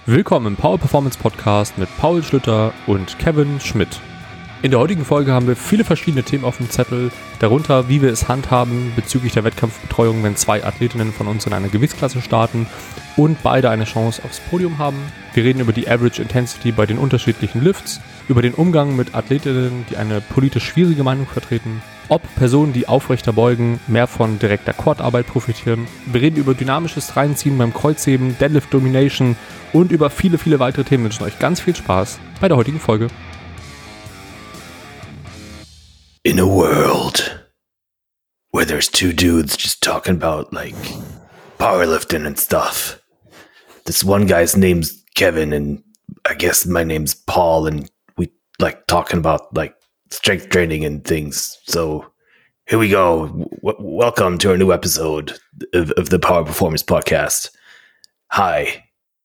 Willkommen im Power Performance Podcast mit Paul Schlüter und Kevin Schmidt. In der heutigen Folge haben wir viele verschiedene Themen auf dem Zettel, darunter wie wir es handhaben bezüglich der Wettkampfbetreuung, wenn zwei Athletinnen von uns in einer Gewichtsklasse starten und beide eine Chance aufs Podium haben. Wir reden über die Average Intensity bei den unterschiedlichen Lifts, über den Umgang mit Athletinnen, die eine politisch schwierige Meinung vertreten, ob Personen, die aufrechter beugen, mehr von direkter Quad-Arbeit profitieren. Wir reden über dynamisches Reinziehen beim Kreuzheben, Deadlift Domination und über viele, viele weitere Themen. Wir wünschen euch ganz viel Spaß bei der heutigen Folge. In a world where there's two dudes just talking about like powerlifting and stuff, this one guy's name's Kevin and I guess my name's Paul and we like talking about like strength training and things. So here we go. Welcome to our new episode of the Power Performance Podcast. Hi.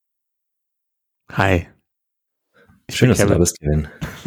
Hi. Schön, dass du da bist, Kevin.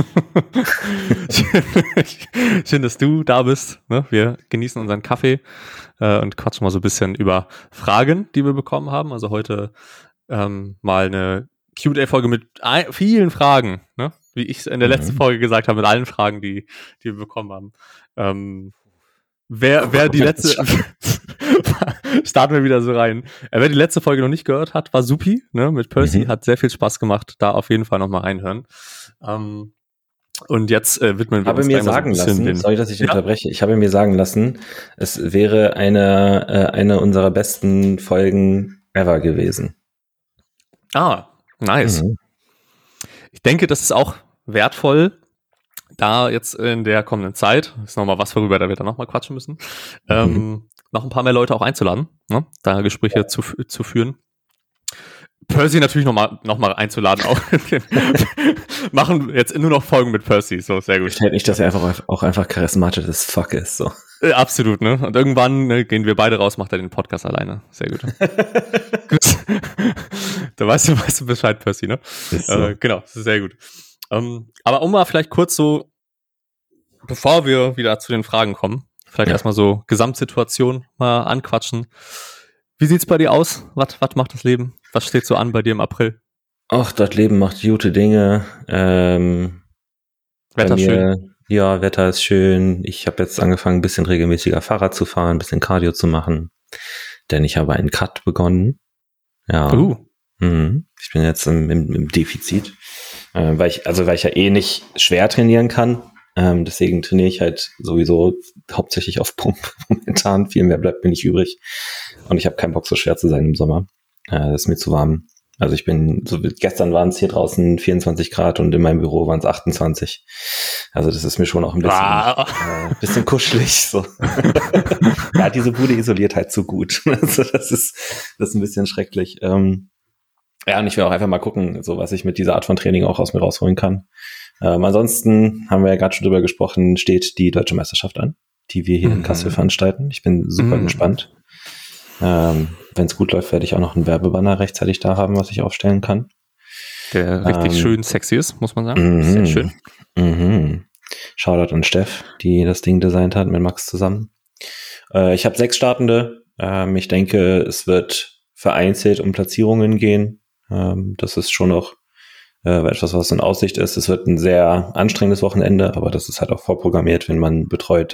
Schön, dass du da bist. Wir genießen unseren Kaffee und quatschen mal so ein bisschen über Fragen, die wir bekommen haben. Also heute mal eine Q&A-Folge mit vielen Fragen, ne? Wie ich es in der letzten Folge gesagt habe, mit allen Fragen, die wir bekommen haben. Wer die letzte... Starten wir wieder so rein. Wer die letzte Folge noch nicht gehört hat, war supi, ne? Mit Percy. Hat sehr viel Spaß gemacht. Da auf jeden Fall nochmal reinhören. Und jetzt widmen wir uns sorry, dass ich unterbreche. Ich habe mir sagen lassen, es wäre eine unserer besten Folgen ever gewesen. Ah, nice. Ich denke, das ist auch wertvoll, da jetzt in der kommenden Zeit, ist nochmal was, worüber wir dann nochmal quatschen müssen, noch ein paar mehr Leute auch einzuladen, ne? Da Gespräche zu führen. Percy natürlich nochmal einzuladen. Auch machen jetzt nur noch Folgen mit Percy, so sehr gut. Ich hätte nicht, dass er einfach charismatisch as fuck ist, so. Absolut, ne? Und irgendwann gehen wir beide raus, macht er den Podcast alleine. Sehr gut. Gut. Da weißt du Bescheid, Percy, ne? So. Genau, das ist sehr gut. Aber um mal vielleicht kurz so, bevor wir wieder zu den Fragen kommen, vielleicht erstmal so Gesamtsituation mal anquatschen. Wie sieht's bei dir aus? Was macht das Leben? Was steht so an bei dir im April? Ach, das Leben macht gute Dinge. Wetter ist schön. Ja, Wetter ist schön. Ich habe jetzt angefangen, ein bisschen regelmäßiger Fahrrad zu fahren, ein bisschen Cardio zu machen, denn ich habe einen Cut begonnen. Ja. Ich bin jetzt im Defizit, weil ich ja eh nicht schwer trainieren kann. Deswegen trainiere ich halt sowieso hauptsächlich auf Pump momentan. Viel mehr bleibt mir nicht übrig. Und ich habe keinen Bock, so schwer zu sein im Sommer. Das ist mir zu warm. Also gestern waren es hier draußen 24 Grad und in meinem Büro waren es 28. Also das ist mir schon auch ein bisschen kuschelig. So. Ja, diese Bude isoliert halt so gut. Also das ist ein bisschen schrecklich. Ja, und ich will auch einfach mal gucken, so was ich mit dieser Art von Training auch aus mir rausholen kann. Ansonsten haben wir ja gerade schon drüber gesprochen, steht die Deutsche Meisterschaft an, die wir hier in Kassel veranstalten. Ich bin super gespannt. Wenn es gut läuft, werde ich auch noch einen Werbebanner rechtzeitig da haben, was ich aufstellen kann. Der richtig schön sexy ist, muss man sagen. Sehr schön. Shoutout an Steff, die das Ding designt hat mit Max zusammen. Ich habe 6 Startende. Ich denke, es wird vereinzelt um Platzierungen gehen. Das ist schon noch etwas, was in Aussicht ist. Es wird ein sehr anstrengendes Wochenende, aber das ist halt auch vorprogrammiert, wenn man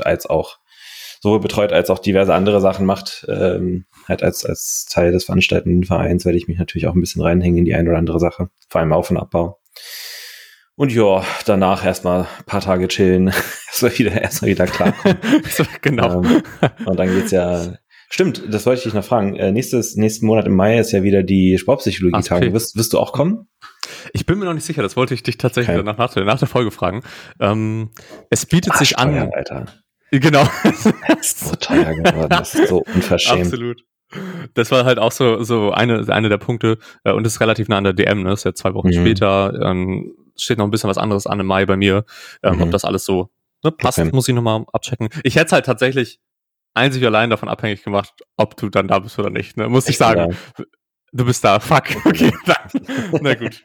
sowohl betreut als auch diverse andere Sachen macht. Halt als Teil des veranstaltenden Vereins werde ich mich natürlich auch ein bisschen reinhängen in die eine oder andere Sache, vor allem Auf- und Abbau. Und ja, danach erstmal ein paar Tage chillen, erstmal wieder klarkommen. Genau. Und dann geht's ja. Stimmt, das wollte ich dich noch fragen. Nächsten Monat im Mai ist ja wieder die Sportpsychologie-Tage. Okay. Wirst du auch kommen? Ich bin mir noch nicht sicher, das wollte ich dich tatsächlich nach der Folge fragen. Es bietet sich an. Alter. Genau. Das ist so teuer geworden, das ist so unverschämt. Absolut. Das war halt auch so eine der Punkte, und das ist relativ nah an der DM, ne? Das ist ja 2 Wochen später, steht noch ein bisschen was anderes an im Mai bei mir, ob das alles so passt, muss ich nochmal abchecken. Ich hätte es halt tatsächlich einzig allein davon abhängig gemacht, ob du dann da bist oder nicht, ne? Muss ich sagen. Ja. Du bist da, fuck, okay, na gut.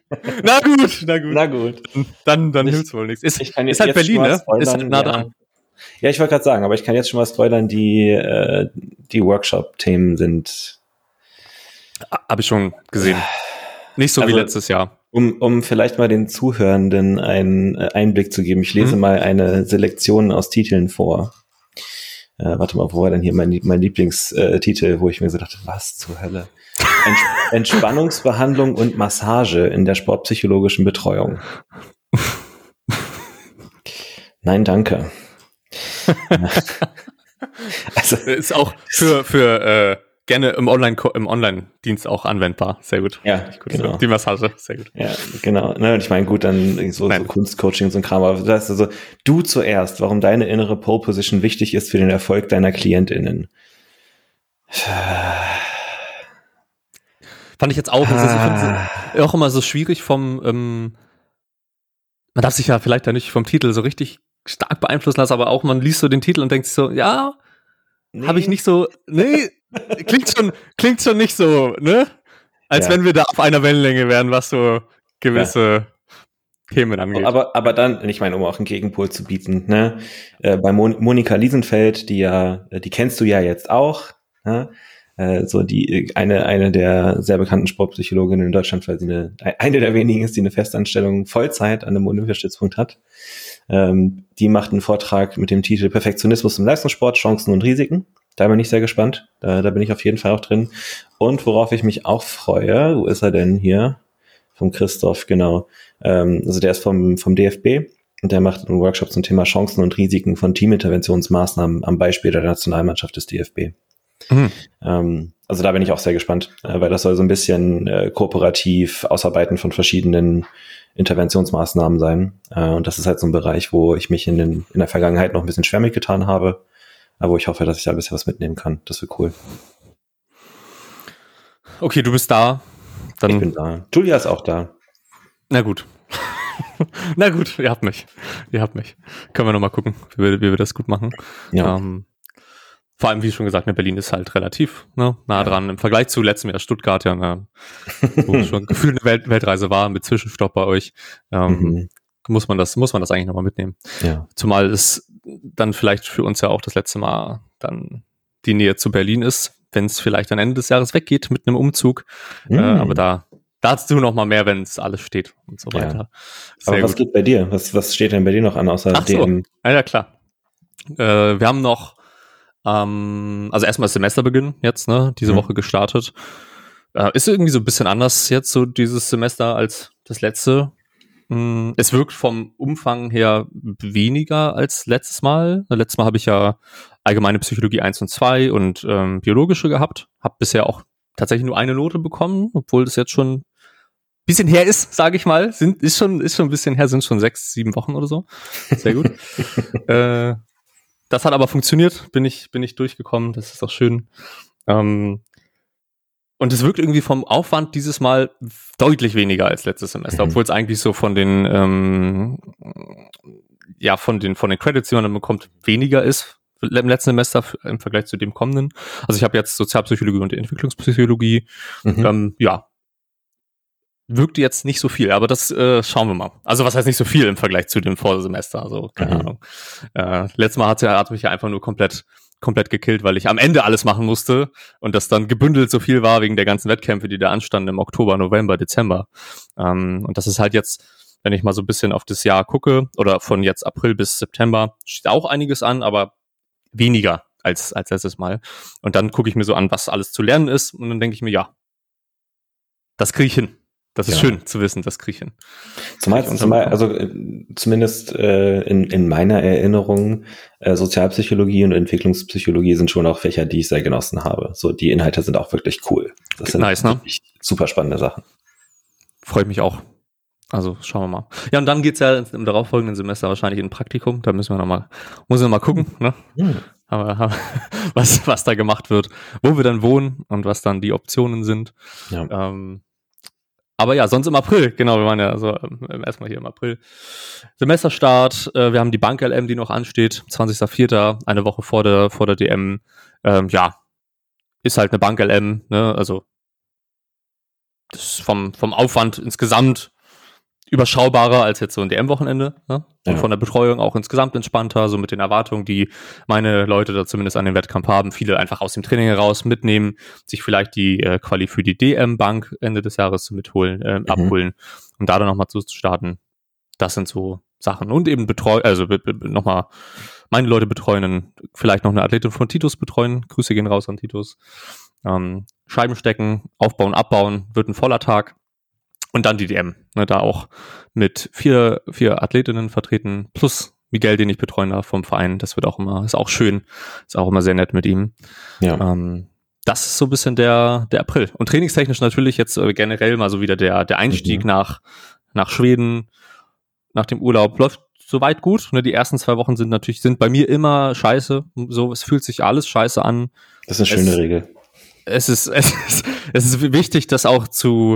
Dann hilft's wohl nichts. Ist halt Berlin, ne? Ist halt nah dran. Ja, ich wollte gerade sagen, aber ich kann jetzt schon mal spoilern, die Workshop-Themen sind... Habe ich schon gesehen. Nicht so wie letztes Jahr. Um vielleicht mal den Zuhörenden einen Einblick zu geben. Ich lese mal eine Selektion aus Titeln vor. Warte mal, wo war denn hier mein Lieblingstitel, wo ich mir so dachte, was zur Hölle? Entspannungsbehandlung und Massage in der sportpsychologischen Betreuung. Nein, danke. Also ist auch für gerne im Online-Dienst auch anwendbar. Sehr gut. Ja, genau. Die Massage, sehr gut. Ja, genau. Und ich meine, gut, dann so Kunstcoaching, so ein Kram. Aber das heißt also, du zuerst, warum deine innere Pole-Position wichtig ist für den Erfolg deiner KlientInnen. Fand ich jetzt auch. Also ich finde es auch immer so schwierig man darf sich ja vielleicht ja nicht vom Titel so richtig stark beeinflussen lassen, aber auch man liest so den Titel und denkt sich so, ja, habe ich nicht so, klingt schon nicht so, ne? Als wenn wir da auf einer Wellenlänge wären, was so gewisse Themen angeht. Aber dann, ich meine, um auch einen Gegenpol zu bieten, ne? Bei Monika Liesenfeld, die kennst du ja jetzt auch, ne? So eine der sehr bekannten Sportpsychologinnen in Deutschland, weil sie eine der wenigen ist, die eine Festanstellung Vollzeit an einem Olympiastützpunkt hat. Die macht einen Vortrag mit dem Titel Perfektionismus im Leistungssport, Chancen und Risiken. Da bin ich sehr gespannt. Da bin ich auf jeden Fall auch drin. Und worauf ich mich auch freue, wo ist er denn hier? Vom Christoph, genau. Also der ist vom DFB und der macht einen Workshop zum Thema Chancen und Risiken von Teaminterventionsmaßnahmen am Beispiel der Nationalmannschaft des DFB. Also da bin ich auch sehr gespannt, weil das soll so ein bisschen kooperativ Ausarbeiten von verschiedenen Interventionsmaßnahmen sein. Und das ist halt so ein Bereich, wo ich mich in der Vergangenheit noch ein bisschen schwer mitgetan habe, aber wo ich hoffe, dass ich da ein bisschen was mitnehmen kann. Das wird cool. Okay, du bist da. Dann ich bin da. Julia ist auch da. Na gut. Na gut, ihr habt mich. Können wir noch mal gucken, wie wir das gut machen. Ja. Vor allem, wie schon gesagt, Berlin ist halt relativ nah dran. Im Vergleich zu letztem Jahr Stuttgart, wo schon gefühlt eine Weltreise war mit Zwischenstopp bei euch, muss man das eigentlich nochmal mitnehmen. Ja. Zumal es dann vielleicht für uns ja auch das letzte Mal dann die Nähe zu Berlin ist, wenn es vielleicht am Ende des Jahres weggeht mit einem Umzug. Aber dazu noch mal mehr, wenn es alles steht und so weiter. Aber was geht bei dir? Was steht denn bei dir noch an, außer dem? Ja, klar. Wir haben noch also erstmal Semesterbeginn jetzt, diese Woche gestartet. Ist irgendwie so ein bisschen anders jetzt, so dieses Semester als das letzte. Es wirkt vom Umfang her weniger als letztes Mal. Letztes Mal habe ich ja allgemeine Psychologie 1 und 2 und biologische gehabt. Habe bisher auch tatsächlich nur eine Note bekommen, obwohl das jetzt schon ein bisschen her ist, sage ich mal. Ist schon ein bisschen her, sind schon 6-7 Wochen oder so. Sehr gut. Das hat aber funktioniert, bin ich durchgekommen, das ist auch schön. Und es wirkt irgendwie vom Aufwand dieses Mal deutlich weniger als letztes Semester, obwohl es eigentlich so von den Credits, die man dann bekommt, weniger ist im letzten Semester im Vergleich zu dem kommenden. Also ich habe jetzt Sozialpsychologie und Entwicklungspsychologie. Wirkte jetzt nicht so viel, aber das schauen wir mal. Also was heißt nicht so viel im Vergleich zu dem Vorsemester? Also keine Ahnung. Letztes Mal hat mich ja einfach nur komplett gekillt, weil ich am Ende alles machen musste und das dann gebündelt so viel war wegen der ganzen Wettkämpfe, die da anstanden im Oktober, November, Dezember. Und das ist halt jetzt, wenn ich mal so ein bisschen auf das Jahr gucke oder von jetzt April bis September, steht auch einiges an, aber weniger als letztes Mal. Und dann gucke ich mir so an, was alles zu lernen ist und dann denke ich mir, ja, das kriege ich hin. Das ist schön zu wissen, das kriege ich hin. Zumindest in meiner Erinnerung, Sozialpsychologie und Entwicklungspsychologie sind schon auch Fächer, die ich sehr genossen habe. So, die Inhalte sind auch wirklich cool. Das sind wirklich super spannende Sachen. Freut mich auch. Also schauen wir mal. Ja, und dann geht's ja im darauffolgenden Semester wahrscheinlich in ein Praktikum. Da muss ich noch mal gucken, ne? Aber was da gemacht wird, wo wir dann wohnen und was dann die Optionen sind. Ja. Aber ja, sonst im April, genau, wir waren ja so erstmal hier im April. Semesterstart, wir haben die Bank-LM, die noch ansteht, 20.04., eine Woche vor der DM. Ist halt eine Bank-LM, ne, also das vom Aufwand insgesamt überschaubarer als jetzt so ein DM-Wochenende, ne? Und von der Betreuung auch insgesamt entspannter, so mit den Erwartungen, die meine Leute da zumindest an den Wettkampf haben. Viele einfach aus dem Training heraus mitnehmen, sich vielleicht die Quali für die DM-Bank Ende des Jahres mitholen, abholen und da dann nochmal zu starten. Das sind so Sachen. Und eben nochmal meine Leute betreuen, vielleicht noch eine Athletin von Titus betreuen. Grüße gehen raus an Titus. Scheiben stecken, aufbauen, abbauen, wird ein voller Tag. Und dann die DM, ne, da auch mit vier Athletinnen vertreten, plus Miguel, den ich betreuen darf vom Verein. Das wird auch immer, ist auch schön, ist auch immer sehr nett mit ihm. Ja. Das ist so ein bisschen der April. Und trainingstechnisch natürlich jetzt generell mal so wieder der Einstieg nach Schweden, nach dem Urlaub, läuft soweit gut. Ne, die ersten 2 Wochen sind bei mir immer scheiße. So, es fühlt sich alles scheiße an. Das ist eine schöne Regel. Es ist wichtig, das auch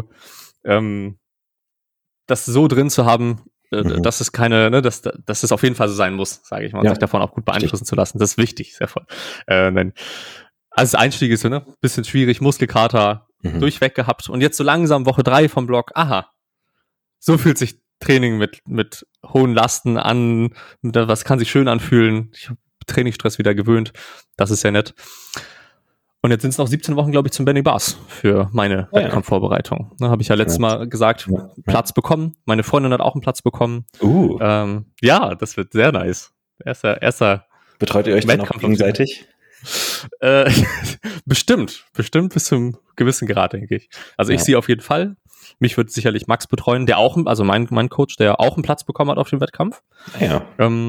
das so drin zu haben, dass es keine, ne, dass es auf jeden Fall so sein muss, sage ich mal, sich davon auch gut beeinflussen zu lassen. Das ist wichtig, sehr voll. Also Einstieg ist so, ne, bisschen schwierig, Muskelkater durchweg gehabt und jetzt so langsam Woche 3 vom Block, so fühlt sich Training mit hohen Lasten an, was kann sich schön anfühlen. Ich habe Trainingsstress wieder gewöhnt, das ist ja nett. Und jetzt sind es noch 17 Wochen, glaube ich, zum Benny Bars für meine Wettkampfvorbereitung. Da habe ich ja letztes Mal gesagt, Platz bekommen. Meine Freundin hat auch einen Platz bekommen. Ja, das wird sehr nice. Erster Betreut ihr euch dann auch gegenseitig? Bestimmt bis zum gewissen Grad, denke ich. Also ich sehe auf jeden Fall. Mich wird sicherlich Max betreuen, der auch, also mein Coach, der auch einen Platz bekommen hat auf dem Wettkampf. Ja.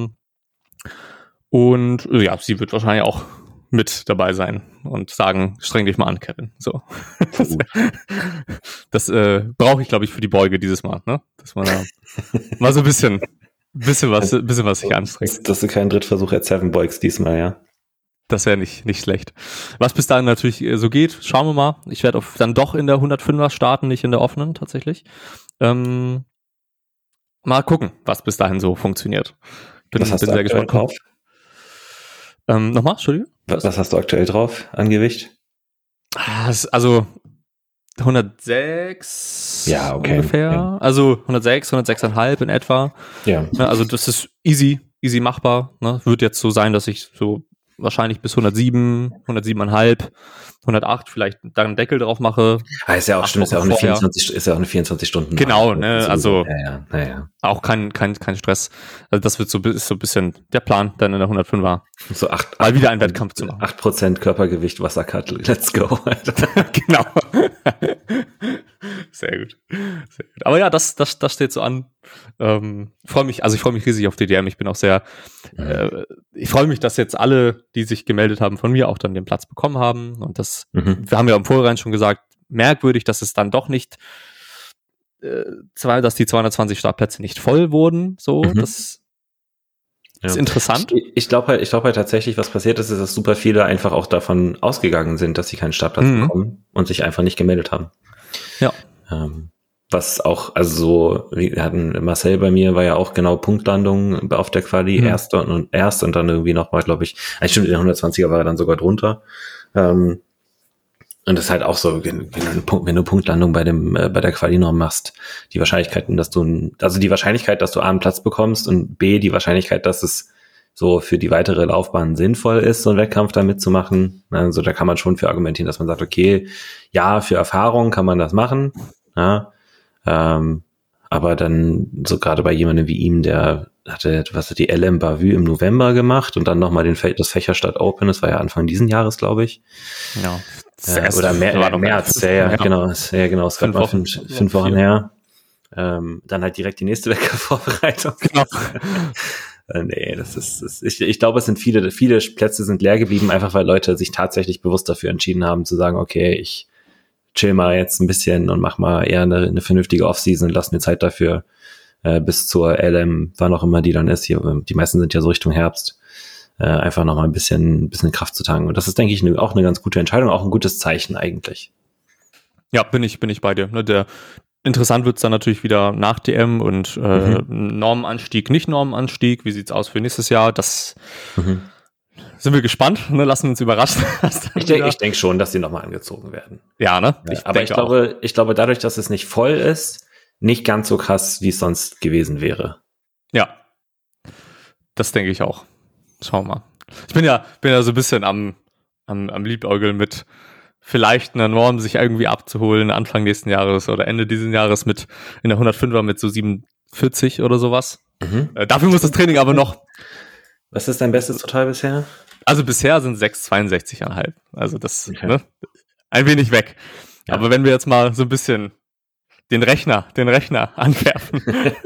Und ja, sie wird wahrscheinlich auch mit dabei sein und sagen, streng dich mal an, Kevin. So. Das brauche ich, glaube ich, für die Beuge dieses Mal, ne? Dass man da mal so ein bisschen was sich anstrengt. Dass du keinen Drittversuch at 7 beugst diesmal, ja. Das wäre nicht schlecht. Was bis dahin natürlich so geht, schauen wir mal. Ich werde dann doch in der 105er starten, nicht in der offenen tatsächlich. Mal gucken, was bis dahin so funktioniert. Bin sehr gespannt drauf. Nochmal, Entschuldigung? Was hast du aktuell drauf an Gewicht? Also 106 ungefähr. Ja. Also 106,5 in etwa. Ja. Also das ist easy machbar. Ne? Wird jetzt so sein, dass ich so wahrscheinlich bis 107,5, 108 vielleicht dann einen Deckel drauf mache. Ist ja auch stimmt, ist ja auch eine 24 Stunden. Genau, ne, also ja. Auch kein Stress. Also das wird so ein bisschen der Plan, dann in der 105er. So mal wieder einen Wettkampf zu machen. 8% Körpergewicht, Wassercut, let's go. Genau. Sehr gut. Aber ja, das steht so an. Ich freue mich riesig auf die DM. Ich bin auch sehr, ich freue mich, dass jetzt alle, die sich gemeldet haben von mir, auch dann den Platz bekommen haben. Und das, wir haben ja im Vorhinein schon gesagt, merkwürdig, dass es dann doch nicht, dass die 220 Startplätze nicht voll wurden. So, das ist interessant. Ich glaube halt tatsächlich, was passiert ist, dass super viele einfach auch davon ausgegangen sind, dass sie keinen Startplatz bekommen und sich einfach nicht gemeldet haben. Ja. Was auch, also so, wir hatten Marcel bei mir, war ja auch genau Punktlandung auf der Quali, erst und dann irgendwie nochmal, glaube ich, stimmt, in der 120er war er dann sogar drunter. Und das ist halt auch so, wenn du Punktlandung bei der Quali-Norm machst, die Wahrscheinlichkeit, dass du A, einen Platz bekommst und B, die Wahrscheinlichkeit, dass es so für die weitere Laufbahn sinnvoll ist, so einen Wettkampf da mitzumachen. Also da kann man schon für argumentieren, dass man sagt, okay, ja, für Erfahrung kann man das machen, ja, aber dann so gerade bei jemandem wie ihm, der hatte die LM Bavü im November gemacht und dann nochmal das Fächerstadt Open, das war ja Anfang diesen Jahres, glaube ich. Ja. Oder März, genau, es war mal 5 Wochen her. Dann halt direkt die nächste Wettkampfvorbereitung. Genau. Nee, ich glaube, es sind viele Plätze sind leer geblieben, einfach weil Leute sich tatsächlich bewusst dafür entschieden haben, zu sagen, okay, ich chill mal jetzt ein bisschen und mach mal eher eine vernünftige Offseason und lass mir Zeit dafür, bis zur LM, wann auch immer die dann ist. Hier, die meisten sind ja so Richtung Herbst, einfach noch mal ein bisschen Kraft zu tanken. Und das ist, denke ich, auch eine ganz gute Entscheidung, auch ein gutes Zeichen eigentlich. Ja, bin ich bei dir. Ne, interessant wird's dann natürlich wieder nach DM und Normenanstieg, nicht Normenanstieg. Wie sieht's aus für nächstes Jahr? Das sind wir gespannt, ne? Lassen wir uns überraschen. Ich denke schon, dass die nochmal angezogen werden. Ja, ne? Ich glaube, dadurch, dass es nicht voll ist, nicht ganz so krass, wie es sonst gewesen wäre. Ja, das denke ich auch. Schauen wir mal. Ich bin ja so ein bisschen am Liebäugeln mit vielleicht einer Norm sich irgendwie abzuholen Anfang nächsten Jahres oder Ende dieses Jahres mit in der 105er mit so 47 oder sowas. Dafür muss das Training aber noch. Was ist dein bestes Total bisher? Also bisher sind 6,62,5. Also das ein wenig weg. Ja. Aber wenn wir jetzt mal so ein bisschen den Rechner anwerfen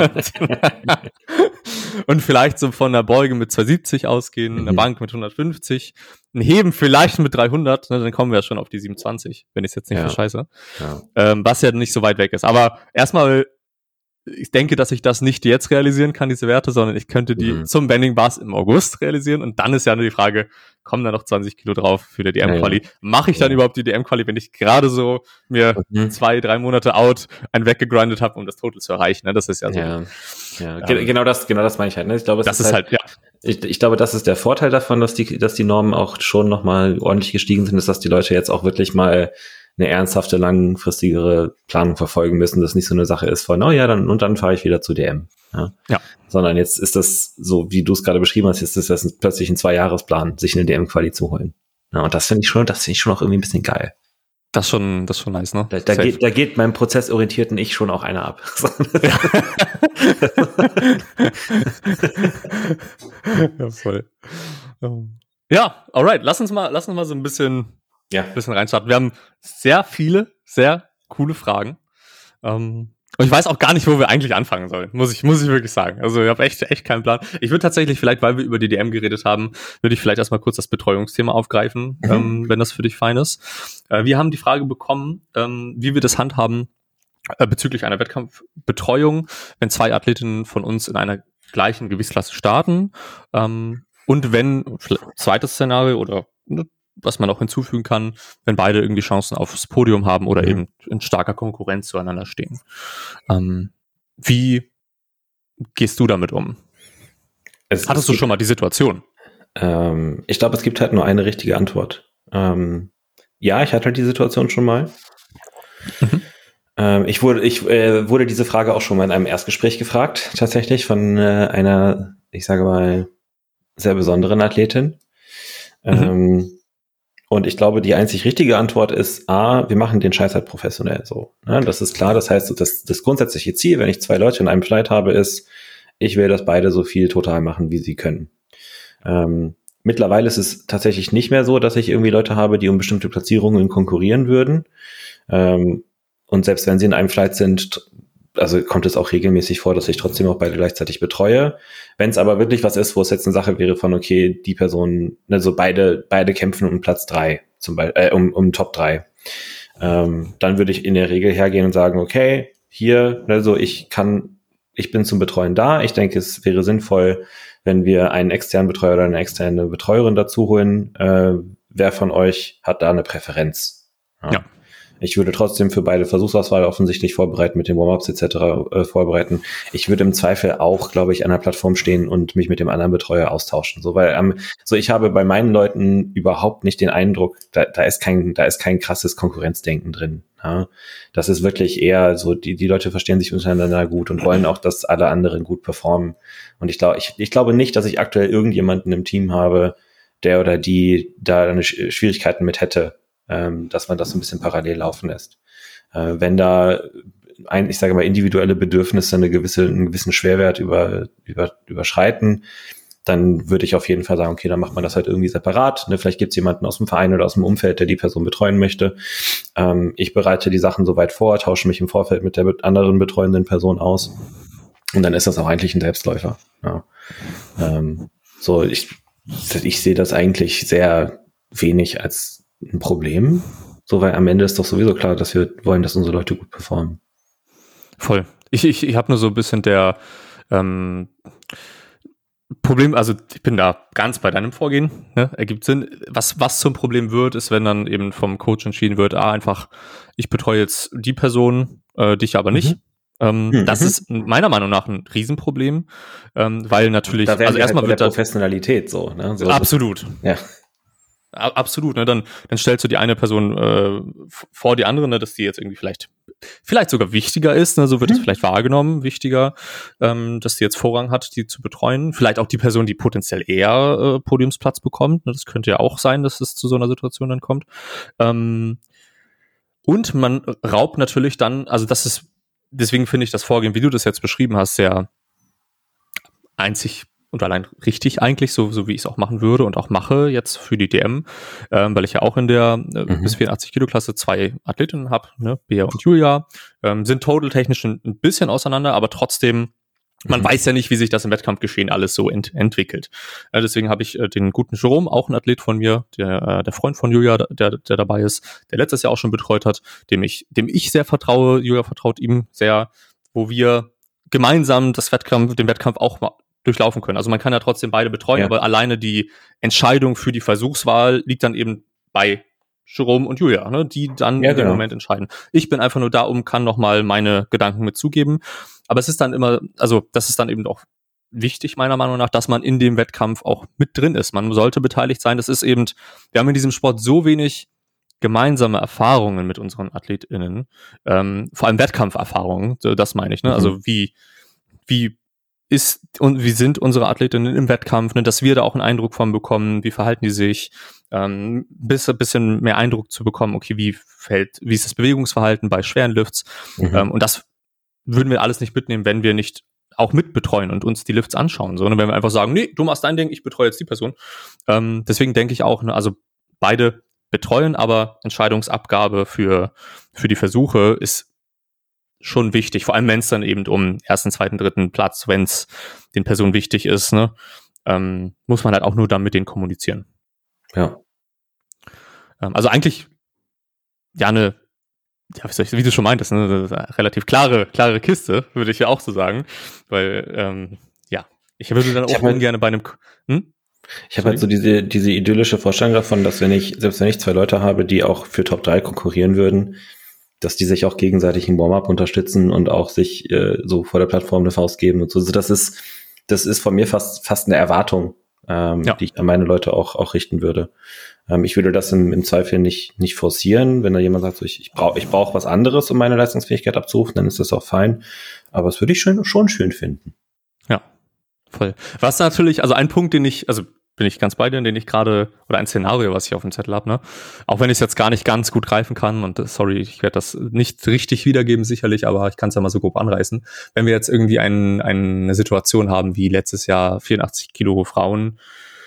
und vielleicht so von einer Beuge mit 270 ausgehen, einer Bank mit 150, ein Heben vielleicht mit 300, dann kommen wir ja schon auf die 27, wenn ich es jetzt nicht verscheiße. Ja. Was ja nicht so weit weg ist. Aber erstmal, ich denke, dass ich das nicht jetzt realisieren kann, diese Werte, sondern ich könnte die zum Bending Bars im August realisieren und dann ist ja nur die Frage, kommen da noch 20 Kilo drauf für die DM-Quali? Ja. Mache ich dann überhaupt die DM-Quali, wenn ich gerade so mir 2-3 Monate out einen weggegrindet habe, um das Total zu erreichen? Ne? Das ist ja so. Ja. Genau das meine ich halt. Ne? Ich glaube, das ist halt ich glaube, das ist der Vorteil davon, dass die Normen auch schon nochmal ordentlich gestiegen sind, ist, dass die Leute jetzt auch wirklich mal eine ernsthafte, langfristigere Planung verfolgen müssen, dass nicht so eine Sache ist von, dann fahre ich wieder zu DM. Ja. Sondern jetzt ist das so, wie du es gerade beschrieben hast, jetzt ist das plötzlich ein 2-Jahresplan, sich eine DM-Quali zu holen. Ja, und das finde ich schon auch irgendwie ein bisschen geil. Das ist schon nice, ne? Da geht meinem prozessorientierten Ich schon auch einer ab. Ja, voll. Ja, alright, lass uns mal so ein bisschen reinstarten. Wir haben sehr viele, sehr coole Fragen. Und ich weiß auch gar nicht, wo wir eigentlich anfangen sollen. Muss ich wirklich sagen. Also ich habe echt keinen Plan. Ich würde tatsächlich vielleicht, weil wir über die DM geredet haben, würde ich vielleicht erstmal kurz das Betreuungsthema aufgreifen, wenn das für dich fein ist. Wir haben die Frage bekommen, wie wir das handhaben bezüglich einer Wettkampfbetreuung, wenn 2 Athletinnen von uns in einer gleichen Gewichtsklasse starten. Und wenn, zweites Szenario oder was man auch hinzufügen kann, wenn beide irgendwie Chancen aufs Podium haben oder eben in starker Konkurrenz zueinander stehen. Wie gehst du damit um? Hattest du schon mal die Situation? Ich glaube, es gibt halt nur eine richtige Antwort. Ja, ich hatte die Situation schon mal. Ich wurde diese Frage auch schon mal in einem Erstgespräch gefragt, tatsächlich von einer, ich sage mal, sehr besonderen Athletin. Und ich glaube, die einzig richtige Antwort ist, wir machen den Scheiß halt professionell so. Ne? Das ist klar, das heißt, das grundsätzliche Ziel, wenn ich 2 Leute in einem Flight habe, ist, ich will, dass beide so viel total machen, wie sie können. Mittlerweile ist es tatsächlich nicht mehr so, dass ich irgendwie Leute habe, die um bestimmte Platzierungen konkurrieren würden. Und selbst wenn sie in einem Flight sind, also kommt es auch regelmäßig vor, dass ich trotzdem auch beide gleichzeitig betreue. Wenn es aber wirklich was ist, wo es jetzt eine Sache wäre von, okay, die Person, also beide kämpfen um Platz 3, zum Beispiel, um Top 3, dann würde ich in der Regel hergehen und sagen, okay, hier, also ich bin zum Betreuen da. Ich denke, es wäre sinnvoll, wenn wir einen externen Betreuer oder eine externe Betreuerin dazu holen. Wer von euch hat da eine Präferenz? Ja. Ich würde trotzdem für beide Versuchsauswahl offensichtlich vorbereiten, mit den Warm-ups etc. Vorbereiten. Ich würde im Zweifel auch, glaube ich, an der Plattform stehen und mich mit dem anderen Betreuer austauschen. So, weil ich habe bei meinen Leuten überhaupt nicht den Eindruck, da ist kein krasses Konkurrenzdenken drin. Ja? Das ist wirklich eher so, die Leute verstehen sich untereinander gut und wollen auch, dass alle anderen gut performen. Und ich glaube nicht, dass ich aktuell irgendjemanden im Team habe, der oder die da eine Schwierigkeiten mit hätte, dass man das so ein bisschen parallel laufen lässt. Wenn da ich sage mal, individuelle Bedürfnisse einen gewissen Schwerwert überschreiten, dann würde ich auf jeden Fall sagen, okay, dann macht man das halt irgendwie separat. Ne? Vielleicht gibt es jemanden aus dem Verein oder aus dem Umfeld, der die Person betreuen möchte. Ich bereite die Sachen soweit vor, tausche mich im Vorfeld mit der anderen betreuenden Person aus. Und dann ist das auch eigentlich ein Selbstläufer. Ja. Ich sehe das eigentlich sehr wenig als ein Problem, so, weil am Ende ist doch sowieso klar, dass wir wollen, dass unsere Leute gut performen. Voll. Ich habe nur so ein bisschen der Problem, also ich bin da ganz bei deinem Vorgehen, ne? Ergibt Sinn. Was zum Problem wird, ist, wenn dann eben vom Coach entschieden wird, einfach, ich betreue jetzt die Person, dich aber nicht. Das ist meiner Meinung nach ein Riesenproblem, weil natürlich, da also erstmal halt mit der Professionalität so, ne? So, absolut. Ja. Absolut, ne? Dann stellst du die eine Person vor die andere, ne, dass die jetzt irgendwie vielleicht vielleicht sogar wichtiger ist, ne, so wird es vielleicht wahrgenommen, wichtiger, dass die jetzt Vorrang hat, die zu betreuen. Vielleicht auch die Person, die potenziell eher Podiumsplatz bekommt. Ne, das könnte ja auch sein, dass es zu so einer Situation dann kommt. Und man raubt natürlich dann, also das ist, deswegen finde ich das Vorgehen, wie du das jetzt beschrieben hast, sehr einzig und allein richtig eigentlich, so wie ich es auch machen würde und auch mache jetzt für die DM, weil ich ja auch in der bis 84 Kilo Klasse 2 Athletinnen habe, ne, Bea und Julia, sind total technisch ein bisschen auseinander, aber trotzdem, man weiß ja nicht, wie sich das im Wettkampfgeschehen alles so entwickelt. Deswegen habe ich den guten Jerome, auch ein Athlet von mir, der Freund von Julia, der dabei ist, der letztes Jahr auch schon betreut hat, dem ich sehr vertraue. Julia vertraut ihm sehr, wo wir gemeinsam den Wettkampf auch mal durchlaufen können. Also man kann ja trotzdem beide betreuen, aber alleine die Entscheidung für die Versuchswahl liegt dann eben bei Jerome und Julia, ne, die dann in dem Moment entscheiden. Ich bin einfach nur da, kann nochmal meine Gedanken mitzugeben. Aber es ist dann immer, also das ist dann eben auch wichtig, meiner Meinung nach, dass man in dem Wettkampf auch mit drin ist. Man sollte beteiligt sein. Das ist eben, wir haben in diesem Sport so wenig gemeinsame Erfahrungen mit unseren AthletInnen, vor allem Wettkampferfahrungen, das meine ich, ne? Also wie sind unsere Athletinnen im Wettkampf, ne, dass wir da auch einen Eindruck von bekommen, wie verhalten die sich, bisschen mehr Eindruck zu bekommen, okay, wie ist das Bewegungsverhalten bei schweren Lifts, und das würden wir alles nicht mitnehmen, wenn wir nicht auch mitbetreuen und uns die Lifts anschauen, sondern wenn wir einfach sagen, nee, du machst dein Ding, ich betreue jetzt die Person. Deswegen denke ich auch, ne, also beide betreuen, aber Entscheidungsabgabe für die Versuche ist schon wichtig, vor allem wenn es dann eben um ersten, zweiten, dritten Platz, wenn es den Personen wichtig ist, ne, muss man halt auch nur dann mit denen kommunizieren. Ja. Also eigentlich wie du schon meintest, ne, eine relativ klare Kiste, würde ich ja auch so sagen, weil ich würde dann auch ungern bei einem Ich habe halt so diese idyllische Vorstellung davon, dass selbst wenn ich zwei Leute habe, die auch für Top 3 konkurrieren würden, dass die sich auch gegenseitig im Warm-up unterstützen und auch sich so vor der Plattform eine Faust geben und so. Also das ist von mir fast eine Erwartung, die ich an meine Leute auch richten würde. Ich würde das im Zweifel nicht forcieren. Wenn da jemand sagt, so, ich brauche was anderes, um meine Leistungsfähigkeit abzurufen, dann ist das auch fein. Aber das würde ich schon schön finden. Ja, voll. Was natürlich, also ein Punkt, bin ich ganz bei dir, den ich gerade, oder ein Szenario, was ich auf dem Zettel habe, ne? Auch wenn ich es jetzt gar nicht ganz gut greifen kann und sorry, ich werde das nicht richtig wiedergeben, sicherlich, aber ich kann es ja mal so grob anreißen. Wenn wir jetzt irgendwie eine Situation haben, wie letztes Jahr 84 Kilo Frauen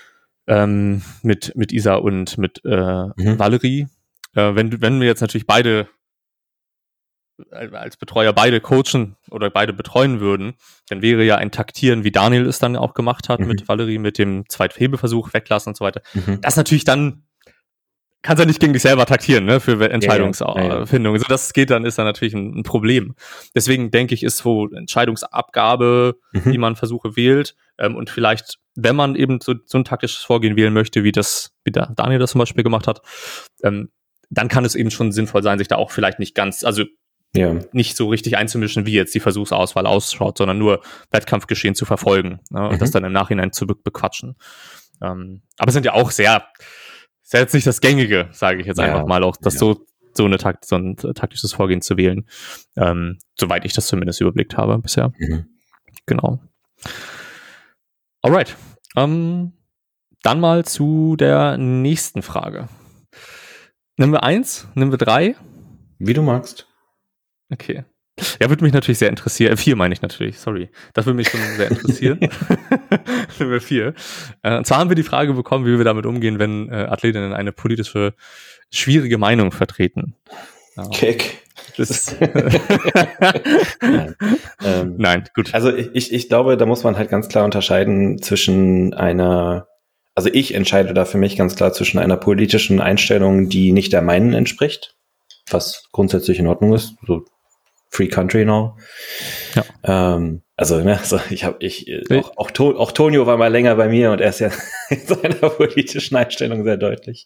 mit Isa und mit Valerie, wenn wir jetzt natürlich beide als Betreuer beide coachen oder beide betreuen würden, dann wäre ja ein Taktieren, wie Daniel es dann auch gemacht hat mit Valerie, mit dem Zweithebelversuch weglassen und so weiter. Das natürlich dann, kannst du ja nicht gegen dich selber taktieren, ne, für Entscheidungsfindung. So, das geht dann, ist dann natürlich ein Problem. Deswegen denke ich, ist so Entscheidungsabgabe, wie man Versuche wählt, und vielleicht, wenn man eben so ein taktisches Vorgehen wählen möchte, wie der Daniel das zum Beispiel gemacht hat, dann kann es eben schon sinnvoll sein, sich da auch vielleicht nicht ganz, also nicht so richtig einzumischen, wie jetzt die Versuchsauswahl ausschaut, sondern nur Wettkampfgeschehen zu verfolgen, ne, und das dann im Nachhinein zu bequatschen. Aber es sind ja auch ist ja jetzt nicht das Gängige, sage ich jetzt einfach mal, auch das so ein taktisches Vorgehen zu wählen, soweit ich das zumindest überblickt habe bisher. Genau. Alright. Dann mal zu der nächsten Frage. Nehmen wir 1? Nehmen wir 3? Wie du magst. Okay. Ja, würde mich natürlich sehr interessieren. 4 meine ich natürlich, sorry. Das würde mich schon sehr interessieren. Nehmen wir 4. Und zwar haben wir die Frage bekommen, wie wir damit umgehen, wenn Athletinnen eine politische, schwierige Meinung vertreten. Kick. Nein, gut. Also ich glaube, da muss man halt ganz klar unterscheiden zwischen also ich entscheide da für mich ganz klar zwischen einer politischen Einstellung, die nicht der meinen entspricht, was grundsätzlich in Ordnung ist, so Free Country now. Ja. Auch Tonio war mal länger bei mir und er ist ja in seiner politischen Einstellung sehr deutlich.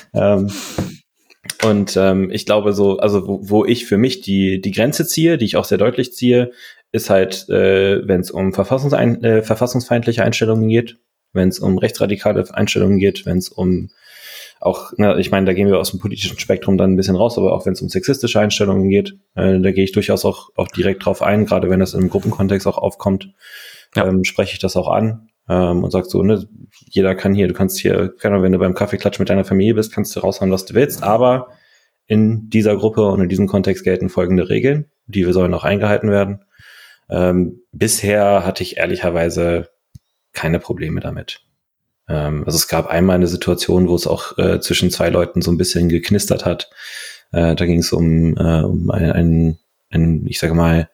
Ich glaube so, also wo ich für mich die Grenze ziehe, die ich auch sehr deutlich ziehe, ist halt, wenn es um verfassungsfeindliche Einstellungen geht, wenn es um rechtsradikale Einstellungen geht, wenn es um auch, ich meine, da gehen wir aus dem politischen Spektrum dann ein bisschen raus, aber auch wenn es um sexistische Einstellungen geht, da gehe ich durchaus auch direkt drauf ein, gerade wenn das im Gruppenkontext auch aufkommt, spreche ich das auch an und sage so, ne, jeder kann hier, du kannst hier, wenn du beim Kaffeeklatsch mit deiner Familie bist, kannst du raushauen, was du willst, aber in dieser Gruppe und in diesem Kontext gelten folgende Regeln, die sollen auch eingehalten werden. Bisher hatte ich ehrlicherweise keine Probleme damit. Also es gab einmal eine Situation, wo es auch zwischen zwei Leuten so ein bisschen geknistert hat. Da ging es um einen, ich sage mal,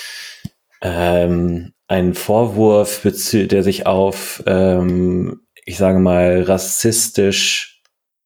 einen Vorwurf, der sich auf, ich sage mal, rassistisch,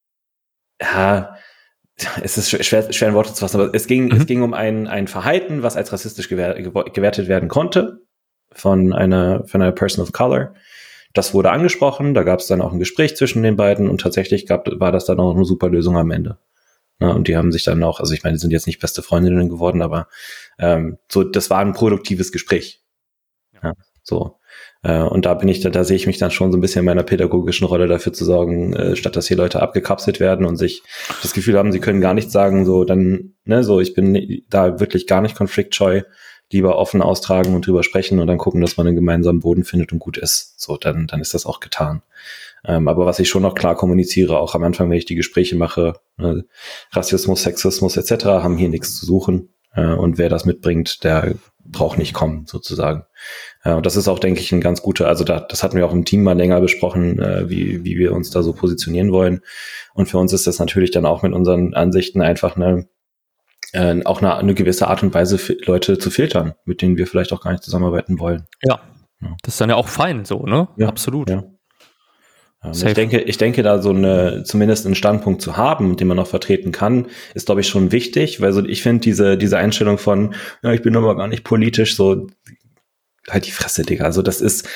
es ist schwer in Worte zu fassen, aber es ging um ein Verhalten, was als rassistisch gewertet werden konnte von einer Person of Color. Das wurde angesprochen, da gab es dann auch ein Gespräch zwischen den beiden und tatsächlich war das dann auch eine super Lösung am Ende. Ja, und die haben sich dann auch, also ich meine, die sind jetzt nicht beste Freundinnen geworden, aber so, das war ein produktives Gespräch. Ja, so. Und da sehe ich mich dann schon so ein bisschen in meiner pädagogischen Rolle dafür zu sorgen, statt dass hier Leute abgekapselt werden und sich das Gefühl haben, sie können gar nichts sagen, so dann, so ich bin da wirklich gar nicht konfliktscheu, lieber offen austragen und drüber sprechen und dann gucken, dass man einen gemeinsamen Boden findet und gut ist. So, dann ist das auch getan. Aber was ich schon noch klar kommuniziere, auch am Anfang, wenn ich die Gespräche mache, Rassismus, Sexismus etc. haben hier nichts zu suchen. Und wer das mitbringt, der braucht nicht kommen, sozusagen. Und das ist auch, denke ich, ein ganz guter, also das hatten wir auch im Team mal länger besprochen, wie wir uns da so positionieren wollen. Und für uns ist das natürlich dann auch mit unseren Ansichten einfach auch eine gewisse Art und Weise, Leute zu filtern, mit denen wir vielleicht auch gar nicht zusammenarbeiten wollen. Ja, das ist dann ja auch fein so, ne? Ja, absolut. Ja. Ich denke, da zumindest einen Standpunkt zu haben, den man auch vertreten kann, ist, glaube ich, schon wichtig, weil so ich finde diese Einstellung von, ja, ich bin aber gar nicht politisch, so halt die Fresse, Digga. Also das ist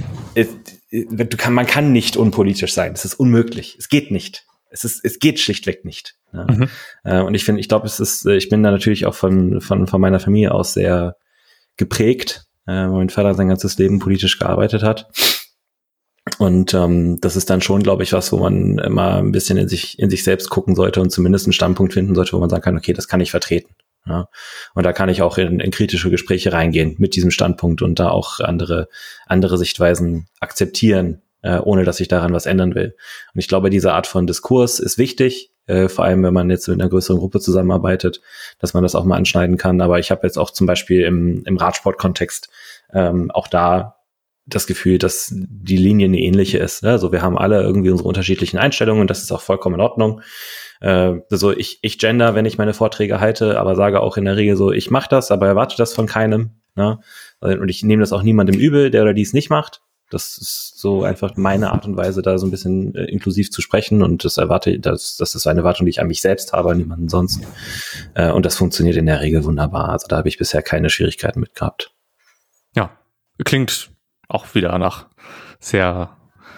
man kann nicht unpolitisch sein. Das ist unmöglich. Es geht nicht. Es geht schlichtweg nicht. Ja. Und ich glaube, ich bin da natürlich auch von meiner Familie aus sehr geprägt, weil mein Vater sein ganzes Leben politisch gearbeitet hat. Und das ist dann schon, glaube ich, was, wo man immer ein bisschen in sich selbst gucken sollte und zumindest einen Standpunkt finden sollte, wo man sagen kann, okay, das kann ich vertreten. Ja. Und da kann ich auch in kritische Gespräche reingehen mit diesem Standpunkt und da auch andere Sichtweisen akzeptieren, ohne dass ich daran was ändern will. Und ich glaube, diese Art von Diskurs ist wichtig, vor allem wenn man jetzt mit einer größeren Gruppe zusammenarbeitet, dass man das auch mal anschneiden kann. Aber ich habe jetzt auch zum Beispiel im Radsport-Kontext auch da das Gefühl, dass die Linie eine ähnliche ist. Ne? Also wir haben alle irgendwie unsere unterschiedlichen Einstellungen und das ist auch vollkommen in Ordnung. Also ich gender, wenn ich meine Vorträge halte, aber sage auch in der Regel so, ich mache das, aber erwarte das von keinem. Ne? Und ich nehme das auch niemandem übel, der oder die es nicht macht. Das ist so einfach meine Art und Weise, da so ein bisschen inklusiv zu sprechen und das ist eine Erwartung, die ich an mich selbst habe, an niemanden sonst. Und das funktioniert in der Regel wunderbar. Also da habe ich bisher keine Schwierigkeiten mit gehabt. Ja, klingt auch wieder nach sehr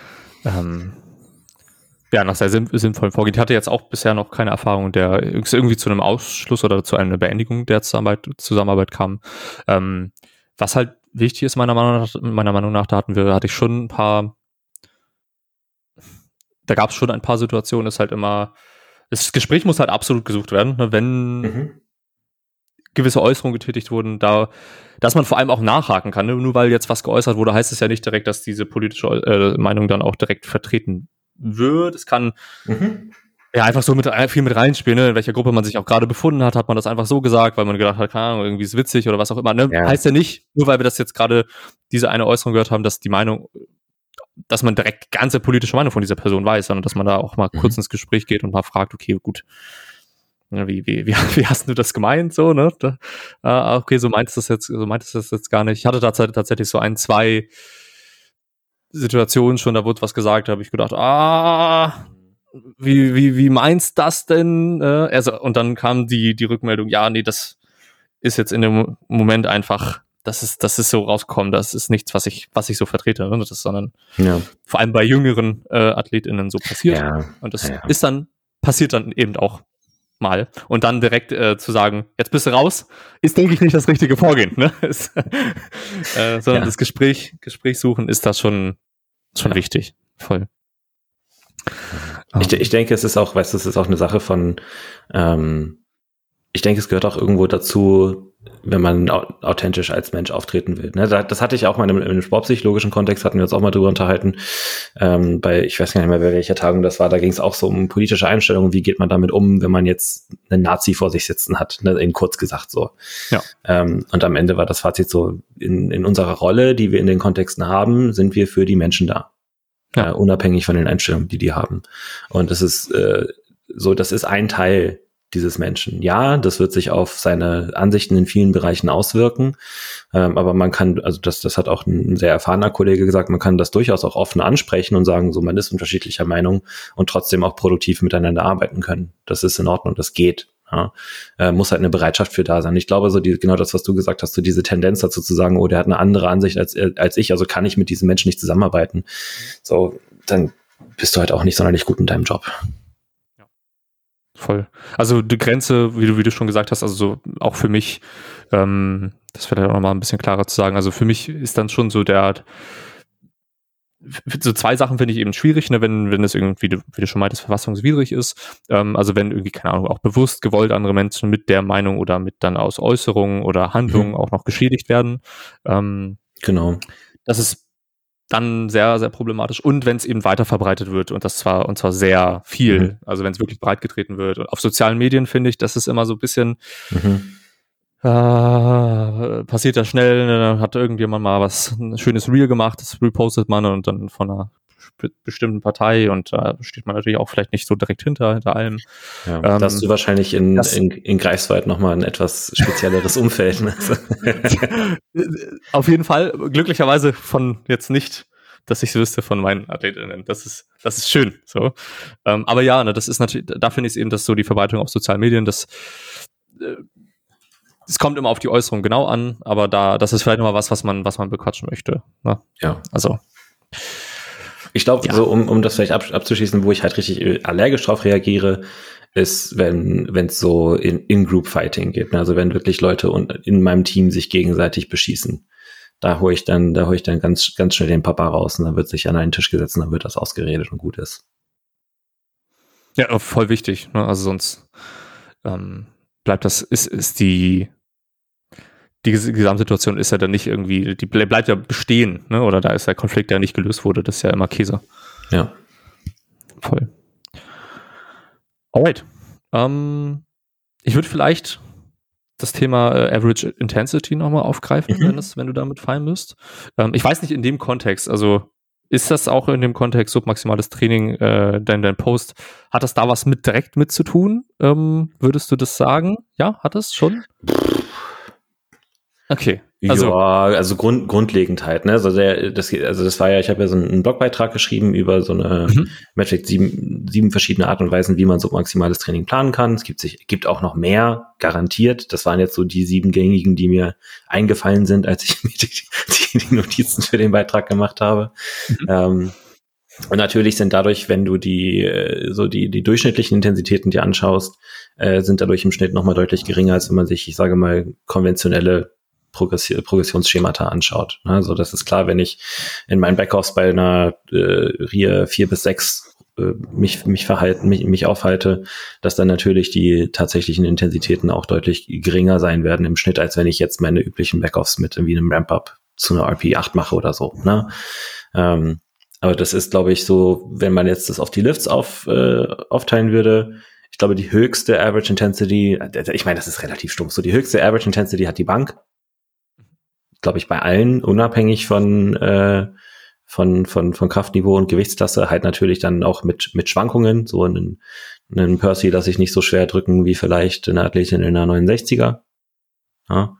nach sehr sinnvollen Vorgehen. Ich hatte jetzt auch bisher noch keine Erfahrung, der irgendwie zu einem Ausschluss oder zu einer Beendigung der Zusammenarbeit kam. Was halt wichtig ist, meiner Meinung nach, da hatte ich schon ein paar, da gab es schon ein paar Situationen, ist halt immer, das Gespräch muss halt absolut gesucht werden, ne, wenn gewisse Äußerungen getätigt wurden, dass man vor allem auch nachhaken kann. Ne? Nur weil jetzt was geäußert wurde, heißt es ja nicht direkt, dass diese politische Meinung dann auch direkt vertreten wird. Es kann einfach so viel mit reinspielen, ne? In welcher Gruppe man sich auch gerade befunden hat man das einfach so gesagt, weil man gedacht hat, keine Ahnung, irgendwie ist witzig oder was auch immer. Ne? Ja. Heißt ja nicht, nur weil wir das jetzt gerade diese eine Äußerung gehört haben, dass die Meinung, dass man direkt die ganze politische Meinung von dieser Person weiß, sondern dass man da auch mal kurz ins Gespräch geht und mal fragt, okay, gut, wie hast du das gemeint, so, ne? Okay, so meintest du das jetzt gar nicht. Ich hatte tatsächlich so 2 Situationen schon, da wurde was gesagt, da habe ich gedacht, wie meinst das denn? Und dann kam die Rückmeldung, ja, nee, das ist jetzt in dem Moment einfach, das ist so rausgekommen, das ist nichts, was ich so vertrete, ne? Sondern vor allem bei jüngeren AthletInnen so passiert. Ja. Und das passiert dann eben auch mal. Und dann direkt zu sagen, jetzt bist du raus, ist, denke ich, nicht das richtige Vorgehen. Ne? Sondern das Gespräch suchen ist das schon wichtig. Voll. Ich denke, es ist auch, weißt du, es ist auch eine Sache von, ich denke, es gehört auch irgendwo dazu, wenn man authentisch als Mensch auftreten will. Ne? Das hatte ich auch mal im sportpsychologischen Kontext, hatten wir uns auch mal drüber unterhalten. Ich weiß gar nicht mehr, bei welcher Tagung das war, da ging es auch so um politische Einstellungen, wie geht man damit um, wenn man jetzt einen Nazi vor sich sitzen hat, ne? In kurz gesagt so. Ja. Und am Ende war das Fazit so, in unserer Rolle, die wir in den Kontexten haben, sind wir für die Menschen da. Ja. Unabhängig von den Einstellungen, die haben. Und das ist das ist ein Teil dieses Menschen. Ja, das wird sich auf seine Ansichten in vielen Bereichen auswirken, aber man kann, also das hat auch ein sehr erfahrener Kollege gesagt, man kann das durchaus auch offen ansprechen und sagen, so, man ist unterschiedlicher Meinung und trotzdem auch produktiv miteinander arbeiten können. Das ist in Ordnung, das geht. Ja, muss halt eine Bereitschaft für da sein. Ich glaube, so genau das, was du gesagt hast, so diese Tendenz dazu zu sagen, oh, der hat eine andere Ansicht als ich, also kann ich mit diesem Menschen nicht zusammenarbeiten. So, dann bist du halt auch nicht sonderlich gut in deinem Job. Voll. Also die Grenze, wie du schon gesagt hast, also so auch für mich, das wäre auch nochmal ein bisschen klarer zu sagen, also für mich ist dann schon so so zwei Sachen finde ich eben schwierig, ne, wenn es irgendwie, wie du schon meintest, verfassungswidrig ist, also wenn irgendwie, keine Ahnung, auch bewusst gewollt andere Menschen mit der Meinung oder mit dann aus Äußerungen oder Handlungen auch noch geschädigt werden. Genau. Das ist dann sehr, sehr problematisch. Und wenn es eben weiter verbreitet wird und zwar sehr viel, also wenn es wirklich breitgetreten wird. Und auf sozialen Medien finde ich, das ist immer so ein bisschen passiert ja schnell, dann hat irgendjemand mal ein schönes Reel gemacht, das repostet man und dann von einer bestimmten Partei und da steht man natürlich auch vielleicht nicht so direkt hinter allem. Ja, da hast du wahrscheinlich in Greifswald nochmal ein etwas spezielleres Umfeld. Ne? Auf jeden Fall, glücklicherweise von jetzt nicht, dass ich es wüsste von meinen Athletinnen. Das ist schön. So. Aber ja, ne, das ist natürlich, da finde ich es eben, dass so die Verbreitung auf sozialen Medien, es kommt immer auf die Äußerung genau an, aber das ist vielleicht nochmal was man bequatschen möchte. Ne? Ja. Also. Ich glaube, so um das vielleicht abzuschließen, wo ich halt richtig allergisch drauf reagiere, ist, wenn es so in-Group-Fighting geht. Also wenn wirklich Leute in meinem Team sich gegenseitig beschießen. Da hole ich dann ganz, ganz schnell den Papa raus und dann wird sich an einen Tisch gesetzt und dann wird das ausgeredet und gut ist. Ja, voll wichtig. Ne? Also sonst bleibt die Gesamtsituation ist ja dann nicht irgendwie, die bleibt ja bestehen, ne? Oder da ist der Konflikt, der nicht gelöst wurde, das ist ja immer Käse. Ja. Voll. Alright. Ich würde vielleicht das Thema Average Intensity nochmal aufgreifen, wenn du damit fein bist. Ich weiß nicht in dem Kontext, also ist das auch in dem Kontext submaximales Training, dein Post, hat das da was direkt mit zu tun? Würdest du das sagen? Ja, hat es schon? Okay. Also grundlegend halt, ne? Also das war ja, ich habe ja so einen Blogbeitrag geschrieben über so eine Metric 7 verschiedene Arten und Weisen, wie man so maximales Training planen kann. Es gibt auch noch mehr, garantiert. Das waren jetzt so die 7 gängigen, die mir eingefallen sind, als ich mir die Notizen für den Beitrag gemacht habe. Und natürlich sind dadurch, wenn du die durchschnittlichen Intensitäten dir anschaust, sind dadurch im Schnitt nochmal deutlich geringer, als wenn man sich, ich sage mal, konventionelle Progressionsschemata anschaut. Also das ist klar, wenn ich in meinen Backoffs bei einer RIA 4 bis 6 mich aufhalte, dass dann natürlich die tatsächlichen Intensitäten auch deutlich geringer sein werden im Schnitt, als wenn ich jetzt meine üblichen Backoffs mit irgendwie einem Ramp-Up zu einer RP8 mache oder so. Ne? Aber das ist, glaube ich, so, wenn man jetzt das auf die Lifts aufteilen würde, ich glaube, die höchste Average Intensity, ich meine, das ist relativ stumpf, so die höchste Average Intensity hat die Bank. Glaube ich, bei allen, unabhängig von Kraftniveau und Gewichtsklasse, halt natürlich dann auch mit Schwankungen, so einen Percy lasse ich nicht so schwer drücken wie vielleicht eine Athletin in einer 69er. Ja.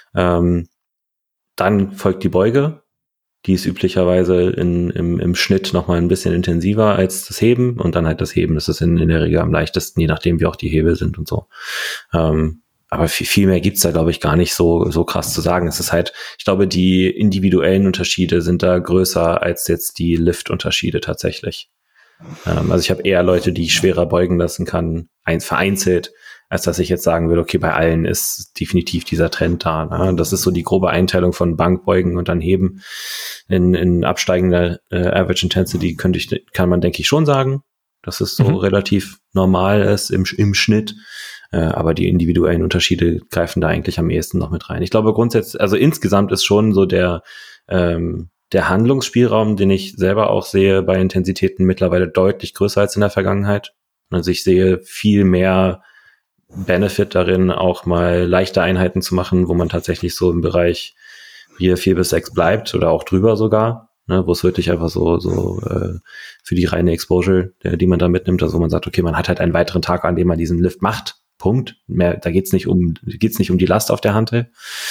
Dann folgt die Beuge, die ist üblicherweise im Schnitt nochmal ein bisschen intensiver als das Heben und dann halt das Heben, das ist in der Regel am leichtesten, je nachdem wie auch die Hebel sind und so. Aber viel mehr gibt's da, glaube ich, gar nicht so krass zu sagen. Es ist halt, ich glaube, die individuellen Unterschiede sind da größer als jetzt die Lift-Unterschiede tatsächlich. Also ich habe eher Leute, die ich schwerer beugen lassen kann, vereinzelt, als dass ich jetzt sagen würde, okay, bei allen ist definitiv dieser Trend da. Ne? Das ist so die grobe Einteilung von Bankbeugen und dann Heben in absteigender Average Intensity kann man, denke ich, schon sagen. dass es so relativ normal ist im Schnitt. Aber die individuellen Unterschiede greifen da eigentlich am ehesten noch mit rein. Ich glaube grundsätzlich, also insgesamt ist schon so der Handlungsspielraum, den ich selber auch sehe bei Intensitäten mittlerweile deutlich größer als in der Vergangenheit. Also ich sehe viel mehr Benefit darin, auch mal leichte Einheiten zu machen, wo man tatsächlich so im Bereich hier 4 bis 6 bleibt oder auch drüber sogar, ne, wo es wirklich einfach so für die reine Exposure, die man da mitnimmt, also wo man sagt, okay, man hat halt einen weiteren Tag, an dem man diesen Lift macht. Punkt. Mehr, da geht's nicht um die Last auf der Hantel.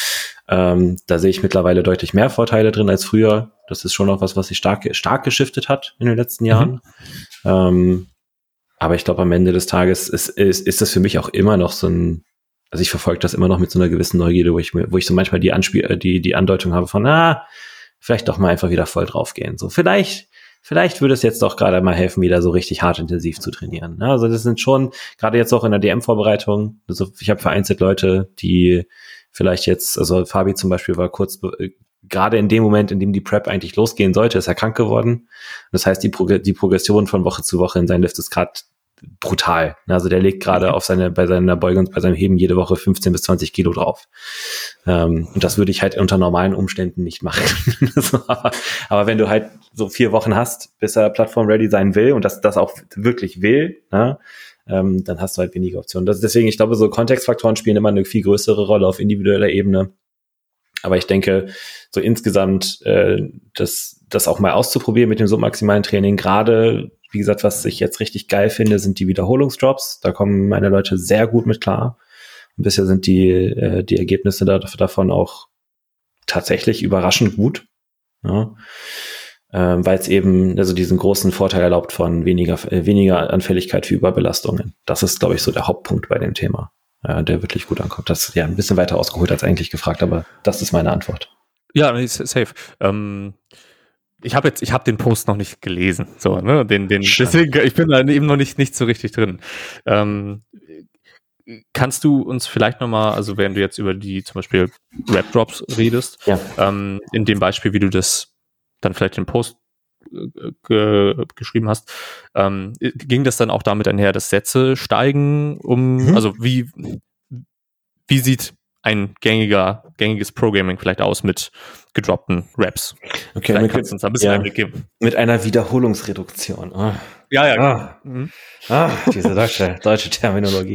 Da sehe ich mittlerweile deutlich mehr Vorteile drin als früher. Das ist schon auch was sich stark geschiftet hat in den letzten Jahren. Aber ich glaube, am Ende des Tages ist das für mich auch immer noch so ein, also ich verfolge das immer noch mit so einer gewissen Neugierde, wo ich so manchmal die Andeutung habe von, vielleicht doch mal einfach wieder voll drauf gehen. So, vielleicht würde es jetzt doch gerade mal helfen, wieder so richtig hart intensiv zu trainieren. Also das sind schon, gerade jetzt auch in der DM-Vorbereitung, also ich habe vereinzelt Leute, die vielleicht jetzt, also Fabi zum Beispiel war gerade in dem Moment, in dem die Prep eigentlich losgehen sollte, ist er krank geworden. Das heißt, die Progression von Woche zu Woche in seinen Lift ist gerade brutal. Also der legt gerade bei seiner Beuge und bei seinem Heben jede Woche 15 bis 20 Kilo drauf. Und das würde ich halt unter normalen Umständen nicht machen. Aber wenn du halt so 4 Wochen hast, bis er Plattform-ready sein will und das auch wirklich will, ne, dann hast du halt weniger Optionen. Deswegen, ich glaube, so Kontextfaktoren spielen immer eine viel größere Rolle auf individueller Ebene. Aber ich denke, so insgesamt das auch mal auszuprobieren mit dem submaximalen Training, gerade, wie gesagt, was ich jetzt richtig geil finde, sind die Wiederholungsdrops. Da kommen meine Leute sehr gut mit klar. Und bisher sind die Ergebnisse davon auch tatsächlich überraschend gut. Ja. Weil es eben also diesen großen Vorteil erlaubt von weniger Anfälligkeit für Überbelastungen. Das ist, glaube ich, so der Hauptpunkt bei dem Thema, der wirklich gut ankommt. Das ist ja ein bisschen weiter ausgeholt als eigentlich gefragt, aber das ist meine Antwort. Ja, safe. Ich habe den Post noch nicht gelesen, so, ne, deswegen, ich bin da eben noch nicht so richtig drin. Kannst du uns vielleicht nochmal, also wenn du jetzt über die zum Beispiel Rap-Drops redest, in dem Beispiel, wie du das dann vielleicht den Post geschrieben hast, ging das dann auch damit einher, dass Sätze steigen, also wie sieht ein gängiges Programming vielleicht aus mit gedroppten Raps? Okay, vielleicht kannst du uns ein bisschen Einblick geben. Mit einer Wiederholungsreduktion. Oh. Ja. Diese deutsche Terminologie.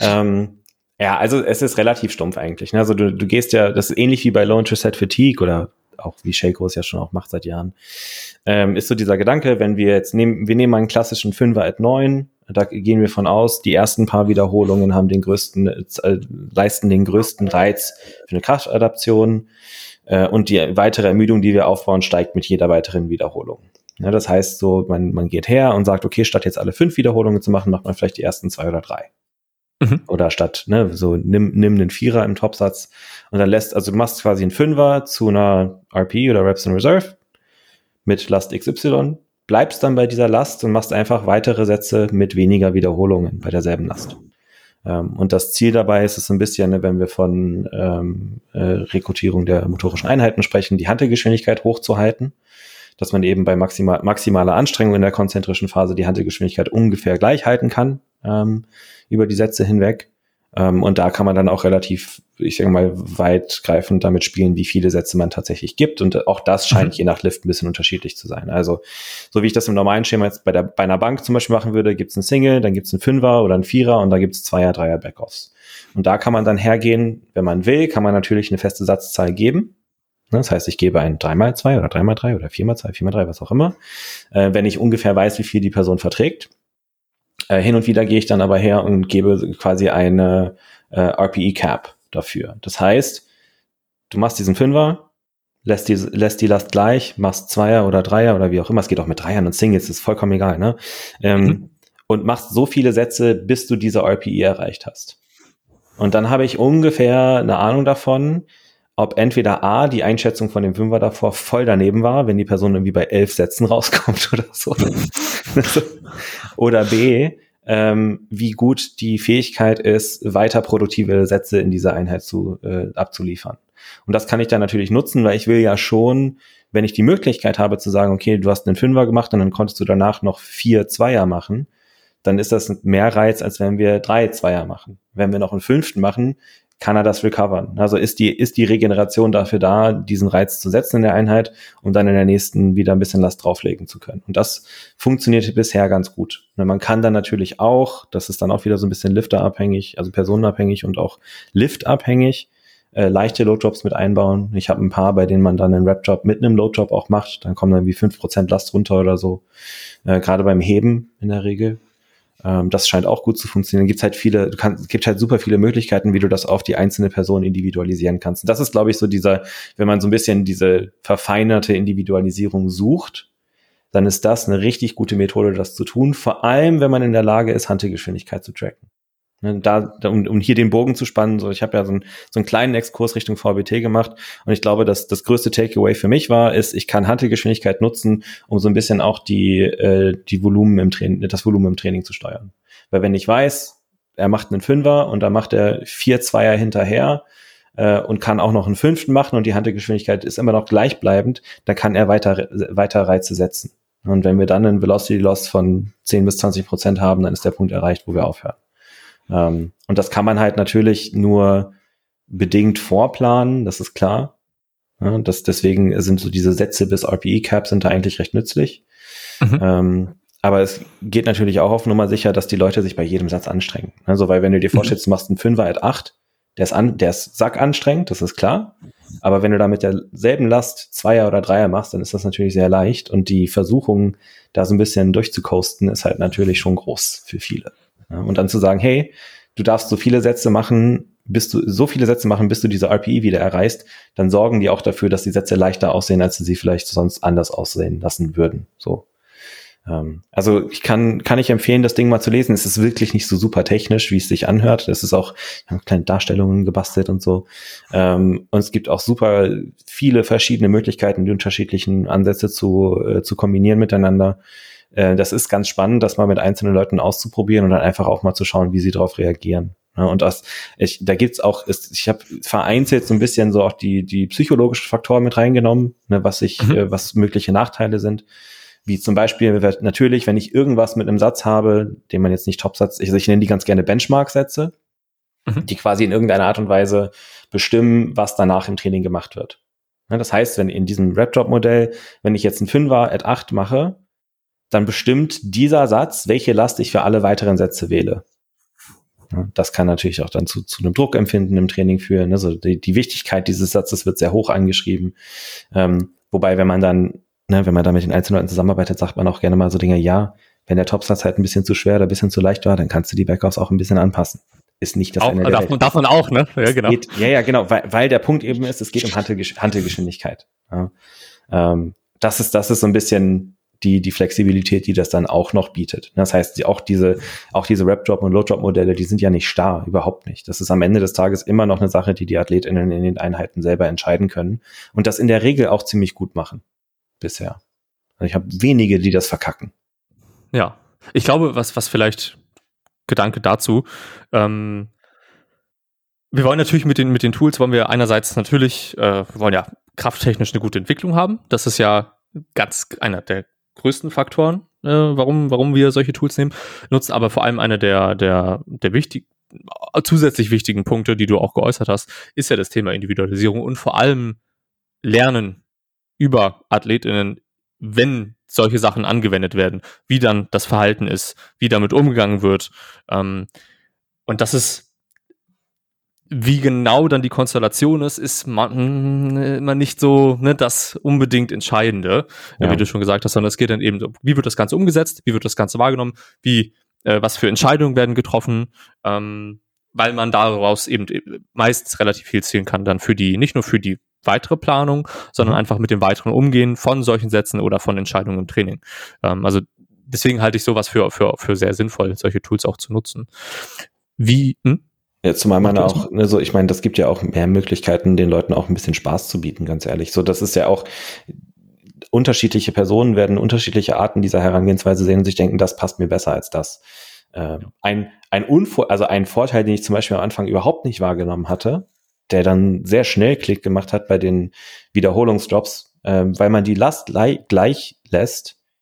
Also es ist relativ stumpf eigentlich. Ne? Also du gehst ja, das ist ähnlich wie bei Low Intercept Fatigue oder auch wie Shaco es ja schon auch macht seit Jahren, ist so dieser Gedanke, wenn wir nehmen einen klassischen 5er at 9, da gehen wir von aus, die ersten paar Wiederholungen haben leisten den größten Reiz für eine Kraftadaption, und die weitere Ermüdung, die wir aufbauen, steigt mit jeder weiteren Wiederholung. Ja, das heißt so, man geht her und sagt, okay, statt jetzt alle 5 Wiederholungen zu machen, macht man vielleicht die ersten 2 oder 3. Oder statt, so nimm einen 4er im Topsatz und dann du machst quasi einen 5er zu einer RP oder Reps in Reserve mit Last XY, bleibst dann bei dieser Last und machst einfach weitere Sätze mit weniger Wiederholungen bei derselben Last. Und das Ziel dabei ist es so ein bisschen, wenn wir von Rekrutierung der motorischen Einheiten sprechen, die Hantelgeschwindigkeit hochzuhalten, dass man eben bei maximaler Anstrengung in der konzentrischen Phase die Hantelgeschwindigkeit ungefähr gleich halten kann über die Sätze hinweg. Und da kann man dann auch relativ, ich sage mal, weitgreifend damit spielen, wie viele Sätze man tatsächlich gibt. Und auch das scheint je nach Lift ein bisschen unterschiedlich zu sein. Also, so wie ich das im normalen Schema jetzt bei einer Bank zum Beispiel machen würde, gibt es einen Single, dann gibt es einen 5er oder einen 4er und da gibt es 2er, 3er Backoffs. Und da kann man dann hergehen, wenn man will, kann man natürlich eine feste Satzzahl geben. Das heißt, ich gebe ein 3x2 oder 3x3 oder 4x2, 4x3, was auch immer, wenn ich ungefähr weiß, wie viel die Person verträgt. Hin und wieder gehe ich dann aber her und gebe quasi eine RPE-Cap dafür. Das heißt, du machst diesen 5er, lässt die Last gleich, machst 2er oder 3er oder wie auch immer, es geht auch mit 3ern und Singles, ist vollkommen egal, ne? Und machst so viele Sätze, bis du diese RPE erreicht hast. Und dann habe ich ungefähr eine Ahnung davon, ob entweder A, die Einschätzung von dem 5er davor voll daneben war, wenn die Person irgendwie bei 11 Sätzen rauskommt oder so. Oder B, wie gut die Fähigkeit ist, weiter produktive Sätze in dieser Einheit abzuliefern. Und das kann ich dann natürlich nutzen, weil ich will ja schon, wenn ich die Möglichkeit habe zu sagen, okay, du hast einen 5er gemacht und dann konntest du danach noch 4 Zweier machen, dann ist das mehr Reiz, als wenn wir 3 Zweier machen. Wenn wir noch einen 5. machen, kann er das recovern. Also ist die Regeneration dafür da, diesen Reiz zu setzen in der Einheit, um dann in der nächsten wieder ein bisschen Last drauflegen zu können. Und das funktionierte bisher ganz gut. Man kann dann natürlich auch, das ist dann auch wieder so ein bisschen lifterabhängig, also personenabhängig und auch liftabhängig, leichte Load-Drops mit einbauen. Ich habe ein paar, bei denen man dann einen Rep-Drop mit einem Load-Drop auch macht. Dann kommen dann wie 5% Last runter oder so. Gerade beim Heben in der Regel. Das scheint auch gut zu funktionieren. Es gibt halt super viele Möglichkeiten, wie du das auf die einzelne Person individualisieren kannst. Und das ist, glaube ich, so wenn man so ein bisschen diese verfeinerte Individualisierung sucht, dann ist das eine richtig gute Methode, das zu tun. Vor allem, wenn man in der Lage ist, Handgeschwindigkeit zu tracken. Um hier den Bogen zu spannen, ich habe ja so einen kleinen Exkurs Richtung VBT gemacht und ich glaube, dass das größte Takeaway für mich ist, ich kann Handgeschwindigkeit nutzen, um so ein bisschen auch das Volumen im Training zu steuern. Weil wenn ich weiß, er macht einen 5er und dann macht er 4 Zweier hinterher und kann auch noch einen 5. machen und die Handgeschwindigkeit ist immer noch gleichbleibend, dann kann er weiter Reize setzen. Und wenn wir dann einen Velocity Loss von 10-20% haben, dann ist der Punkt erreicht, wo wir aufhören. Und das kann man halt natürlich nur bedingt vorplanen, das ist klar. Ja, deswegen sind so diese Sätze bis RPE-Cap sind da eigentlich recht nützlich. Aber es geht natürlich auch auf Nummer sicher, dass die Leute sich bei jedem Satz anstrengen. Also, weil wenn du dir vorstellst, du machst einen 5er at 8, der ist sackanstrengend, das ist klar. Aber wenn du da mit derselben Last 2er oder 3er machst, dann ist das natürlich sehr leicht. Und die Versuchung, da so ein bisschen durchzukoasten, ist halt natürlich schon groß für viele. Ja, und dann zu sagen, hey, du darfst so viele Sätze machen, bis du diese RPE wieder erreichst, dann sorgen die auch dafür, dass die Sätze leichter aussehen, als sie vielleicht sonst anders aussehen lassen würden. So. Also kann ich empfehlen, das Ding mal zu lesen. Es ist wirklich nicht so super technisch, wie es sich anhört. Es ist auch, wir haben kleine Darstellungen gebastelt und so. Und es gibt auch super viele verschiedene Möglichkeiten, die unterschiedlichen Ansätze zu kombinieren miteinander. Das ist ganz spannend, das mal mit einzelnen Leuten auszuprobieren und dann einfach auch mal zu schauen, wie sie darauf reagieren. Ja, und da gibt's auch, ich habe vereinzelt so ein bisschen so auch die psychologischen Faktoren mit reingenommen, ne, was mögliche Nachteile sind. Wie zum Beispiel natürlich, wenn ich irgendwas mit einem Satz habe, den man jetzt nicht Topsatz, ich nenne die ganz gerne Benchmark-Sätze, die quasi in irgendeiner Art und Weise bestimmen, was danach im Training gemacht wird. Ja, das heißt, wenn in diesem Rep-Drop-Modell, wenn ich jetzt einen 5er at 8 mache, dann bestimmt dieser Satz, welche Last ich für alle weiteren Sätze wähle. Ja, das kann natürlich auch dann zu einem Druckempfinden im Training führen. Also die Wichtigkeit dieses Satzes wird sehr hoch angeschrieben. Wobei, wenn man da mit den einzelnen Leuten zusammenarbeitet, sagt man auch gerne mal so Dinge, ja, wenn der Topsatz halt ein bisschen zu schwer oder ein bisschen zu leicht war, dann kannst du die Backoffs auch ein bisschen anpassen. Ist nicht das Ende der Welt. Darf man auch, ne? Ja, genau. Genau, weil der Punkt eben ist, es geht um Handgeschwindigkeit. Ja. Das ist so ein bisschen die Flexibilität, die das dann auch noch bietet. Das heißt, auch diese Rep-Drop- und Load-Drop-Modelle, die sind ja nicht starr, überhaupt nicht. Das ist am Ende des Tages immer noch eine Sache, die AthletInnen in den Einheiten selber entscheiden können und das in der Regel auch ziemlich gut machen. Bisher. Also ich habe wenige, die das verkacken. Ja, ich glaube, was vielleicht Gedanke dazu, wir wollen natürlich mit den Tools, wollen wir einerseits natürlich, wir wollen ja krafttechnisch eine gute Entwicklung haben. Das ist ja einer der größten Faktoren, warum wir solche Tools nutzen, aber vor allem einer der zusätzlich wichtigen Punkte, die du auch geäußert hast, ist ja das Thema Individualisierung und vor allem Lernen über AthletInnen, wenn solche Sachen angewendet werden, wie dann das Verhalten ist, wie damit umgegangen wird. Und das ist, wie genau dann die Konstellation ist immer nicht so das unbedingt Entscheidende, wie du schon gesagt hast, sondern es geht dann eben so, wie wird das Ganze umgesetzt, wie wird das Ganze wahrgenommen, was für Entscheidungen werden getroffen, weil man daraus eben meistens relativ viel zielen kann, dann nicht nur für die weitere Planung, sondern einfach mit dem weiteren Umgehen von solchen Sätzen oder von Entscheidungen im Training. Also deswegen halte ich sowas für sehr sinnvoll, solche Tools auch zu nutzen. Ja, zumal man auch, ich meine, das gibt ja auch mehr Möglichkeiten, den Leuten auch ein bisschen Spaß zu bieten, ganz ehrlich. So, das ist ja auch, unterschiedliche Personen werden unterschiedliche Arten dieser Herangehensweise sehen und sich denken, das passt mir besser als das. Ein Vorteil, den ich zum Beispiel am Anfang überhaupt nicht wahrgenommen hatte, der dann sehr schnell Klick gemacht hat bei den Wiederholungsdrops, weil man die Last gleich lässt,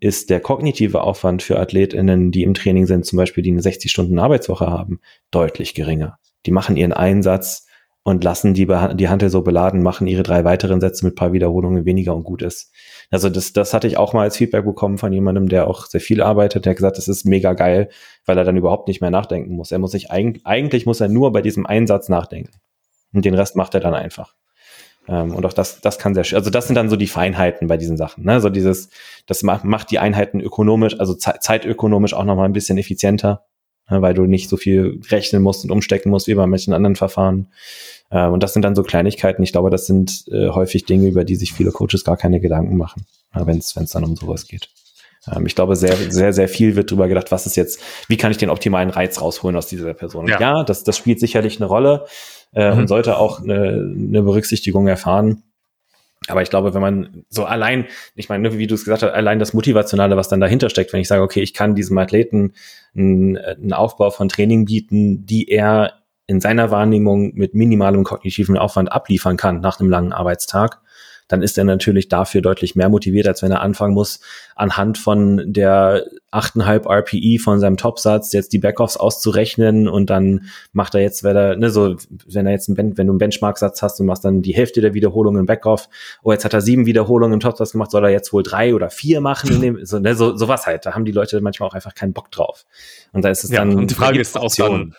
ist der kognitive Aufwand für AthletInnen, die im Training sind, zum Beispiel, die eine 60-Stunden-Arbeitswoche haben, deutlich geringer. Die machen ihren Einsatz und lassen die Hantel so beladen, machen ihre 3 weiteren Sätze mit ein paar Wiederholungen weniger und gut ist. Also das hatte ich auch mal als Feedback bekommen von jemandem, der auch sehr viel arbeitet, der hat gesagt, das ist mega geil, weil er dann überhaupt nicht mehr nachdenken muss. Er muss sich eigentlich muss er nur bei diesem Einsatz nachdenken. Und den Rest macht er dann einfach. Und auch das kann sehr schön, also das sind dann so die Feinheiten bei diesen Sachen, ne? So das macht die Einheiten ökonomisch, also zeitökonomisch auch nochmal ein bisschen effizienter, ne? Weil du nicht so viel rechnen musst und umstecken musst wie bei manchen anderen Verfahren. Und das sind dann so Kleinigkeiten. Ich glaube, das sind häufig Dinge, über die sich viele Coaches gar keine Gedanken machen, wenn es dann um sowas geht. Ich glaube, sehr, sehr, sehr viel wird drüber gedacht, wie kann ich den optimalen Reiz rausholen aus dieser Person? Ja, ja das spielt sicherlich eine Rolle und sollte auch eine Berücksichtigung erfahren. Aber ich glaube, wenn man so allein, ich meine, wie du es gesagt hast, allein das Motivationale, was dann dahinter steckt, wenn ich sage, okay, ich kann diesem Athleten einen Aufbau von Training bieten, die er in seiner Wahrnehmung mit minimalem kognitiven Aufwand abliefern kann nach einem langen Arbeitstag, dann ist er natürlich dafür deutlich mehr motiviert, als wenn er anfangen muss, anhand von der 8,5 RPE von seinem Topsatz jetzt die Backoffs auszurechnen und dann macht er jetzt, wenn du einen Benchmark-Satz hast und machst dann die Hälfte der Wiederholungen im Backoff, jetzt hat er 7 Wiederholungen im Topsatz gemacht, soll er jetzt wohl 3 oder 4 machen? Sowas halt. Da haben die Leute manchmal auch einfach keinen Bock drauf. Und da ist es dann. Und die Frage ist auch dann,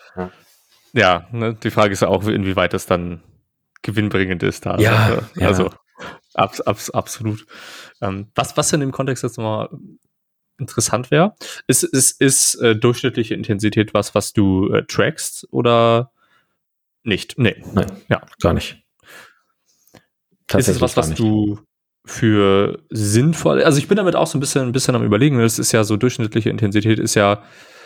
die Frage ist ja auch, inwieweit das dann gewinnbringend ist. Da. Ja, also absolut. Was in dem Kontext jetzt nochmal interessant wäre, ist durchschnittliche Intensität was du trackst oder nicht? Nee. Nein, gar nicht. Ist es was du für sinnvoll, also ich bin damit auch so ein bisschen am Überlegen, es ist ja so, durchschnittliche Intensität ist ja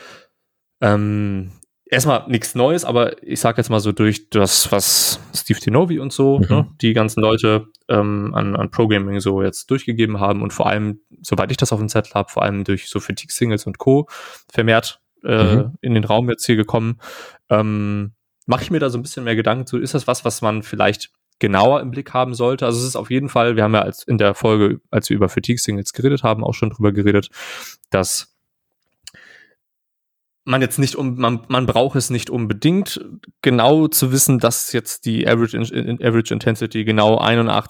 erstmal nichts Neues, aber ich sag jetzt mal so durch das, was Steve Tinovi und so, ne, die ganzen Leute an Programming so jetzt durchgegeben haben und vor allem, soweit ich das auf dem Zettel habe, vor allem durch so Fatigue-Singles und Co. vermehrt in den Raum jetzt hier gekommen, mache ich mir da so ein bisschen mehr Gedanken zu, ist das was man vielleicht genauer im Blick haben sollte? Also es ist auf jeden Fall, wir haben ja in der Folge, als wir über Fatigue-Singles geredet haben, auch schon drüber geredet, dass man jetzt nicht man braucht es nicht unbedingt genau zu wissen, dass jetzt die Average Intensity genau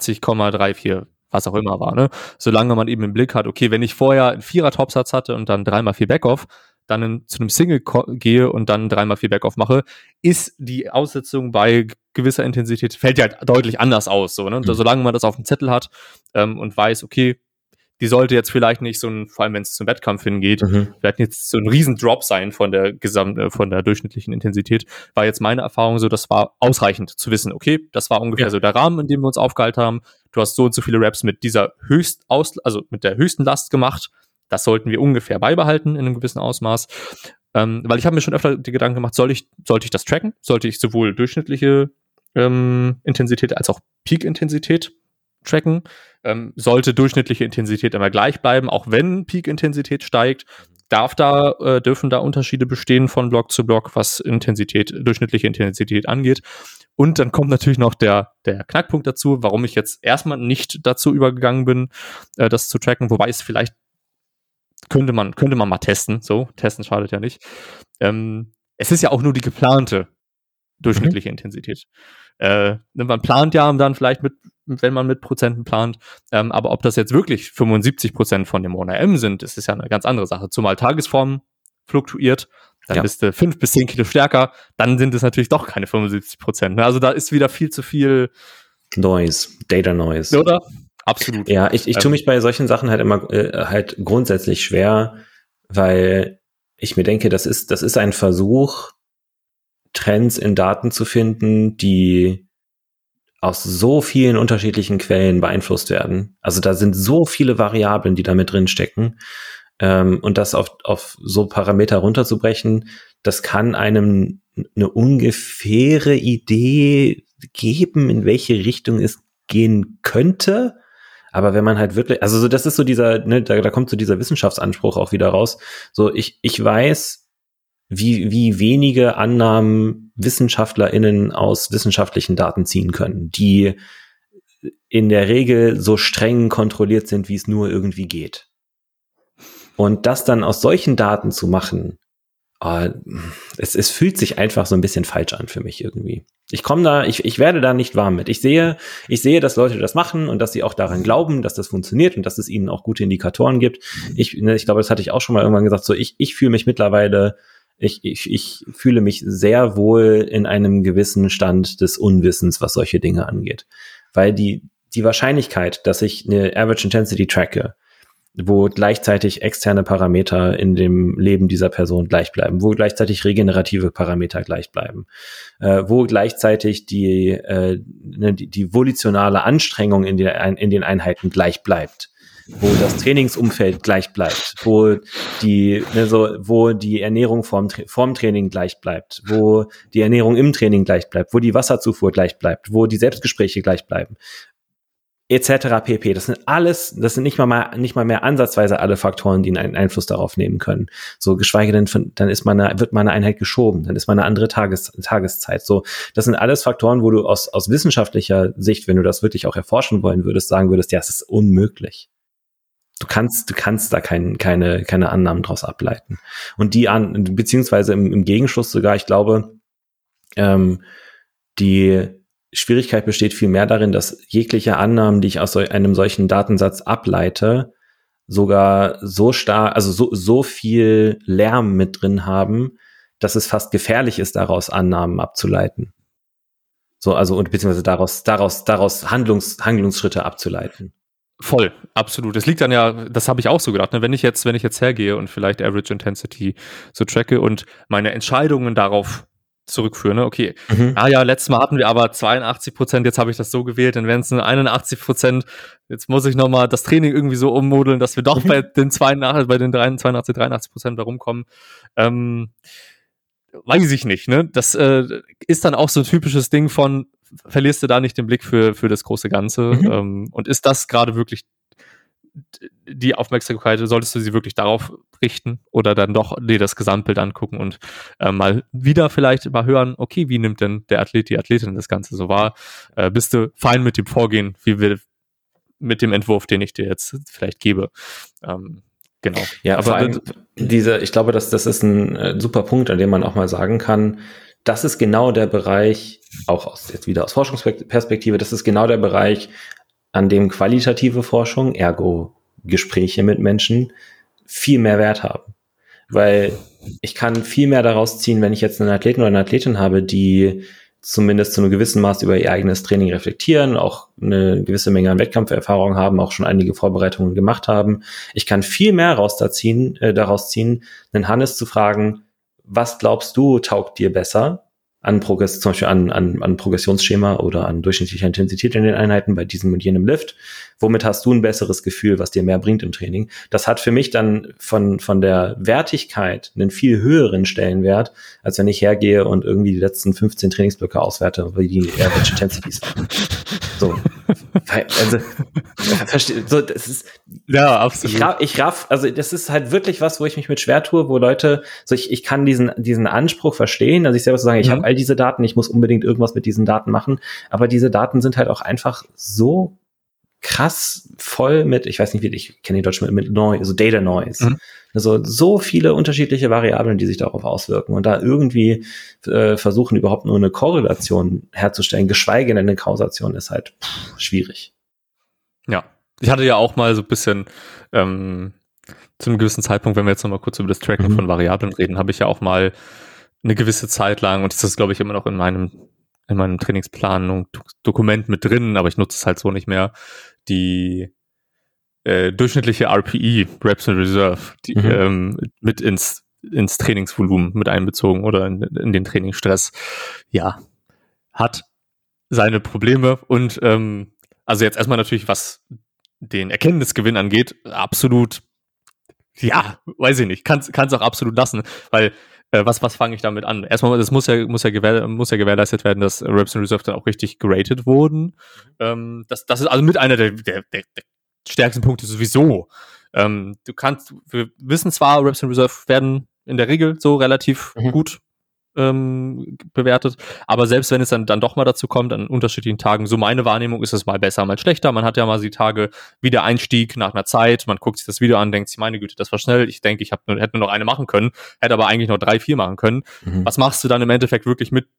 81,34 was auch immer war, ne? Solange man eben im Blick hat, okay, wenn ich vorher einen 4er Topsatz hatte und dann 3x4 Backoff, dann zu einem Single gehe und dann 3x4 Backoff mache, ist die Aussetzung bei gewisser Intensität, fällt ja halt deutlich anders aus, so, ne? Und solange man das auf dem Zettel hat und weiß, okay, die sollte jetzt vielleicht nicht vor allem wenn es zum Wettkampf hingeht, vielleicht jetzt so ein riesen Drop sein von der durchschnittlichen Intensität, war jetzt meine Erfahrung so, das war ausreichend zu wissen, okay, das war ungefähr so der Rahmen, in dem wir uns aufgehalten haben, du hast so und so viele Reps mit dieser mit der höchsten Last gemacht, das sollten wir ungefähr beibehalten in einem gewissen Ausmaß, weil ich habe mir schon öfter die Gedanken gemacht, sollte ich das tracken, sollte ich sowohl durchschnittliche Intensität als auch Peak-Intensität tracken, sollte durchschnittliche Intensität immer gleich bleiben, auch wenn Peak-Intensität steigt, dürfen da Unterschiede bestehen von Block zu Block, was durchschnittliche Intensität angeht. Und dann kommt natürlich noch der Knackpunkt dazu, warum ich jetzt erstmal nicht dazu übergegangen bin, das zu tracken, wobei es vielleicht könnte man mal testen, so, testen schadet ja nicht. Es ist ja auch nur die geplante durchschnittliche Intensität. Man plant ja dann vielleicht wenn man mit Prozenten plant, aber ob das jetzt wirklich 75% von dem ONRM sind, das ist ja eine ganz andere Sache. Zumal Tagesform fluktuiert, dann bist du 5 bis 10 Kilo stärker, dann sind es natürlich doch keine 75%. Ne? Also da ist wieder viel zu viel Data Noise. Oder? Absolut. Ja, ich tue mich bei solchen Sachen halt immer halt grundsätzlich schwer, weil ich mir denke, das ist ein Versuch, Trends in Daten zu finden, die aus so vielen unterschiedlichen Quellen beeinflusst werden. Also da sind so viele Variablen, die da mit drin stecken. Und das auf so Parameter runterzubrechen, das kann einem eine ungefähre Idee geben, in welche Richtung es gehen könnte. Aber wenn man halt wirklich, also so, das ist so dieser, ne, da kommt so dieser Wissenschaftsanspruch auch wieder raus. So, ich weiß, wie wenige Annahmen WissenschaftlerInnen aus wissenschaftlichen Daten ziehen können, die in der Regel so streng kontrolliert sind, wie es nur irgendwie geht. Und das dann aus solchen Daten zu machen, es fühlt sich einfach so ein bisschen falsch an für mich irgendwie. Ich werde da nicht warm mit. Ich sehe, dass Leute das machen und dass sie auch daran glauben, dass das funktioniert und dass es ihnen auch gute Indikatoren gibt. Ich glaube, das hatte ich auch schon mal irgendwann gesagt, so ich fühle mich mittlerweile, ich fühle mich sehr wohl in einem gewissen Stand des Unwissens, was solche Dinge angeht. Weil die Wahrscheinlichkeit, dass ich eine Average Intensity tracke, wo gleichzeitig externe Parameter in dem Leben dieser Person gleich bleiben, wo gleichzeitig regenerative Parameter gleich bleiben, wo gleichzeitig die volitionale Anstrengung in den Einheiten gleich bleibt, wo das Trainingsumfeld gleich bleibt, wo die Ernährung vorm Training gleich bleibt, wo die Ernährung im Training gleich bleibt, wo die Wasserzufuhr gleich bleibt, wo die Selbstgespräche gleich bleiben, etc. pp. Das sind nicht mal mehr ansatzweise alle Faktoren, die einen Einfluss darauf nehmen können. So, geschweige denn, dann wird mal eine Einheit geschoben, dann ist mal eine andere Tageszeit. So, das sind alles Faktoren, wo du aus wissenschaftlicher Sicht, wenn du das wirklich auch erforschen wollen würdest, sagen würdest, ja, es ist unmöglich. Du kannst da keine Annahmen draus ableiten. Und beziehungsweise im Gegenschluss sogar, ich glaube, die Schwierigkeit besteht vielmehr darin, dass jegliche Annahmen, die ich aus einem solchen Datensatz ableite, sogar so stark, also so viel Lärm mit drin haben, dass es fast gefährlich ist, daraus Annahmen abzuleiten. So, also, und beziehungsweise daraus Handlungsschritte abzuleiten. Voll, absolut. Das liegt dann ja, das habe ich auch so gedacht, ne? Wenn ich jetzt hergehe und vielleicht Average Intensity so tracke und meine Entscheidungen darauf zurückführen, ne? Okay, letztes Mal hatten wir aber 82%, jetzt habe ich das so gewählt, dann wären es nur 81%, jetzt muss ich nochmal das Training irgendwie so ummodeln, dass wir doch bei den 83% da rumkommen. Weiß ich nicht, ne? Das ist dann auch so ein typisches Ding von, verlierst du da nicht den Blick für das große Ganze? Und ist das gerade wirklich die Aufmerksamkeit, solltest du sie wirklich darauf richten oder dann doch dir das Gesamtbild angucken und mal wieder vielleicht mal hören, okay, wie nimmt denn der Athlet, die Athletin das Ganze so wahr? Bist du fein mit dem Vorgehen, mit dem Entwurf, den ich dir jetzt vielleicht gebe? Genau. Ja, aber vor allem ich glaube, das ist ein super Punkt, an dem man auch mal sagen kann, das ist genau der Bereich, auch jetzt wieder aus Forschungsperspektive, das ist genau der Bereich, an dem qualitative Forschung, ergo Gespräche mit Menschen, viel mehr Wert haben. Weil ich kann viel mehr daraus ziehen, wenn ich jetzt einen Athleten oder eine Athletin habe, die zumindest zu einem gewissen Maß über ihr eigenes Training reflektieren, auch eine gewisse Menge an Wettkampferfahrung haben, auch schon einige Vorbereitungen gemacht haben. Ich kann viel mehr daraus ziehen, einen Hannes zu fragen, was glaubst du, taugt dir besser? Zum Beispiel an Progressionsschema oder an durchschnittlicher Intensität in den Einheiten bei diesem und jenem Lift. Womit hast du ein besseres Gefühl, was dir mehr bringt im Training? Das hat für mich dann von der Wertigkeit einen viel höheren Stellenwert, als wenn ich hergehe und irgendwie die letzten 15 Trainingsblöcke auswerte, wie die Average Intensities waren. So. Also, das ist, ja, absolut. Also das ist halt wirklich was, wo ich mich mit schwer tue, wo Leute, ich kann diesen Anspruch verstehen, also ich selber zu sagen, ich habe all diese Daten, ich muss unbedingt irgendwas mit diesen Daten machen, aber diese Daten sind halt auch einfach so krass voll mit, ich weiß nicht, ich kenne die Deutschen mit Noise, also Data Noise. Also so viele unterschiedliche Variablen, die sich darauf auswirken und da irgendwie versuchen, überhaupt nur eine Korrelation herzustellen, geschweige denn eine Kausation, ist halt schwierig. Ja, ich hatte ja auch mal so ein bisschen zu einem gewissen Zeitpunkt, wenn wir jetzt noch mal kurz über das Tracken von Variablen reden, habe ich ja auch mal eine gewisse Zeit lang, und das ist, glaube ich, immer noch in meinem Trainingsplanung-Dokument mit drin, aber ich nutze es halt so nicht mehr, die durchschnittliche RPE, Reps in Reserve, die, mit ins Trainingsvolumen mit einbezogen oder in den Trainingsstress, ja, hat seine Probleme und also jetzt erstmal natürlich, was den Erkenntnisgewinn angeht, absolut, ja, weiß ich nicht, kann's auch absolut lassen, weil was fange ich damit an? Erstmal, das muss ja gewährleistet werden, dass Reps in Reserve dann auch richtig geratet wurden. Das ist also mit einer der stärksten Punkte sowieso. Wir wissen zwar, Reps in Reserve werden in der Regel so relativ gut bewertet. Aber selbst wenn es dann doch mal dazu kommt, an unterschiedlichen Tagen, so meine Wahrnehmung, ist es mal besser, mal schlechter. Man hat ja mal die Tage Wiedereinstieg nach einer Zeit, man guckt sich das Video an, denkt sich, meine Güte, das war schnell. Ich denke, hätte nur noch eine machen können, hätte aber eigentlich noch 3, 4 machen können. Was machst du dann im Endeffekt wirklich mit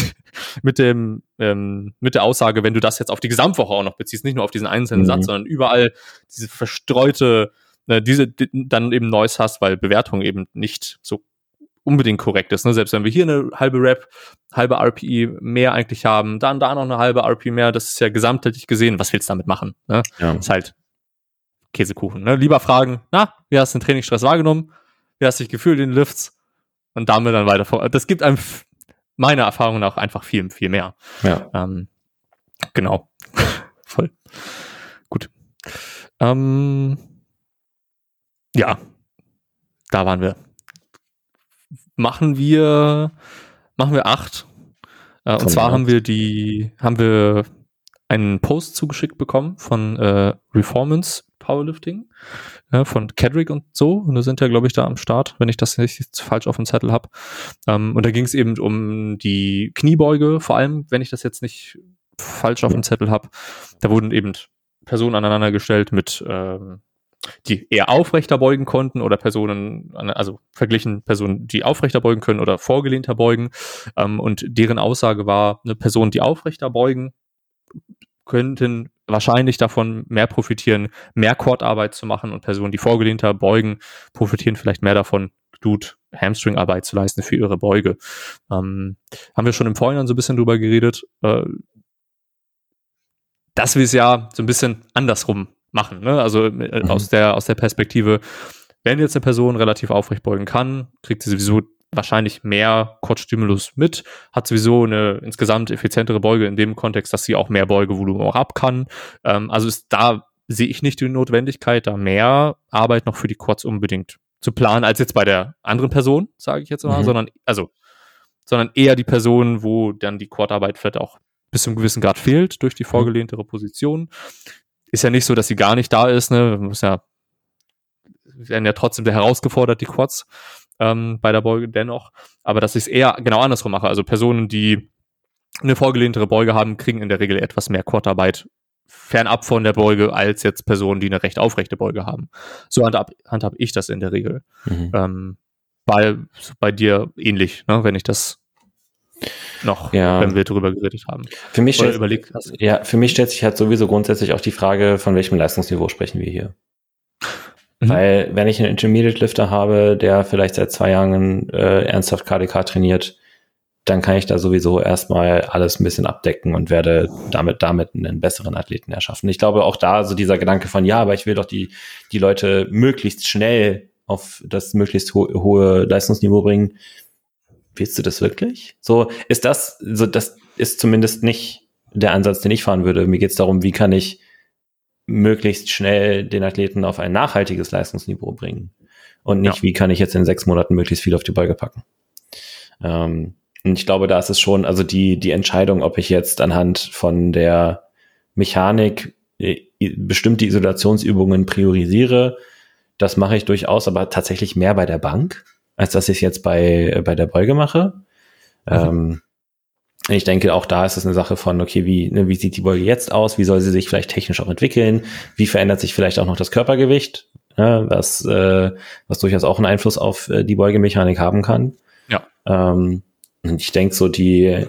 der Aussage, wenn du das jetzt auf die Gesamtwoche auch noch beziehst, nicht nur auf diesen einzelnen Satz, sondern überall diese verstreute, dann eben Noise hast, weil Bewertung eben nicht so unbedingt korrekt ist. Ne? Selbst wenn wir hier eine halbe RPI mehr eigentlich haben, dann da noch eine halbe RPI mehr, das ist ja gesamtheitlich gesehen, was willst du damit machen? Ne? Ja. Ist halt Käsekuchen. Ne? Lieber fragen, wie hast du den Trainingsstress wahrgenommen? Wie hast du dich gefühlt in den Lifts? Und damit dann weiter vor. Das gibt einem meiner Erfahrung nach einfach viel, viel mehr. Ja. Genau. Voll. Gut. Ja, da waren wir. Machen wir 8. Und zwar haben wir einen Post zugeschickt bekommen von Reformance Powerlifting, von Kedrick und so. Und da sind ja, glaube ich, da am Start, wenn ich das nicht falsch auf dem Zettel habe. Und da ging es eben um die Kniebeuge, vor allem, wenn ich das jetzt nicht falsch auf dem Zettel habe. Da wurden eben Personen aneinander gestellt mit die eher aufrechter beugen konnten oder also verglichen Personen, die aufrechter beugen können oder vorgelehnter beugen. Und deren Aussage war, eine Person, die aufrechter beugen, könnten wahrscheinlich davon mehr profitieren, mehr Quad-Arbeit zu machen, und Personen, die vorgelehnter beugen, profitieren vielleicht mehr davon, Hamstring-Arbeit zu leisten für ihre Beuge. Haben wir schon im Vorhinein so ein bisschen drüber geredet, dass wir es ja so ein bisschen andersrum machen, ne? Also aus der Perspektive, wenn jetzt eine Person relativ aufrecht beugen kann, kriegt sie sowieso wahrscheinlich mehr Quad-Stimulus mit, hat sowieso eine insgesamt effizientere Beuge in dem Kontext, dass sie auch mehr Beugevolumen auch ab kann. Also da sehe ich nicht die Notwendigkeit, da mehr Arbeit noch für die Quads unbedingt zu planen, als jetzt bei der anderen Person, sage ich jetzt mal, sondern eher die Person, wo dann die Quad-Arbeit vielleicht auch bis zu einem gewissen Grad fehlt durch die vorgelehntere Position. Ist ja nicht so, dass sie gar nicht da ist, ne? Wir werden ja trotzdem sehr herausgefordert, die Quads, bei der Beuge dennoch. Aber dass ich es eher genau andersrum mache. Also Personen, die eine vorgelehntere Beuge haben, kriegen in der Regel etwas mehr Quad-Arbeit fernab von der Beuge, als jetzt Personen, die eine recht aufrechte Beuge haben. So handhab ich das in der Regel. Bei dir ähnlich, ne? Wenn ich das wenn wir darüber geredet haben. Für mich stellt sich halt sowieso grundsätzlich auch die Frage, von welchem Leistungsniveau sprechen wir hier. Weil wenn ich einen Intermediate-Lifter habe, der vielleicht seit 2 Jahren ernsthaft KDK trainiert, dann kann ich da sowieso erstmal alles ein bisschen abdecken und werde damit einen besseren Athleten erschaffen. Ich glaube auch da so dieser Gedanke von, aber ich will doch die Leute möglichst schnell auf das möglichst hohe Leistungsniveau bringen. Willst du das wirklich? Das ist zumindest nicht der Ansatz, den ich fahren würde. Mir geht es darum, wie kann ich möglichst schnell den Athleten auf ein nachhaltiges Leistungsniveau bringen und nicht, wie kann ich jetzt in 6 Monaten möglichst viel auf die Beuge packen. Und ich glaube, da ist es schon, also die Entscheidung, ob ich jetzt anhand von der Mechanik bestimmte Isolationsübungen priorisiere, das mache ich durchaus, aber tatsächlich mehr bei der Bank, als dass ich es jetzt bei der Beuge mache. Ich denke, auch da ist es eine Sache von, okay, wie sieht die Beuge jetzt aus? Wie soll sie sich vielleicht technisch auch entwickeln? Wie verändert sich vielleicht auch noch das Körpergewicht? Was durchaus auch einen Einfluss auf die Beugemechanik haben kann. Ja. Und ich denke,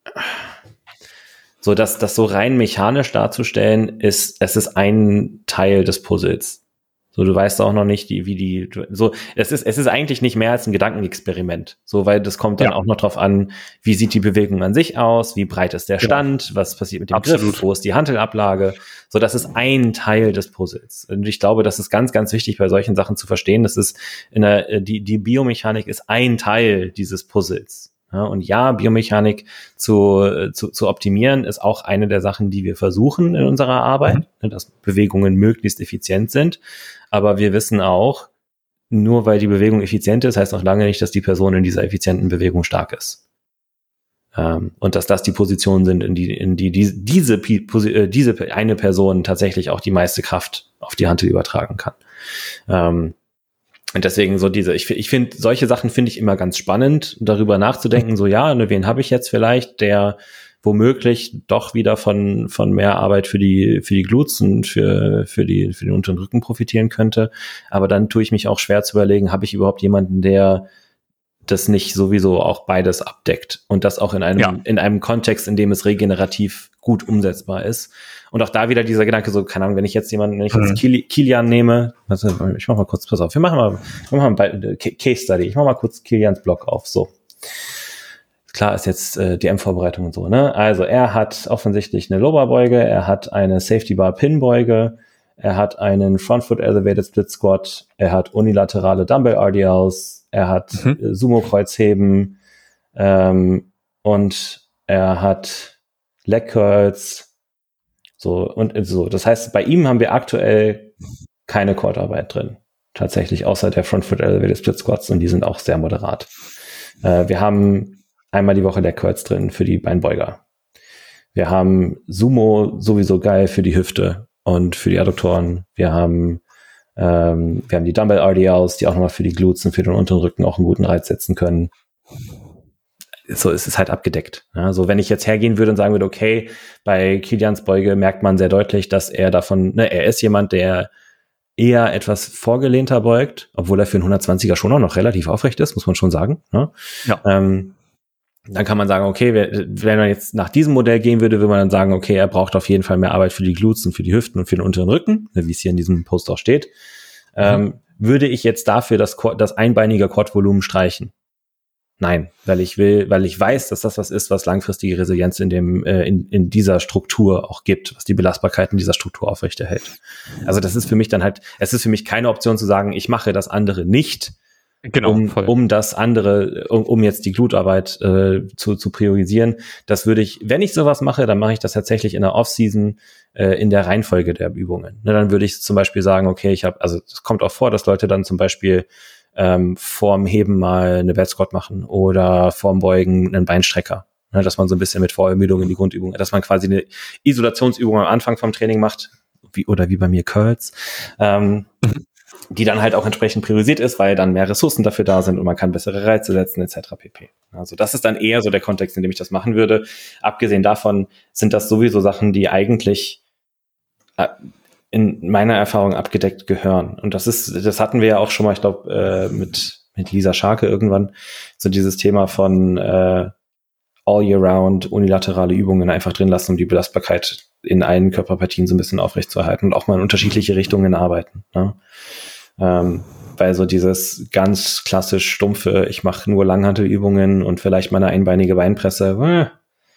das so rein mechanisch darzustellen, es ist ein Teil des Puzzles. So, du weißt auch noch nicht, es ist eigentlich nicht mehr als ein Gedankenexperiment. So, weil das kommt dann auch noch drauf an, wie sieht die Bewegung an sich aus, wie breit ist der Stand, was passiert mit dem Griff, wo ist die Handelablage. So, das ist ein Teil des Puzzles. Und ich glaube, das ist ganz, ganz wichtig bei solchen Sachen zu verstehen. Das ist die Biomechanik ist ein Teil dieses Puzzles. Ja, und Biomechanik zu optimieren ist auch eine der Sachen, die wir versuchen in unserer Arbeit, dass Bewegungen möglichst effizient sind. Aber wir wissen auch, nur weil die Bewegung effizient ist, heißt noch lange nicht, dass die Person in dieser effizienten Bewegung stark ist. Und dass das die Positionen sind, in die diese eine Person tatsächlich auch die meiste Kraft auf die Hantel übertragen kann. Und deswegen so ich finde, solche Sachen finde ich immer ganz spannend, darüber nachzudenken, so ja, ne, wen habe ich jetzt vielleicht, der womöglich doch wieder von mehr Arbeit für die Glutes und für den unteren Rücken profitieren könnte. Aber dann tue ich mich auch schwer zu überlegen, habe ich überhaupt jemanden, der das nicht sowieso auch beides abdeckt und das auch in einem Kontext, in dem es regenerativ gut umsetzbar ist. Und auch da wieder dieser Gedanke, so, keine Ahnung, wenn ich jetzt Kilian nehme, also ich mach mal kurz, pass auf, wir machen mal ein Case Study, ich mach mal kurz Kilians Blog auf, so. Klar ist jetzt DM-Vorbereitung und so, ne? Also er hat offensichtlich eine Lower-Beuge, er hat eine Safety-Bar-Pin-Beuge, er hat einen Front-Foot Elevated Split Squat, er hat unilaterale Dumbbell-RDLs, er hat Sumo-Kreuzheben und er hat Leg-Curls, so und so. Das heißt, bei ihm haben wir aktuell keine Quad-Arbeit drin, tatsächlich, außer der Front-Foot Elevated Split Squats, und die sind auch sehr moderat. Wir haben einmal die Woche Leg-Curls drin für die Beinbeuger. Wir haben Sumo sowieso geil für die Hüfte und für die Adduktoren. Wir haben die Dumbbell-RDLs, die auch nochmal für die Glutes und für den unteren Rücken auch einen guten Reiz setzen können. So ist es halt abgedeckt. Ja, so wenn ich jetzt hergehen würde und sagen würde, okay, bei Kilians Beuge merkt man sehr deutlich, dass er er ist jemand, der eher etwas vorgelehnter beugt, obwohl er für einen 120er schon auch noch relativ aufrecht ist, muss man schon sagen. Ne? Ja. Dann kann man sagen, okay, wenn man jetzt nach diesem Modell gehen würde man dann sagen, okay, er braucht auf jeden Fall mehr Arbeit für die Glutes und für die Hüften und für den unteren Rücken, wie es hier in diesem Post auch steht. Würde ich jetzt dafür das einbeinige Quad-Volumen streichen? Nein, weil ich weiß, dass das was ist, was langfristige Resilienz in dieser Struktur auch gibt, was die Belastbarkeit in dieser Struktur aufrechterhält. Also das ist für mich es ist für mich keine Option zu sagen, ich mache das andere nicht, genau, um das andere, um jetzt die Glutarbeit zu priorisieren. Das würde ich, wenn ich sowas mache, dann mache ich das tatsächlich in der Off-Season in der Reihenfolge der Übungen. Ne, dann würde ich zum Beispiel sagen, okay, es kommt auch vor, dass Leute dann zum Beispiel vorm Heben mal eine Bad Squat machen oder vorm Beugen einen Beinstrecker. Ne, dass man so ein bisschen mit Vorermüdung in die Grundübung, dass man quasi eine Isolationsübung am Anfang vom Training macht, wie bei mir Curls, die dann halt auch entsprechend priorisiert ist, weil dann mehr Ressourcen dafür da sind und man kann bessere Reize setzen etc. pp. Also das ist dann eher so der Kontext, in dem ich das machen würde. Abgesehen davon sind das sowieso Sachen, die eigentlich in meiner Erfahrung abgedeckt gehören. Und das hatten wir ja auch schon mal, ich glaube, mit Lisa Scharke irgendwann, so dieses Thema von all year round unilaterale Übungen einfach drin lassen, um die Belastbarkeit in allen Körperpartien so ein bisschen aufrechtzuerhalten und auch mal in unterschiedliche Richtungen arbeiten. Ne? Weil so dieses ganz klassisch stumpfe, ich mache nur Langhantelübungen und vielleicht mal eine einbeinige Beinpresse,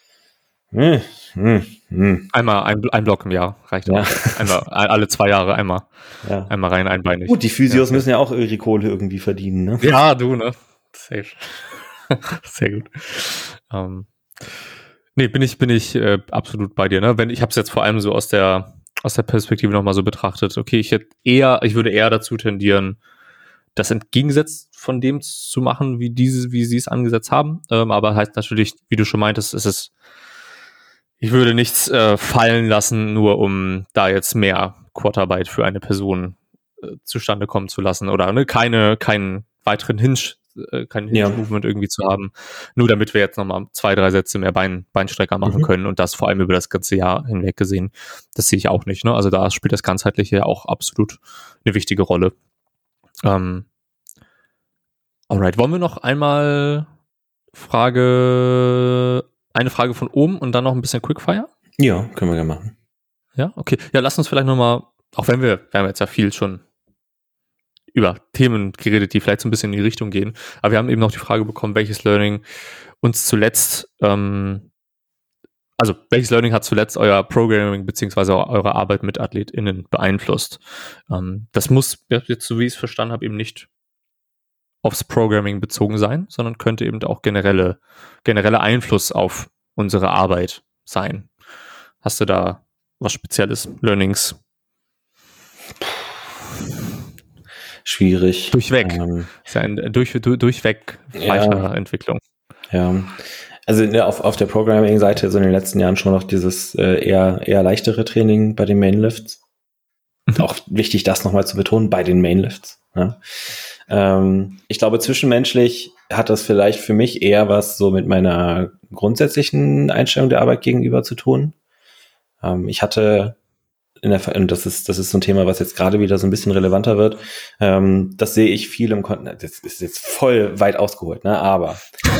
Einmal ein Block im Jahr reicht auch. Einmal alle 2 Jahre einmal rein einbeinig. Gut, die Physios müssen ja auch ihre Kohle irgendwie verdienen, ne? Ja, du, ne? Safe. Sehr gut. Bin ich absolut bei dir, ne? Ich habe es jetzt vor allem so aus der Perspektive nochmal so betrachtet, okay, ich würde eher dazu tendieren, das entgegengesetzt von dem zu machen, wie sie es angesetzt haben. Aber heißt natürlich, wie du schon meintest, ich würde nichts fallen lassen, nur um da jetzt mehr Quad-Arbeit für eine Person zustande kommen zu lassen oder keinen weiteren Hinge-Movement irgendwie zu haben, nur damit wir jetzt nochmal 2-3 Sätze mehr Beinstrecker machen können und das vor allem über das ganze Jahr hinweg gesehen. Das sehe ich auch nicht, ne? Also da spielt das Ganzheitliche auch absolut eine wichtige Rolle. Alright, wollen wir noch einmal eine Frage von oben und dann noch ein bisschen Quickfire? Ja, können wir gerne machen. Ja, okay. Ja, lass uns vielleicht nochmal, auch wenn wir haben jetzt ja viel schon über Themen geredet, die vielleicht so ein bisschen in die Richtung gehen, aber wir haben eben noch die Frage bekommen, welches Learning uns zuletzt, welches Learning hat zuletzt euer Programming beziehungsweise eure Arbeit mit AthletInnen beeinflusst? Das muss jetzt, so wie ich es verstanden habe, eben nicht aufs Programming bezogen sein, sondern könnte eben auch generelle Einfluss auf unsere Arbeit sein. Hast du da was Spezielles, Learnings? Schwierig. Durchweg. Ist ja eine durchweg Weiterentwicklung. Ja. Also auf der Programming-Seite so in den letzten Jahren schon noch dieses eher leichtere Training bei den Mainlifts. auch wichtig, das nochmal zu betonen, bei den Mainlifts. Ja. Ich glaube, zwischenmenschlich hat das vielleicht für mich eher was so mit meiner grundsätzlichen Einstellung der Arbeit gegenüber zu tun. Ich hatte und das ist so ein Thema, was jetzt gerade wieder so ein bisschen relevanter wird. Das sehe ich viel im Kontext, das ist jetzt voll weit ausgeholt, ne? Aber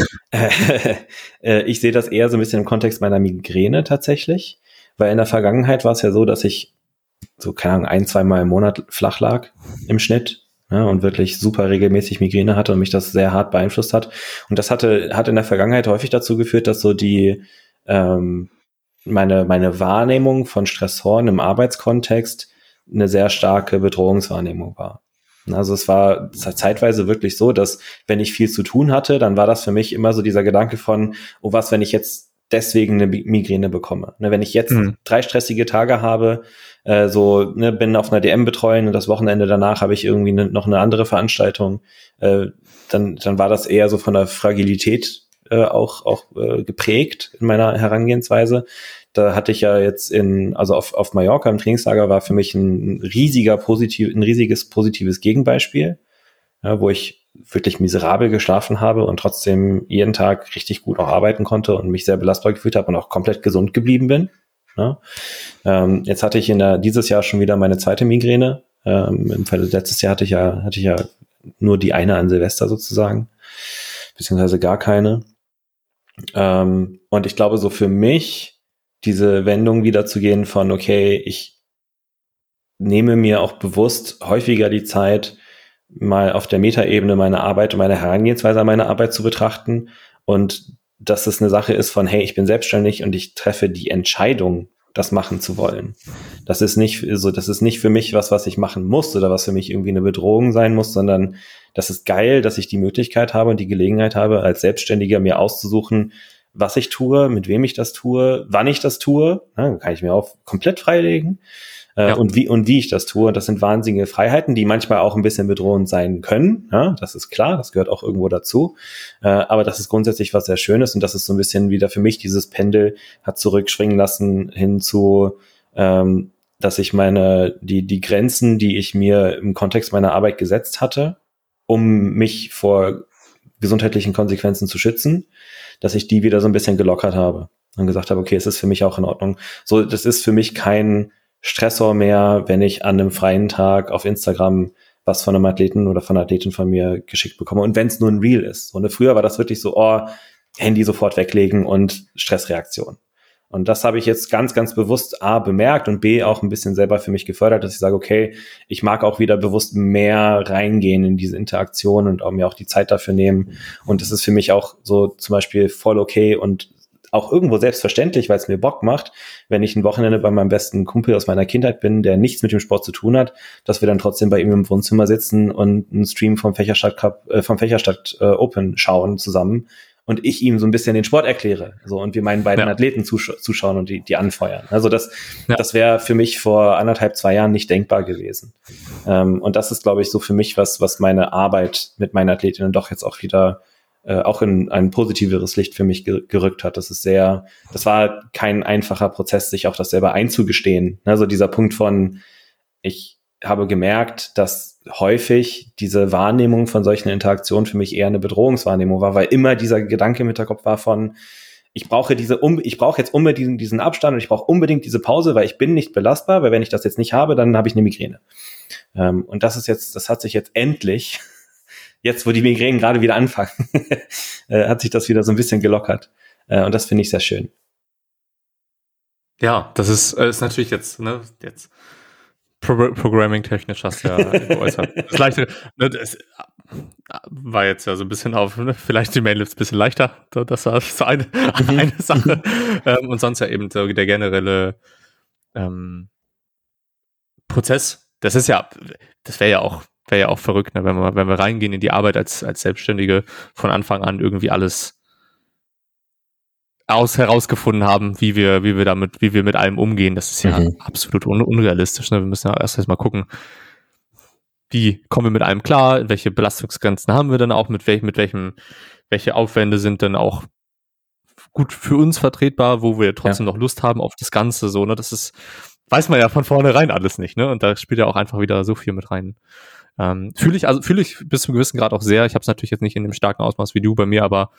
ich sehe das eher so ein bisschen im Kontext meiner Migräne tatsächlich, weil in der Vergangenheit war es ja so, dass ich so, keine Ahnung, 1-2 Mal im Monat flach lag im Schnitt, ja, und wirklich super regelmäßig Migräne hatte und mich das sehr hart beeinflusst hat. Und das hat in der Vergangenheit häufig dazu geführt, dass so die meine Wahrnehmung von Stressoren im Arbeitskontext eine sehr starke Bedrohungswahrnehmung war. Also es war zeitweise wirklich so, dass wenn ich viel zu tun hatte, dann war das für mich immer so dieser Gedanke von, oh was, wenn ich jetzt deswegen eine Migräne bekomme. Ne, wenn ich jetzt 3 stressige Tage habe, bin auf einer DM-Betreuung und das Wochenende danach habe ich irgendwie noch eine andere Veranstaltung, dann war das eher so von der Fragilität auch geprägt in meiner Herangehensweise. Da hatte ich ja jetzt auf Mallorca im Trainingslager war für mich ein riesiges positives Gegenbeispiel, ja, wo ich wirklich miserabel geschlafen habe und trotzdem jeden Tag richtig gut auch arbeiten konnte und mich sehr belastbar gefühlt habe und auch komplett gesund geblieben bin. Ja. Jetzt hatte ich dieses Jahr schon wieder meine zweite Migräne. Im Fall letztes Jahr hatte ich ja nur die eine an Silvester sozusagen, beziehungsweise gar keine. Und ich glaube, so für mich diese Wendung wieder zu gehen von, okay, ich nehme mir auch bewusst häufiger die Zeit, mal auf der Metaebene meine Arbeit und meine Herangehensweise an meine Arbeit zu betrachten und dass es eine Sache ist von, hey, ich bin selbstständig und ich treffe die Entscheidung, das machen zu wollen. Das ist nicht für mich was ich machen muss oder was für mich irgendwie eine Bedrohung sein muss, sondern das ist geil, dass ich die Möglichkeit habe und die Gelegenheit habe, als Selbstständiger mir auszusuchen, was ich tue, mit wem ich das tue, wann ich das tue. Ja, kann ich mir auch komplett freilegen. Ja. Und wie ich das tue. Und das sind wahnsinnige Freiheiten, die manchmal auch ein bisschen bedrohend sein können. Ja, das ist klar, das gehört auch irgendwo dazu. Aber das ist grundsätzlich was sehr Schönes und das ist so ein bisschen wieder für mich dieses Pendel hat zurückschwingen lassen hin zu, dass ich die Grenzen, die ich mir im Kontext meiner Arbeit gesetzt hatte, um mich vor gesundheitlichen Konsequenzen zu schützen, dass ich die wieder so ein bisschen gelockert habe und gesagt habe, okay, es ist für mich auch in Ordnung. So, das ist für mich kein Stressor mehr, wenn ich an einem freien Tag auf Instagram was von einem Athleten oder von einer Athletin von mir geschickt bekomme. Und wenn es nur ein Reel ist. Und früher war das wirklich so, Handy sofort weglegen und Stressreaktion. Und das habe ich jetzt ganz, ganz bewusst A, bemerkt und B, auch ein bisschen selber für mich gefördert, dass ich sage, okay, ich mag auch wieder bewusst mehr reingehen in diese Interaktion und auch mir auch die Zeit dafür nehmen. Und das ist für mich auch so zum Beispiel voll okay und auch irgendwo selbstverständlich, weil es mir Bock macht, wenn ich ein Wochenende bei meinem besten Kumpel aus meiner Kindheit bin, der nichts mit dem Sport zu tun hat, dass wir dann trotzdem bei ihm im Wohnzimmer sitzen und einen Stream vom Fächerstadt Open schauen zusammen und ich ihm so ein bisschen den Sport erkläre, so, und wir meinen beiden Athleten zuschauen und die anfeuern. Also das wäre für mich vor 1,5-2 Jahren nicht denkbar gewesen. Und das ist, glaube ich, so für mich was meine Arbeit mit meinen Athletinnen doch jetzt auch wieder auch in ein positiveres Licht für mich gerückt hat. Das war kein einfacher Prozess, sich auch das selber einzugestehen. Also dieser Punkt von, ich habe gemerkt, dass häufig diese Wahrnehmung von solchen Interaktionen für mich eher eine Bedrohungswahrnehmung war, weil immer dieser Gedanke im Hinterkopf war von, ich brauche jetzt unbedingt diesen Abstand und ich brauche unbedingt diese Pause, weil ich bin nicht belastbar, weil wenn ich das jetzt nicht habe, dann habe ich eine Migräne. Und das hat sich jetzt endlich, jetzt wo die Migränen gerade wieder anfangen, hat sich das wieder so ein bisschen gelockert. Und das finde ich sehr schön. Ja, das ist natürlich jetzt Programming-technisch hast du ja geäußert. Das Leichte, das war jetzt ja so ein bisschen vielleicht die Mainlifts ein bisschen leichter. Das war so eine Sache. Und sonst ja eben so der generelle Prozess. Das wäre ja auch verrückt, ne, wenn wir reingehen in die Arbeit als Selbstständige von Anfang an irgendwie alles herausgefunden haben, wie wir mit allem umgehen. Das ist ja absolut unrealistisch. Ne? Wir müssen ja erst mal gucken, wie kommen wir mit allem klar, welche Belastungsgrenzen haben wir dann auch, welche Aufwände sind dann auch gut für uns vertretbar, wo wir trotzdem noch Lust haben auf das Ganze. So, ne? Das weiß man ja von vornherein alles nicht, ne? Und da spielt ja auch einfach wieder so viel mit rein. Fühle ich bis zu einem gewissen Grad auch sehr. Ich habe es natürlich jetzt nicht in dem starken Ausmaß wie du bei mir, aber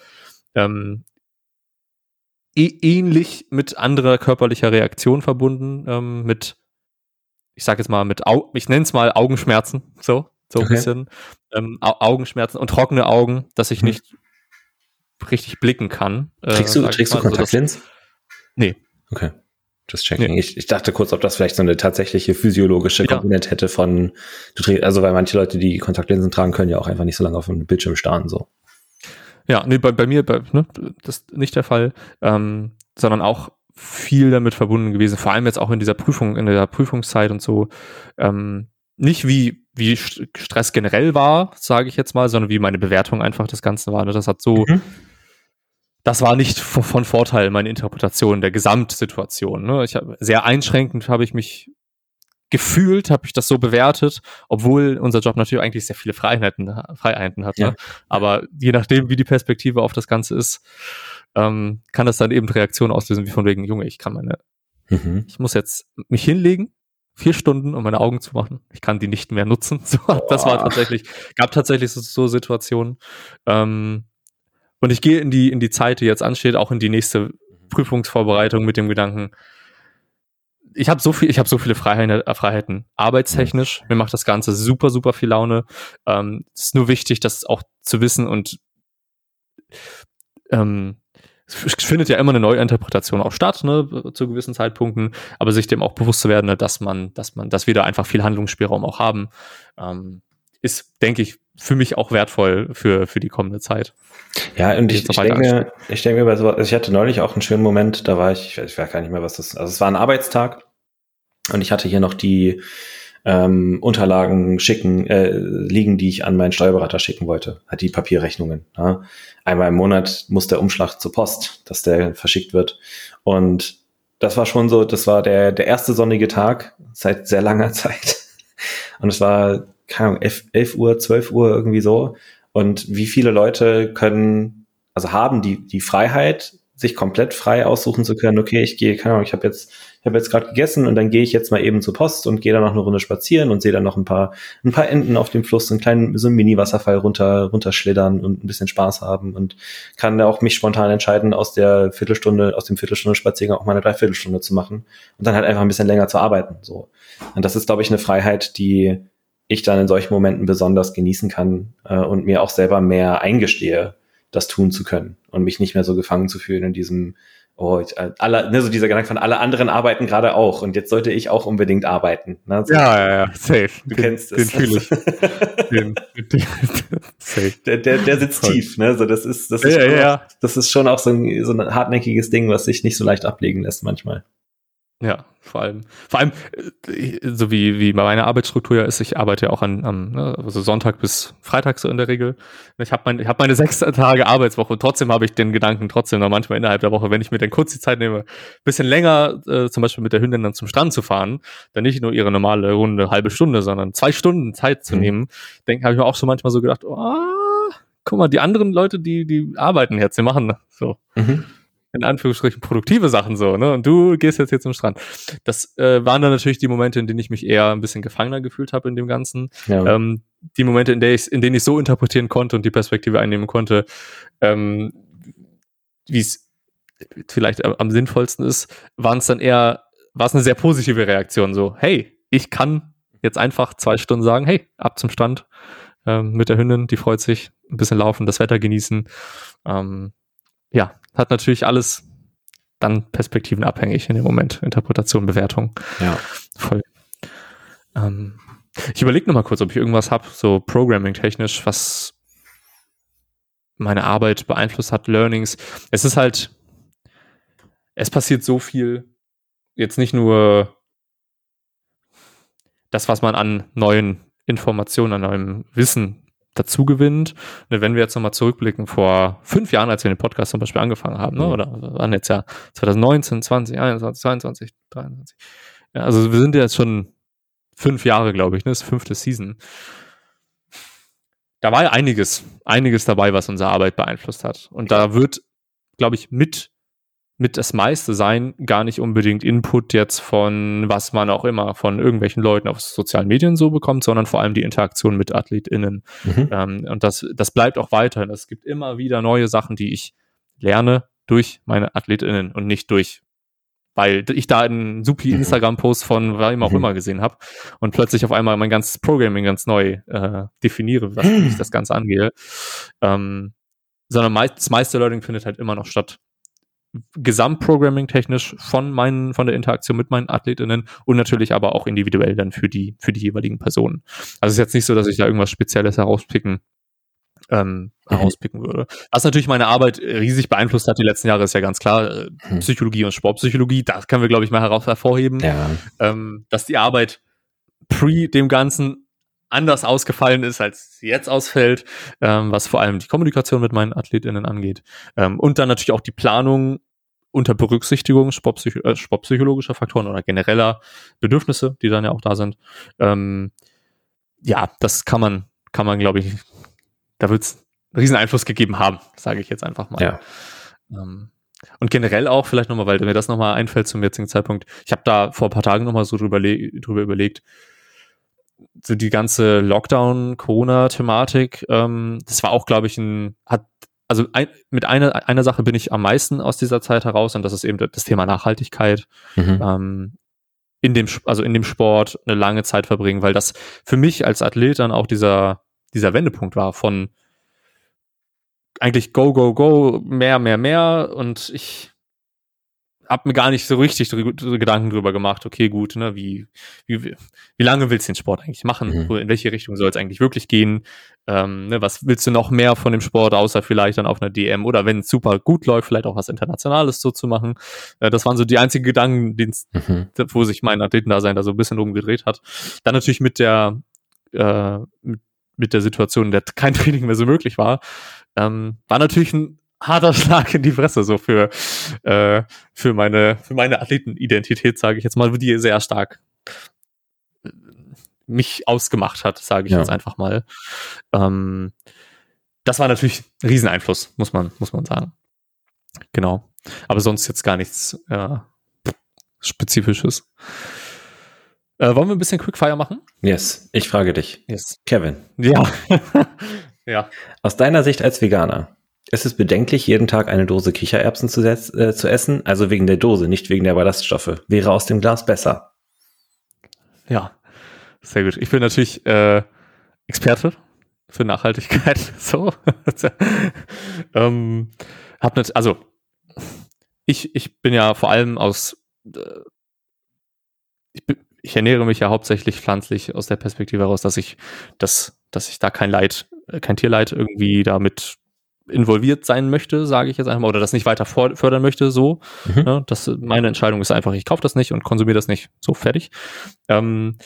ähnlich mit anderer körperlicher Reaktion verbunden, mit, ich sag jetzt mal, ich nenne es mal Augenschmerzen, so ein bisschen. Augenschmerzen und trockene Augen, dass ich nicht richtig blicken kann. Trägst du Kontaktlinsen? Nee. Okay. Just checking. Nee. Ich dachte kurz, ob das vielleicht so eine tatsächliche physiologische Komponente hätte von, also weil manche Leute, die Kontaktlinsen tragen, können ja auch einfach nicht so lange auf dem Bildschirm starren, so. Ja, nee, bei mir, das ist nicht der Fall, sondern auch viel damit verbunden gewesen, vor allem jetzt auch in der Prüfungszeit und so, nicht wie Stress generell war, sage ich jetzt mal, sondern wie meine Bewertung einfach des Ganzen war. Ne? Das war nicht von Vorteil, meine Interpretation der Gesamtsituation. Ne? Sehr einschränkend habe ich mich gefühlt, habe ich das so bewertet, obwohl unser Job natürlich eigentlich sehr viele Freiheiten hat. Ja. Ne? Aber je nachdem, wie die Perspektive auf das Ganze ist, kann das dann eben Reaktionen auslösen, wie von wegen, Junge, ich muss jetzt mich hinlegen, 4 Stunden, um meine Augen zu machen. Ich kann die nicht mehr nutzen. So, das gab tatsächlich so Situationen. Und ich gehe in die Zeit, die jetzt ansteht, auch in die nächste Prüfungsvorbereitung mit dem Gedanken, ich habe so viele Freiheiten arbeitstechnisch. Mir macht das Ganze super, super viel Laune. Es ist nur wichtig, das auch zu wissen und es findet ja immer eine Neuinterpretation auch statt, ne, zu gewissen Zeitpunkten, aber sich dem auch bewusst zu werden, ne, dass wir da einfach viel Handlungsspielraum auch haben, ist, denke ich, für mich auch wertvoll für die kommende Zeit. Ja, und ich denke mir bei sowas, ich hatte neulich auch einen schönen Moment, da war ich weiß gar nicht mehr, was das, also es war ein Arbeitstag und ich hatte hier noch die Unterlagen liegen, die ich an meinen Steuerberater schicken wollte, hat die Papierrechnungen. Ja. Einmal im Monat muss der Umschlag zur Post, dass der verschickt wird. Und das war schon so, das war der erste sonnige Tag seit sehr langer Zeit. Und es war, keine Ahnung, 11 Uhr, 12 Uhr irgendwie so. Und wie viele Leute haben die Freiheit, sich komplett frei aussuchen zu können, okay, ich gehe, keine Ahnung, ich habe jetzt gerade gegessen und dann gehe ich jetzt mal eben zur Post und gehe dann noch eine Runde spazieren und sehe dann noch ein paar Enten auf dem Fluss, so einen Mini-Wasserfall runterschlittern und ein bisschen Spaß haben und kann da auch mich spontan entscheiden, aus dem Viertelstunde Spaziergang auch mal eine Dreiviertelstunde zu machen und dann halt einfach ein bisschen länger zu arbeiten, so. Und das ist, glaube ich, eine Freiheit, die ich dann in solchen Momenten besonders genießen kann und mir auch selber mehr eingestehe, das tun zu können und mich nicht mehr so gefangen zu fühlen in diesem, so dieser Gedanke von alle anderen arbeiten gerade auch und jetzt sollte ich auch unbedingt arbeiten. Ne? So, ja, safe. Du kennst es. Den fühle ich. Safe. Der sitzt tief. Ne? So, das ist schon auch so ein hartnäckiges Ding, was sich nicht so leicht ablegen lässt manchmal. Ja, vor allem, so wie meine Arbeitsstruktur ja ist, ich arbeite ja auch also Sonntag bis Freitag so in der Regel. Ich habe meine 6 Tage Arbeitswoche und trotzdem habe ich den Gedanken noch manchmal innerhalb der Woche, wenn ich mir dann kurz die Zeit nehme, bisschen länger zum Beispiel mit der Hündin dann zum Strand zu fahren, dann nicht nur ihre normale Runde, halbe Stunde, sondern 2 Stunden Zeit zu nehmen, habe ich mir auch schon manchmal so gedacht, guck mal, die anderen Leute, die arbeiten jetzt, die machen so. In Anführungsstrichen produktive Sachen so, ne? Und du gehst jetzt hier zum Strand. Das waren dann natürlich die Momente, in denen ich mich eher ein bisschen gefangener gefühlt habe in dem Ganzen. Ja. Die Momente, in denen ich so interpretieren konnte und die Perspektive einnehmen konnte, wie es vielleicht am sinnvollsten ist, war es eine sehr positive Reaktion. So, hey, ich kann jetzt einfach 2 Stunden sagen, hey, ab zum Strand mit der Hündin, die freut sich, ein bisschen laufen, das Wetter genießen. Ja, hat natürlich alles dann perspektivenabhängig in dem Moment. Interpretation, Bewertung. Ja. Voll. Ich überlege noch mal kurz, ob ich irgendwas habe, so Programming-technisch, was meine Arbeit beeinflusst hat, Learnings. Es passiert so viel, jetzt nicht nur das, was man an neuen Informationen, an neuem Wissen dazu gewinnt. Wenn wir jetzt nochmal zurückblicken, vor 5 Jahren, als wir den Podcast zum Beispiel angefangen haben, ne? Oder waren jetzt ja 2019, 20, 21, 22, 23. Ja, also wir sind ja jetzt schon 5 Jahre, glaube ich, ne? Das 5. Season. Da war ja einiges dabei, was unsere Arbeit beeinflusst hat. Und da wird, glaube ich, mit mit das meiste sein, gar nicht unbedingt Input jetzt von was man auch immer von irgendwelchen Leuten auf sozialen Medien so bekommt, sondern vor allem die Interaktion mit AthletInnen. Und das bleibt auch weiterhin. Es gibt immer wieder neue Sachen, die ich lerne durch meine AthletInnen und nicht durch, weil ich da einen super Instagram-Post von wem auch immer gesehen habe und plötzlich auf einmal mein ganzes Programming ganz neu definiere, was ich das Ganze angehe. Sondern das meiste Learning findet halt immer noch statt. Gesamtprogramming technisch von der Interaktion mit meinen AthletInnen und natürlich aber auch individuell dann für die jeweiligen Personen. Also es ist jetzt nicht so, dass ich da irgendwas Spezielles herauspicken würde. Was natürlich meine Arbeit riesig beeinflusst hat die letzten Jahre, ist ja ganz klar, Psychologie und Sportpsychologie, das können wir, glaube ich, mal hervorheben, dass die Arbeit pre dem Ganzen anders ausgefallen ist, als sie jetzt ausfällt, was vor allem die Kommunikation mit meinen AthletInnen angeht. Und dann natürlich auch die Planung unter Berücksichtigung sportpsychologischer Faktoren oder genereller Bedürfnisse, die dann ja auch da sind. Das kann man, glaube ich, da wird es einen riesen Einfluss gegeben haben, sage ich jetzt einfach mal. Ja. Und generell auch, vielleicht nochmal, weil mir das nochmal einfällt zum jetzigen Zeitpunkt, ich habe da vor ein paar Tagen nochmal so drüber überlegt, so die ganze Lockdown-Corona-Thematik, das war auch, glaube ich, mit einer Sache bin ich am meisten aus dieser Zeit heraus, und das ist eben das Thema Nachhaltigkeit, in dem Sport eine lange Zeit verbringen, weil das für mich als Athlet dann auch dieser Wendepunkt war von eigentlich go, mehr, und ich habe mir gar nicht so richtig Gedanken drüber gemacht, okay, gut, ne, wie lange willst du den Sport eigentlich machen? In welche Richtung soll es eigentlich wirklich gehen? Was willst du noch mehr von dem Sport, außer vielleicht dann auf einer DM oder wenn es super gut läuft, vielleicht auch was Internationales so zu machen? Das waren so die einzigen Gedanken, wo sich mein Athletendasein da so ein bisschen drum gedreht hat. Dann natürlich mit der Situation, in der kein Training mehr so möglich war natürlich ein harter Schlag in die Fresse, so für meine Athletenidentität, sage ich jetzt mal, die sehr stark mich ausgemacht hat, sage ich jetzt einfach mal. Das war natürlich ein Rieseneinfluss, muss man sagen. Genau. Aber sonst jetzt gar nichts Spezifisches. Wollen wir ein bisschen Quickfire machen? Yes, ich frage dich. Yes. Kevin. Ja. Ja. Aus deiner Sicht als Veganer, ist es bedenklich, jeden Tag eine Dose Kichererbsen zu essen? Also wegen der Dose, nicht wegen der Ballaststoffe. Wäre aus dem Glas besser? Ja, sehr gut. Ich bin natürlich Experte für Nachhaltigkeit. So. Ich bin ja vor allem ich ernähre mich ja hauptsächlich pflanzlich aus der Perspektive heraus, dass ich da kein Tierleid irgendwie damit involviert sein möchte, sage ich jetzt einfach mal, oder das nicht weiter fördern möchte, so. Ne, meine Entscheidung ist einfach, ich kaufe das nicht und konsumiere das nicht, so fertig. Und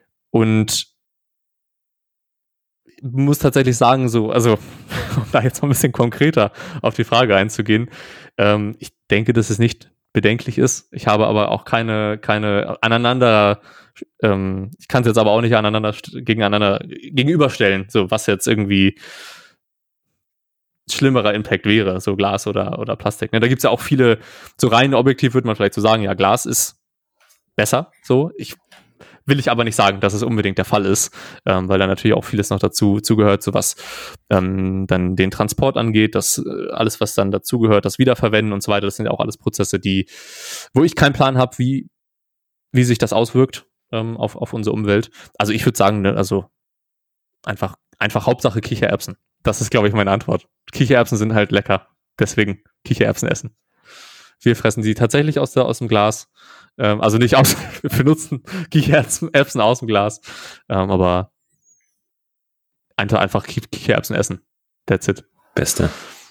muss tatsächlich sagen, so, also um da jetzt mal ein bisschen konkreter auf die Frage einzugehen, ich denke, dass es nicht bedenklich ist. Ich habe aber auch keine aneinander, ich kann es jetzt aber auch nicht gegenüberstellen, so was jetzt irgendwie schlimmerer Impact wäre, so Glas oder Plastik. Ne? Da gibt es ja auch viele, so rein objektiv würde man vielleicht so sagen, ja, Glas ist besser, so. Will ich aber nicht sagen, dass es unbedingt der Fall ist, weil da natürlich auch vieles noch zugehört, so was dann den Transport angeht, das alles, was dann dazugehört, das Wiederverwenden und so weiter, das sind ja auch alles Prozesse, wo ich keinen Plan habe, wie sich das auswirkt auf unsere Umwelt. Also ich würde sagen, ne, also einfach Hauptsache Kichererbsen. Das ist, glaube ich, meine Antwort. Kichererbsen sind halt lecker, deswegen Kichererbsen essen. Wir fressen sie tatsächlich aus dem Glas. Also nicht wir benutzen Kichererbsen aus dem Glas. Aber einfach Kichererbsen essen. That's it. Beste.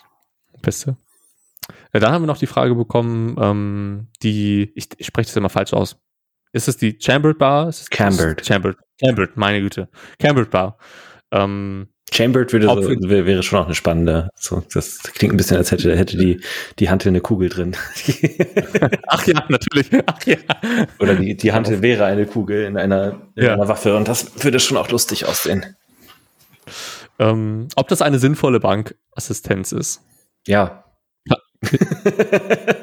Ja, dann haben wir noch die Frage bekommen, ich spreche das immer falsch aus. Ist es die Chambered Bar? Chambered, meine Güte. Chambered Bar. Chambered wäre schon auch eine spannende. So, das klingt ein bisschen, als hätte die Hantel eine Kugel drin. Ach ja, natürlich. Ach ja. Oder die Hantel wäre eine Kugel in einer Waffe, und das würde schon auch lustig aussehen. Ob das eine sinnvolle Bankassistenz ist? Ja.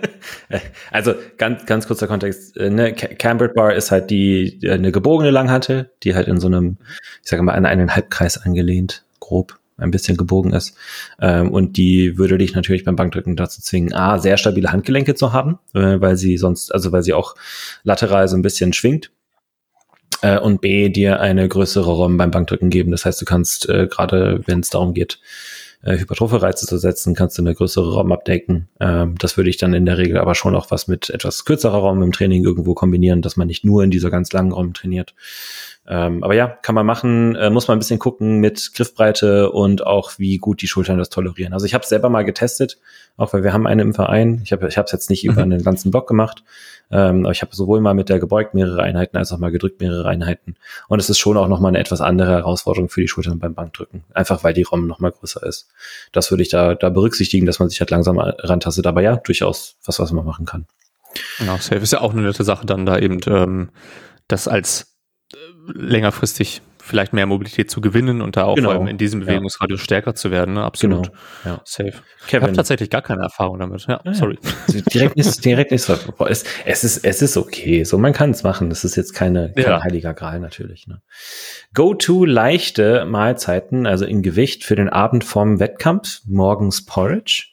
Also ganz kurzer Kontext. Ne? Cambered Bar ist halt eine gebogene Langhantel, die halt in so einem, ich sage mal, an einen Halbkreis angelehnt, grob, ein bisschen gebogen ist. Und die würde dich natürlich beim Bankdrücken dazu zwingen, A, sehr stabile Handgelenke zu haben, weil sie auch lateral so ein bisschen schwingt. Und B, dir eine größere ROM beim Bankdrücken geben. Das heißt, du kannst, gerade wenn es darum geht, hypertrophe Reize zu setzen, kannst du eine größere ROM abdecken. Das würde ich dann in der Regel aber schon auch was mit etwas kürzerer ROM im Training irgendwo kombinieren, dass man nicht nur in dieser ganz langen ROM trainiert. Aber ja, kann man machen, muss man ein bisschen gucken mit Griffbreite und auch wie gut die Schultern das tolerieren. Also ich habe es selber mal getestet, auch weil wir haben eine im Verein. Ich habe es jetzt nicht über einen ganzen Block gemacht, aber ich habe sowohl mal mit der gebeugt mehrere Einheiten als auch mal gedrückt mehrere Einheiten. Und es ist schon auch nochmal eine etwas andere Herausforderung für die Schultern beim Bankdrücken, einfach weil die ROM nochmal größer ist. Das würde ich da berücksichtigen, dass man sich halt langsam rantastet, aber ja, durchaus was man machen kann. Genau, safe ist ja auch eine nette Sache, dann da eben das als längerfristig vielleicht mehr Mobilität zu gewinnen und da auch vor allem in diesem Bewegungsradius stärker zu werden. Ne? Absolut. Genau. Ja. Safe. Kevin. Ich habe tatsächlich gar keine Erfahrung damit. Ja, sorry. Direkt nicht so. Es ist okay. So, man kann es machen. Das ist jetzt kein heiliger Gral natürlich. Ne? Go-to leichte Mahlzeiten, also in Gewicht für den Abend vorm Wettkampf. Morgens Porridge.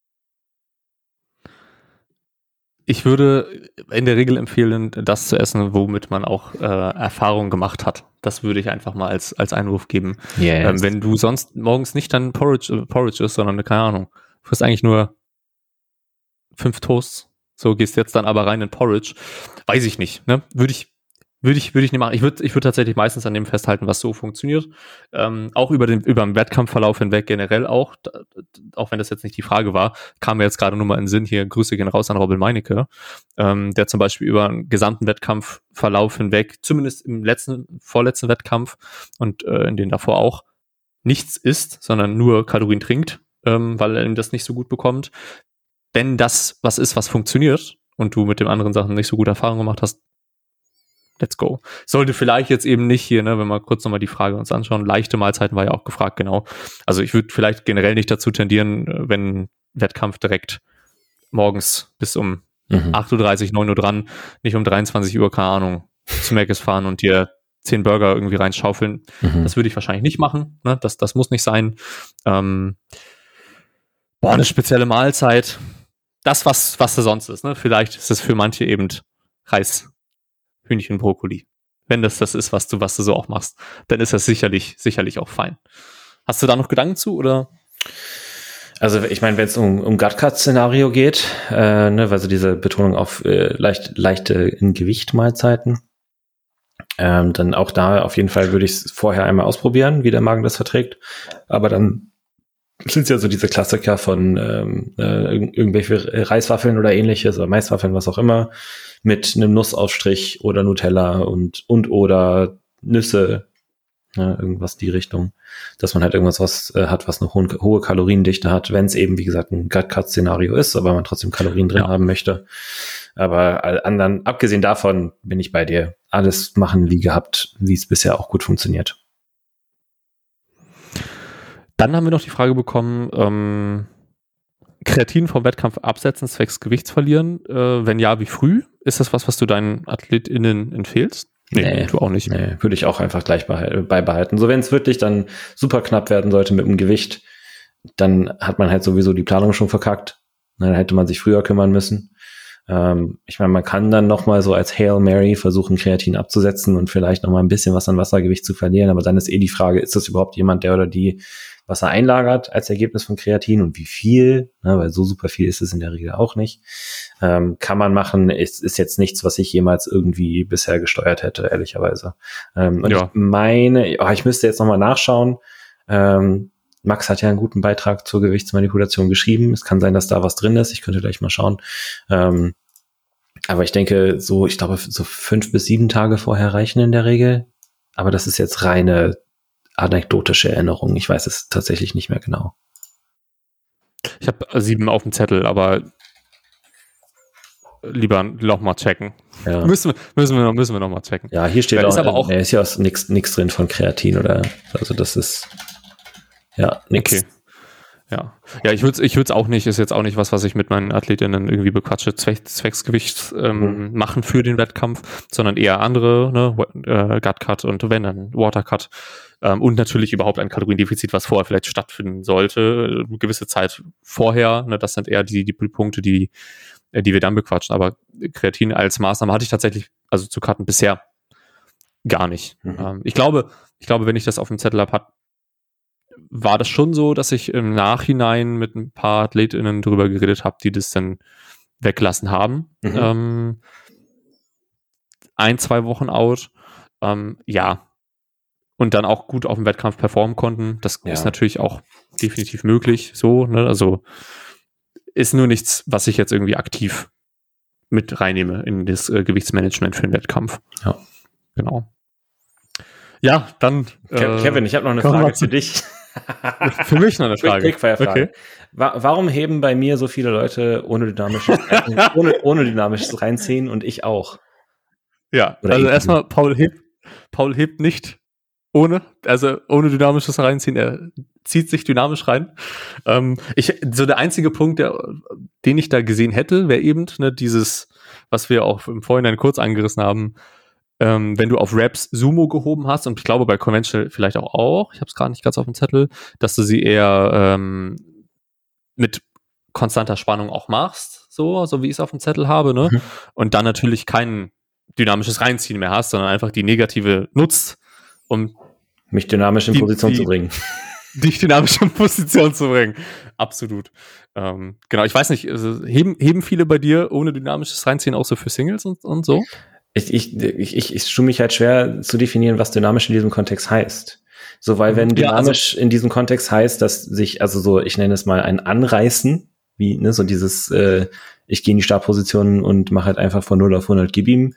Ich würde in der Regel empfehlen, das zu essen, womit man auch Erfahrung gemacht hat. Das würde ich einfach mal als Einwurf geben. Yes. Wenn du sonst morgens nicht dann Porridge isst, sondern, keine Ahnung, frisst eigentlich nur 5 Toasts, so gehst jetzt dann aber rein in Porridge, weiß ich nicht, ne? Würde ich nicht machen. Ich würde tatsächlich meistens an dem festhalten, was so funktioniert. Auch über den Wettkampfverlauf hinweg generell auch wenn das jetzt nicht die Frage war, kam mir jetzt gerade nur mal in den Sinn, hier Grüße gehen raus an Robin Meinecke, der zum Beispiel über einen gesamten Wettkampfverlauf hinweg, zumindest im vorletzten Wettkampf und in den davor auch, nichts isst, sondern nur Kalorien trinkt, weil er ihm das nicht so gut bekommt. Wenn das was ist, was funktioniert und du mit den anderen Sachen nicht so gute Erfahrungen gemacht hast, let's go. Sollte vielleicht jetzt eben nicht hier, ne, wenn wir kurz nochmal die Frage uns anschauen, leichte Mahlzeiten war ja auch gefragt, genau. Also ich würde vielleicht generell nicht dazu tendieren, wenn Wettkampf direkt morgens bis um 8:30 Uhr, 9 Uhr dran, nicht um 23 Uhr, keine Ahnung, zu Mc's fahren und dir 10 Burger irgendwie reinschaufeln. Das würde ich wahrscheinlich nicht machen, ne? Das muss nicht sein. Eine spezielle Mahlzeit. Das, was da sonst ist, ne? Vielleicht ist es für manche eben Reis, Hühnchen, Brokkoli. Wenn das ist, was du so auch machst, dann ist das sicherlich auch fein. Hast du da noch Gedanken zu, oder? Also ich meine, wenn es um Gut-Cut-Szenario geht, also diese Betonung auf leichte in Gewicht Mahlzeiten, dann auch da auf jeden Fall würde ich es vorher einmal ausprobieren, wie der Magen das verträgt. Aber dann sind es ja so diese Klassiker von irgendwelche Reiswaffeln oder ähnliches oder Maiswaffeln, was auch immer, mit einem Nussaufstrich oder Nutella und oder Nüsse, irgendwas die Richtung, dass man halt irgendwas hat, was eine hohe Kaloriendichte hat, wenn es eben, wie gesagt, ein Gut-Cut-Szenario ist, aber man trotzdem Kalorien drin haben möchte. Aber abgesehen davon bin ich bei dir. Alles machen wie gehabt, wie es bisher auch gut funktioniert. Dann haben wir noch die Frage bekommen, Kreatin vom Wettkampf absetzen, zwecks Gewichts verlieren. Wenn ja, wie früh? Ist das was du deinen AthletInnen empfehlst? Nee, du auch nicht. Nee, würde ich auch einfach gleich beibehalten. So, wenn es wirklich dann super knapp werden sollte mit dem Gewicht, dann hat man halt sowieso die Planung schon verkackt. Dann hätte man sich früher kümmern müssen. Ich meine, man kann dann noch mal so als Hail Mary versuchen, Kreatin abzusetzen und vielleicht noch mal ein bisschen was an Wassergewicht zu verlieren. Aber dann ist die Frage, ist das überhaupt jemand, der oder die Wasser einlagert als Ergebnis von Kreatin und wie viel? Weil so super viel ist es in der Regel auch nicht. Kann man machen, ist jetzt nichts, was ich jemals irgendwie bisher gesteuert hätte, ehrlicherweise. Und ich meine, ich müsste jetzt noch mal nachschauen. Max hat ja einen guten Beitrag zur Gewichtsmanipulation geschrieben. Es kann sein, dass da was drin ist. Ich könnte gleich mal schauen. Aber ich denke, ich glaube, so 5 bis 7 Tage vorher reichen in der Regel. Aber das ist jetzt reine anekdotische Erinnerung. Ich weiß es tatsächlich nicht mehr genau. Ich habe 7 auf dem Zettel, aber lieber noch mal checken. Ja. Müssen wir noch mal checken. Ja, hier steht auch ist ja nichts drin von Kreatin oder, also das ist ja nichts. Okay. Ja, ich würde es auch nicht, ist jetzt auch nicht was ich mit meinen Athletinnen irgendwie bequatsche, Zwecksgewicht machen für den Wettkampf, sondern eher andere, ne, Gut Cut und wenn dann Water Cut und natürlich überhaupt ein Kaloriendefizit, was vorher vielleicht stattfinden sollte, eine gewisse Zeit vorher, ne, das sind eher die Punkte, die wir dann bequatschen, aber Kreatin als Maßnahme hatte ich tatsächlich, also zu cutten bisher gar nicht. Ich glaube, wenn ich das auf dem Zettel habe, war das schon so, dass ich im Nachhinein mit ein paar AthletInnen drüber geredet habe, die das dann weggelassen haben. 1-2 Wochen out. Ja. Und dann auch gut auf dem Wettkampf performen konnten. Das ist natürlich auch definitiv möglich. So, ne? Also ist nur nichts, was ich jetzt irgendwie aktiv mit reinnehme in das Gewichtsmanagement für den Wettkampf. Ja. Genau. Ja, dann Kevin, ich habe noch eine Frage für dich. Für mich noch eine Frage. Quickfire-Frage. Okay. Warum heben bei mir so viele Leute ohne dynamisches Reinziehen und ich auch? Ja, oder also erstmal, Paul hebt nicht ohne dynamisches Reinziehen, er zieht sich dynamisch rein. So der einzige Punkt, den ich da gesehen hätte, wäre eben dieses, was wir auch im Vorhinein kurz angerissen haben, wenn du auf Reps Sumo gehoben hast, und ich glaube bei Conventional vielleicht auch, ich habe es gar nicht ganz auf dem Zettel, dass du sie eher mit konstanter Spannung auch machst, so wie ich es auf dem Zettel habe, ne? Und dann natürlich kein dynamisches Reinziehen mehr hast, sondern einfach die negative nutzt, um mich dynamisch in Position zu bringen. Dich dynamisch in Position zu bringen. Absolut. Genau, ich weiß nicht, also heben viele bei dir ohne dynamisches Reinziehen auch so für Singles und so? Ich tue mich halt schwer zu definieren, was dynamisch in diesem Kontext heißt. So, weil wenn dynamisch in diesem Kontext heißt, dass sich, also so, ich nenne es mal ein Anreißen, wie, ne, so dieses, ich gehe in die Startposition und mache halt einfach von 0 auf 100 gib ihm.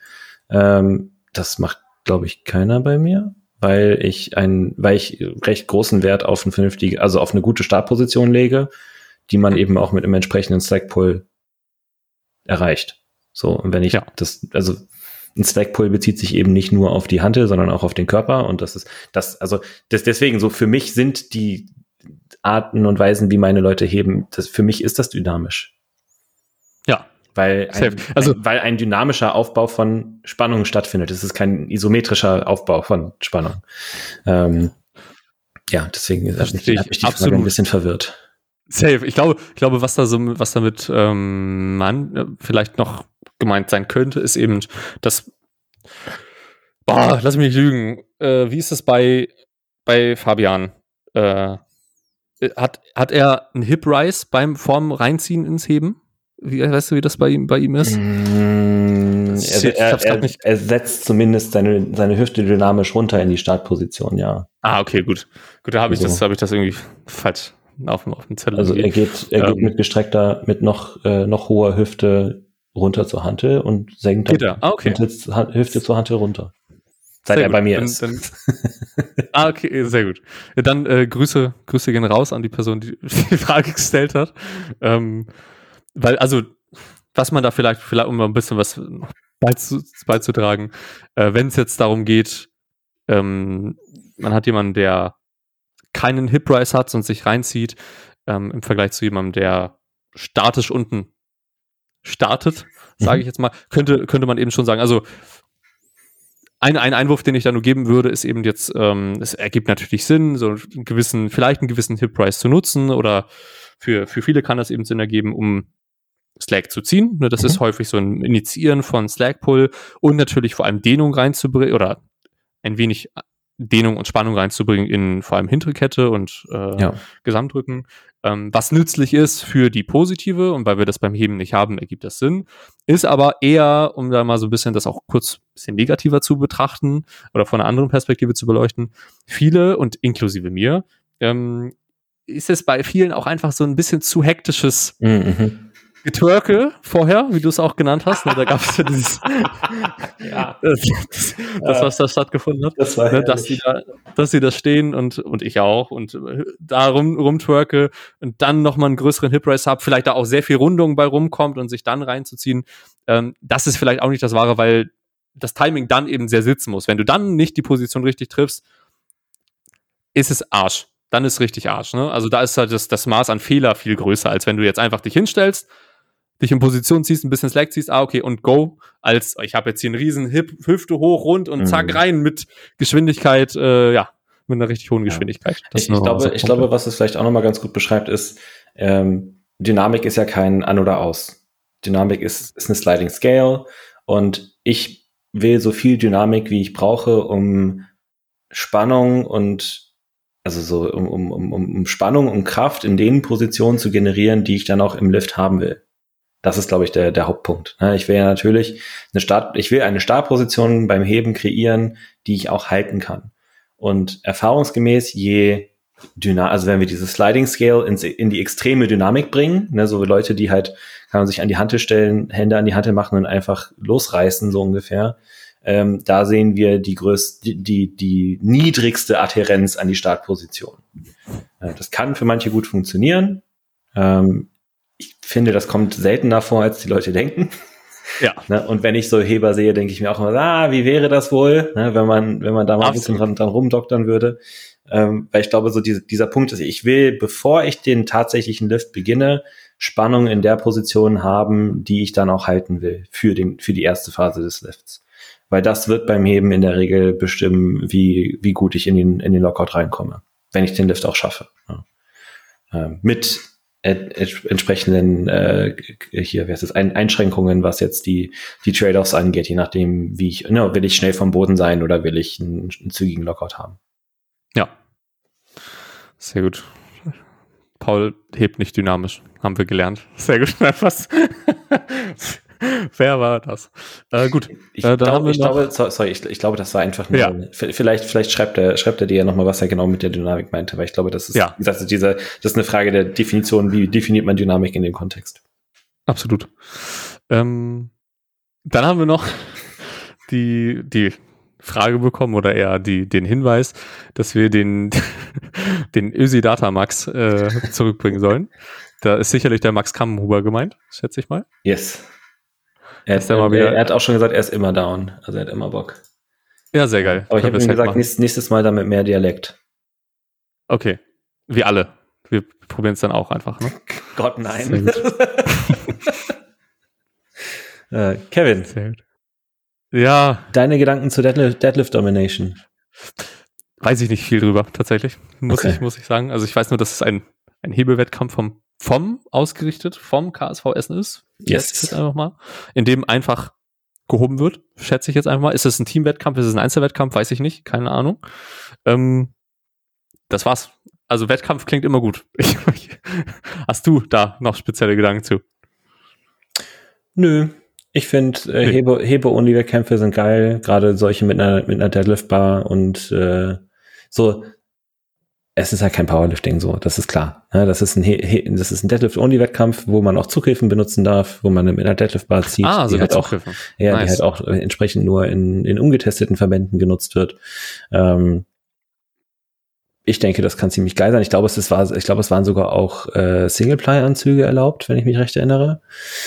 Das macht, glaube ich, keiner bei mir, weil ich recht großen Wert auf auf eine gute Startposition lege, die man eben auch mit einem entsprechenden Slack-Pull erreicht. So, und wenn ich ein Slack-Pull bezieht sich eben nicht nur auf die Hantel, sondern auch auf den Körper, und deswegen so, für mich sind die Arten und Weisen, wie meine Leute heben, für mich ist das dynamisch. Ja. Weil ein dynamischer Aufbau von Spannung stattfindet. Es ist kein isometrischer Aufbau von Spannung. Deswegen hat mich die Frage ein bisschen verwirrt. Safe. Ich glaube, was damit vielleicht noch gemeint sein könnte, ist eben, dass lass mich nicht lügen. Wie ist es bei Fabian? Hat er einen Hip Rise vorm Reinziehen ins Heben? Weißt du, wie das bei ihm ist? Er setzt zumindest seine Hüfte dynamisch runter in die Startposition, ja. Ah, okay, gut. Gut, da habe ich das irgendwie falsch auf dem Zettel. Also er geht mit gestreckter, mit noch hoher Hüfte runter zur Hantel und senkt dann Hüfte zur Hantel runter. Seit er bei mir ist. Okay, sehr gut. Ja, dann Grüße gehen raus an die Person, die die Frage gestellt hat. Weil, also, was man da vielleicht um mal ein bisschen was beizutragen, wenn es jetzt darum geht, man hat jemanden, der keinen Hip Rise hat und sich reinzieht, im Vergleich zu jemandem, der statisch unten startet, sage ich jetzt mal, könnte man eben schon sagen, also ein Einwurf, den ich da nur geben würde, ist eben jetzt, es ergibt natürlich Sinn, so einen gewissen Hip Rise zu nutzen, oder für viele kann das eben Sinn ergeben, um Slack zu ziehen. Ne, das ist häufig so ein Initiieren von Slack-Pull und natürlich vor allem Dehnung reinzubringen oder ein wenig Dehnung und Spannung reinzubringen in vor allem hintere Kette und Gesamtrücken. Was nützlich ist für die positive, und weil wir das beim Heben nicht haben, ergibt das Sinn. Ist aber eher, um da mal so ein bisschen das auch kurz ein bisschen negativer zu betrachten oder von einer anderen Perspektive zu beleuchten, viele und inklusive mir, ist es bei vielen auch einfach so ein bisschen zu hektisches Getwerke vorher, wie du es auch genannt hast. Ne, da gab es ja dieses was da stattgefunden hat. Das war dass sie da stehen und ich auch und da rumtwerke und dann nochmal einen größeren Hip Rise habe, vielleicht da auch sehr viel Rundung bei rumkommt und sich dann reinzuziehen. Das ist vielleicht auch nicht das Wahre, weil das Timing dann eben sehr sitzen muss. Wenn du dann nicht die Position richtig triffst, ist es Arsch. dann ist richtig Arsch, ne? Also da ist halt das Maß an Fehler viel größer, als wenn du jetzt einfach dich hinstellst, dich in Position ziehst, ein bisschen Slack ziehst, okay, und go, als ich habe jetzt hier einen riesen Hüfte hoch, rund und zack rein mit Geschwindigkeit, mit einer richtig hohen Geschwindigkeit. Ich glaube, was es vielleicht auch nochmal ganz gut beschreibt, ist, Dynamik ist ja kein An oder Aus. Dynamik ist eine Sliding Scale und ich will so viel Dynamik, wie ich brauche, um Spannung und also so um Spannung und Kraft in den Positionen zu generieren, die ich dann auch im Lift haben will. Das ist, glaube ich, der Hauptpunkt. Ich will ja natürlich eine Startposition beim Heben kreieren, die ich auch halten kann. Und erfahrungsgemäß, also wenn wir diese Sliding Scale in die extreme Dynamik bringen, ne, so Leute, die halt, kann man sich an die Hantel stellen, Hände an die Hantel machen und einfach losreißen, so ungefähr, da sehen wir die niedrigste Adhärenz an die Startposition. Das kann für manche gut funktionieren. Ich finde, das kommt seltener vor, als die Leute denken. Ja. Ne? Und wenn ich so Heber sehe, denke ich mir auch immer, wie wäre das wohl, ne? wenn man da mal ein bisschen dran rumdoktern würde. Weil ich glaube, so dieser Punkt ist, ich will, bevor ich den tatsächlichen Lift beginne, Spannung in der Position haben, die ich dann auch halten will für die erste Phase des Lifts. Weil das wird beim Heben in der Regel bestimmen, wie gut ich in den Lockout reinkomme, wenn ich den Lift auch schaffe. Ja. Mit entsprechenden Einschränkungen, was jetzt die Trade-offs angeht, je nachdem, will ich schnell vom Boden sein oder will ich einen zügigen Lockout haben. Ja. Sehr gut. Paul hebt nicht dynamisch, haben wir gelernt. Sehr gut. Was? Wer war das? Gut. Ich glaube, das war einfach nur, ja. Vielleicht schreibt er dir ja nochmal, was er genau mit der Dynamik meinte, weil ich glaube, das ist, wie gesagt, das ist eine Frage der Definition, wie definiert man Dynamik in dem Kontext? Absolut. Dann haben wir noch die Frage bekommen oder eher den Hinweis, dass wir den Ösi Datamax zurückbringen sollen. Da ist sicherlich der Max Kammenhuber gemeint, schätze ich mal. Yes. Er hat auch schon gesagt, er ist immer down. Also er hat immer Bock. Ja, sehr geil. Aber ich habe ihm gesagt, nächstes Mal dann mit mehr Dialekt. Okay. Wie alle. Wir probieren es dann auch einfach, ne? Gott, nein. Kevin. Sehr gut. Ja. Deine Gedanken zu Deadlift Domination? Weiß ich nicht viel drüber, tatsächlich. Muss ich sagen. Also ich weiß nur, dass es ein Hebewettkampf vom KSV Essen ist. Yes. Jetzt einfach mal. In dem einfach gehoben wird, schätze ich jetzt einfach mal. Ist es ein Teamwettkampf? Ist es ein Einzelwettkampf? Weiß ich nicht. Keine Ahnung. Das war's. Also Wettkampf klingt immer gut. Hast du da noch spezielle Gedanken zu? Nö. Ich finde, Hebe-Only-Wettkämpfe sind geil. Gerade solche mit einer Deadlift-Bar und so. Es ist halt kein Powerlifting, so, das ist klar. Ja, das ist ein Deadlift-Only-Wettkampf, wo man auch Zughilfen benutzen darf, wo man mit einer Deadlift-Bar zieht, die halt auch entsprechend nur in ungetesteten Verbänden genutzt wird. Ich denke, das kann ziemlich geil sein. Ich glaube, es waren sogar auch Single-Ply-Anzüge erlaubt, wenn ich mich recht erinnere.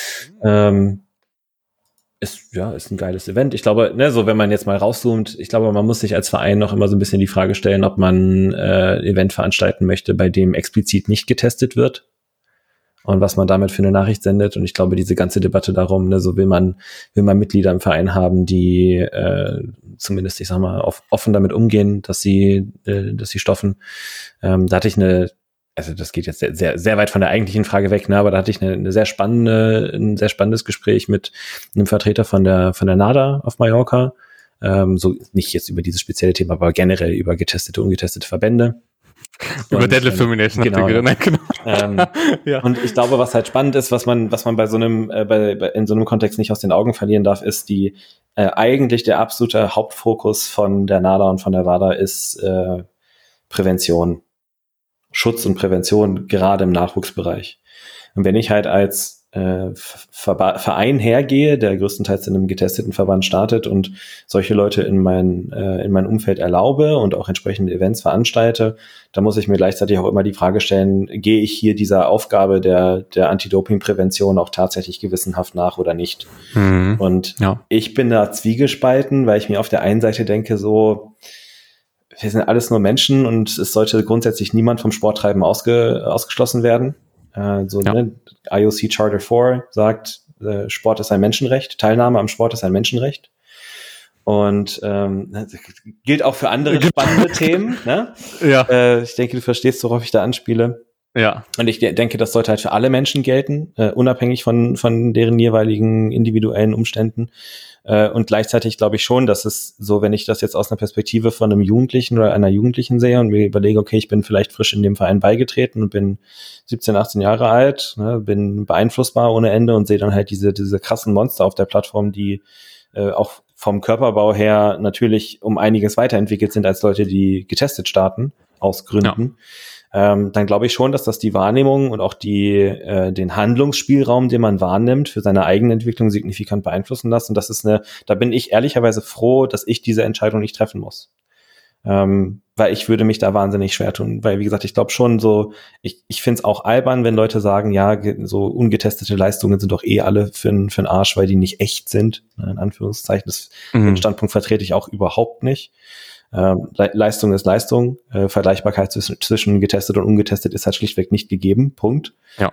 Ist ein geiles Event. Ich glaube, so wenn man jetzt mal rauszoomt, ich glaube, man muss sich als Verein noch immer so ein bisschen die Frage stellen, ob man ein Event veranstalten möchte, bei dem explizit nicht getestet wird und was man damit für eine Nachricht sendet. Und ich glaube, diese ganze Debatte darum, so will man Mitglieder im Verein haben, die zumindest, ich sag mal, offen damit umgehen, dass sie stoffen. Da hatte ich also das geht jetzt sehr, sehr weit von der eigentlichen Frage weg, aber da hatte ich ein sehr spannendes Gespräch mit einem Vertreter von der NADA auf Mallorca. So nicht jetzt über dieses spezielle Thema, aber generell über getestete, ungetestete Verbände. Über Deadlift Domination. Genau. Ja. Und ich glaube, was halt spannend ist, was man bei so einem, in so einem Kontext nicht aus den Augen verlieren darf, ist eigentlich der absolute Hauptfokus von der NADA und von der WADA ist Prävention. Schutz und Prävention, gerade im Nachwuchsbereich. Und wenn ich halt als Verein hergehe, der größtenteils in einem getesteten Verband startet und solche Leute in mein Umfeld erlaube und auch entsprechende Events veranstalte, dann muss ich mir gleichzeitig auch immer die Frage stellen, gehe ich hier dieser Aufgabe der Anti-Doping-Prävention auch tatsächlich gewissenhaft nach oder nicht? Und ich bin da zwiegespalten, weil ich mir auf der einen Seite denke, so, wir sind alles nur Menschen und es sollte grundsätzlich niemand vom Sporttreiben ausgeschlossen werden. Ne? IOC Charter 4 sagt, Sport ist ein Menschenrecht, Teilnahme am Sport ist ein Menschenrecht. Und gilt auch für andere spannende Themen. Ne? Ja. Ich denke, du verstehst, worauf ich da anspiele. Ja. Und ich denke, das sollte halt für alle Menschen gelten, unabhängig von deren jeweiligen individuellen Umständen. Und gleichzeitig glaube ich schon, dass es so, wenn ich das jetzt aus einer Perspektive von einem Jugendlichen oder einer Jugendlichen sehe und mir überlege, okay, ich bin vielleicht frisch in dem Verein beigetreten und bin 17, 18 Jahre alt, ne, bin beeinflussbar ohne Ende und sehe dann halt diese krassen Monster auf der Plattform, die auch vom Körperbau her natürlich um einiges weiterentwickelt sind als Leute, die getestet starten, aus Gründen. Ja. Dann glaube ich schon, dass das die Wahrnehmung und auch den Handlungsspielraum, den man wahrnimmt, für seine eigene Entwicklung signifikant beeinflussen lässt. Und das ist da bin ich ehrlicherweise froh, dass ich diese Entscheidung nicht treffen muss. Weil ich würde mich da wahnsinnig schwer tun. Weil, wie gesagt, ich glaube schon so, ich finde es auch albern, wenn Leute sagen, ja, so ungetestete Leistungen sind doch alle für einen Arsch, weil die nicht echt sind. In Anführungszeichen. Den Standpunkt vertrete ich auch überhaupt nicht. Leistung ist Leistung. Vergleichbarkeit zwischen getestet und ungetestet ist halt schlichtweg nicht gegeben. Punkt. Ja.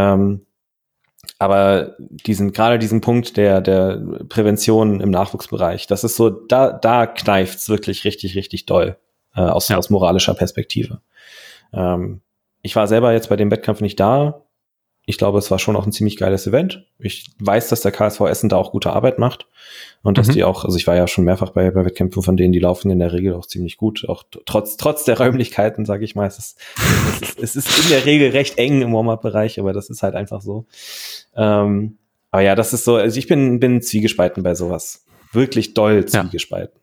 Aber gerade diesen Punkt der Prävention im Nachwuchsbereich, das ist so, da kneift's wirklich richtig, richtig doll aus moralischer Perspektive. Ich war selber jetzt bei dem Wettkampf nicht da. Ich glaube, es war schon auch ein ziemlich geiles Event. Ich weiß, dass der KSV Essen da auch gute Arbeit macht und dass die auch, also ich war ja schon mehrfach bei Wettkämpfen von denen, die laufen in der Regel auch ziemlich gut, auch trotz der Räumlichkeiten, sage ich mal. Es ist in der Regel recht eng im Warm-Up-Bereich, aber das ist halt einfach so. Aber ja, das ist so, also ich bin zwiegespalten bei sowas. Wirklich doll zwiegespalten.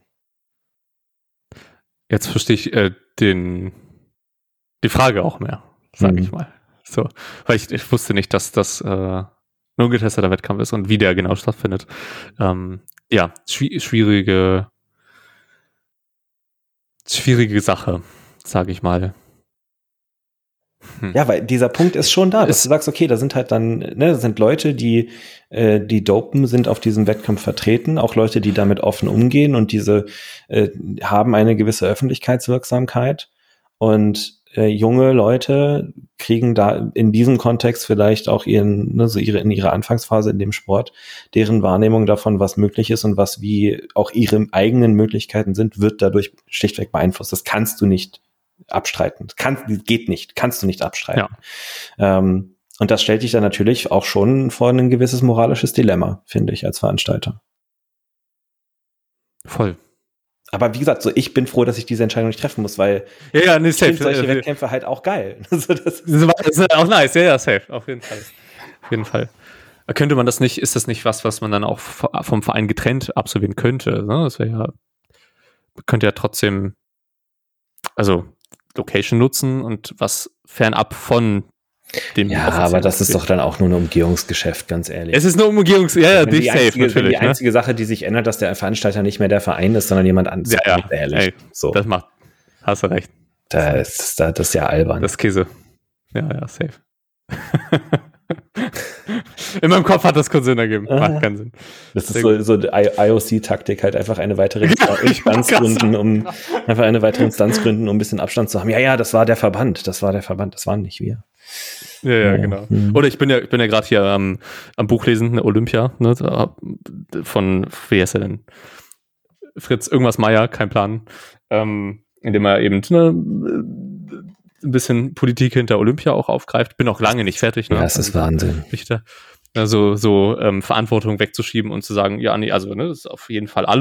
Jetzt verstehe ich die Frage auch mehr, sage ich mal. So, weil ich wusste nicht, dass das ein ungetesteter Wettkampf ist und wie der genau stattfindet. Schwierige Sache, sage ich mal. Ja, weil dieser Punkt ist schon da, dass du sagst, okay, da sind halt dann, ne, sind Leute, die dopen, sind auf diesem Wettkampf vertreten, auch Leute, die damit offen umgehen und diese haben eine gewisse Öffentlichkeitswirksamkeit und junge Leute kriegen da in diesem Kontext vielleicht auch in ihrer Anfangsphase in dem Sport, deren Wahrnehmung davon, was möglich ist und wie auch ihre eigenen Möglichkeiten sind, wird dadurch schlichtweg beeinflusst. Das kannst du nicht abstreiten. Kannst du nicht abstreiten. Ja. Und das stellt dich dann natürlich auch schon vor ein gewisses moralisches Dilemma, finde ich, als Veranstalter. Voll. Aber wie gesagt, so ich bin froh, dass ich diese Entscheidung nicht treffen muss, weil ich finde solche Wettkämpfe halt auch geil. Das ist auch nice, ja, safe, auf jeden Fall. Könnte man das nicht, ist das nicht was man dann auch vom Verein getrennt absolvieren könnte? Ne? Das könnte ja trotzdem, also Location nutzen und was fernab von dem. Ja, aber das ist doch dann auch nur ein Umgehungsgeschäft, ganz ehrlich. Es ist nur dich safe natürlich. Die einzige Sache, die sich ändert, dass der Veranstalter nicht mehr der Verein ist, sondern jemand anderes. Ja, ehrlich. Ey, so. Hast du recht. Das ist ja albern. Das ist Käse. Ja, safe. In meinem Kopf hat das keinen Sinn ergeben. Macht keinen Sinn. Das ist so die IOC-Taktik, halt einfach eine weitere Instanz gründen, um ein bisschen Abstand zu haben. Ja, das war der Verband, das waren nicht wir. Ja, genau. Oder ich bin ja gerade hier am Buchlesen, eine Olympia, ne, von, wie heißt er denn? Fritz irgendwas Meier, kein Plan, in dem er eben ein bisschen Politik hinter Olympia auch aufgreift. Bin auch lange nicht fertig. Ne? Ja, es ist Wahnsinn. Also Verantwortung wegzuschieben und zu sagen, ja, nee, also ne, das ist auf jeden Fall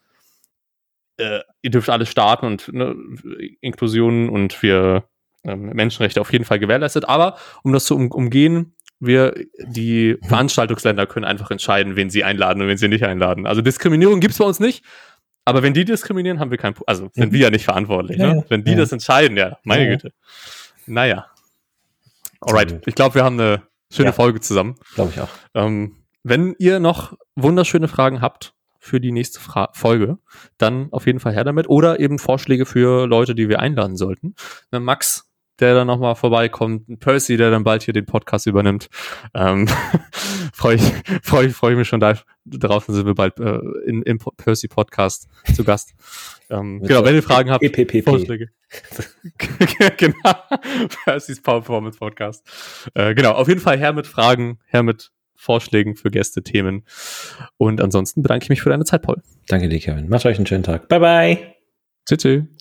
ihr dürft alle starten und ne, Inklusion und wir Menschenrechte auf jeden Fall gewährleistet. Aber um das zu umgehen, die Veranstaltungsländer können einfach entscheiden, wen sie einladen und wen sie nicht einladen. Also Diskriminierung gibt's bei uns nicht. Aber wenn die diskriminieren, haben wir sind wir ja nicht verantwortlich. Ne? Wenn die das entscheiden, ja, meine Güte. Naja. Alright, ich glaube, wir haben eine schöne Folge zusammen. Glaube ich auch. Wenn ihr noch wunderschöne Fragen habt für die nächste Folge, dann auf jeden Fall her damit. Oder eben Vorschläge für Leute, die wir einladen sollten. Max, der dann nochmal vorbeikommt, ein Percy, der dann bald hier den Podcast übernimmt. Freue ich mich schon darauf, dann sind wir bald im Percy Podcast zu Gast. Genau, wenn ihr Fragen habt, Vorschläge. Genau, Percy's Power Performance Podcast. Genau, auf jeden Fall her mit Fragen, her mit Vorschlägen für Gäste, Themen. Und ansonsten bedanke ich mich für deine Zeit, Paul. Danke dir, Kevin. Macht euch einen schönen Tag. Bye, bye. Tschüss.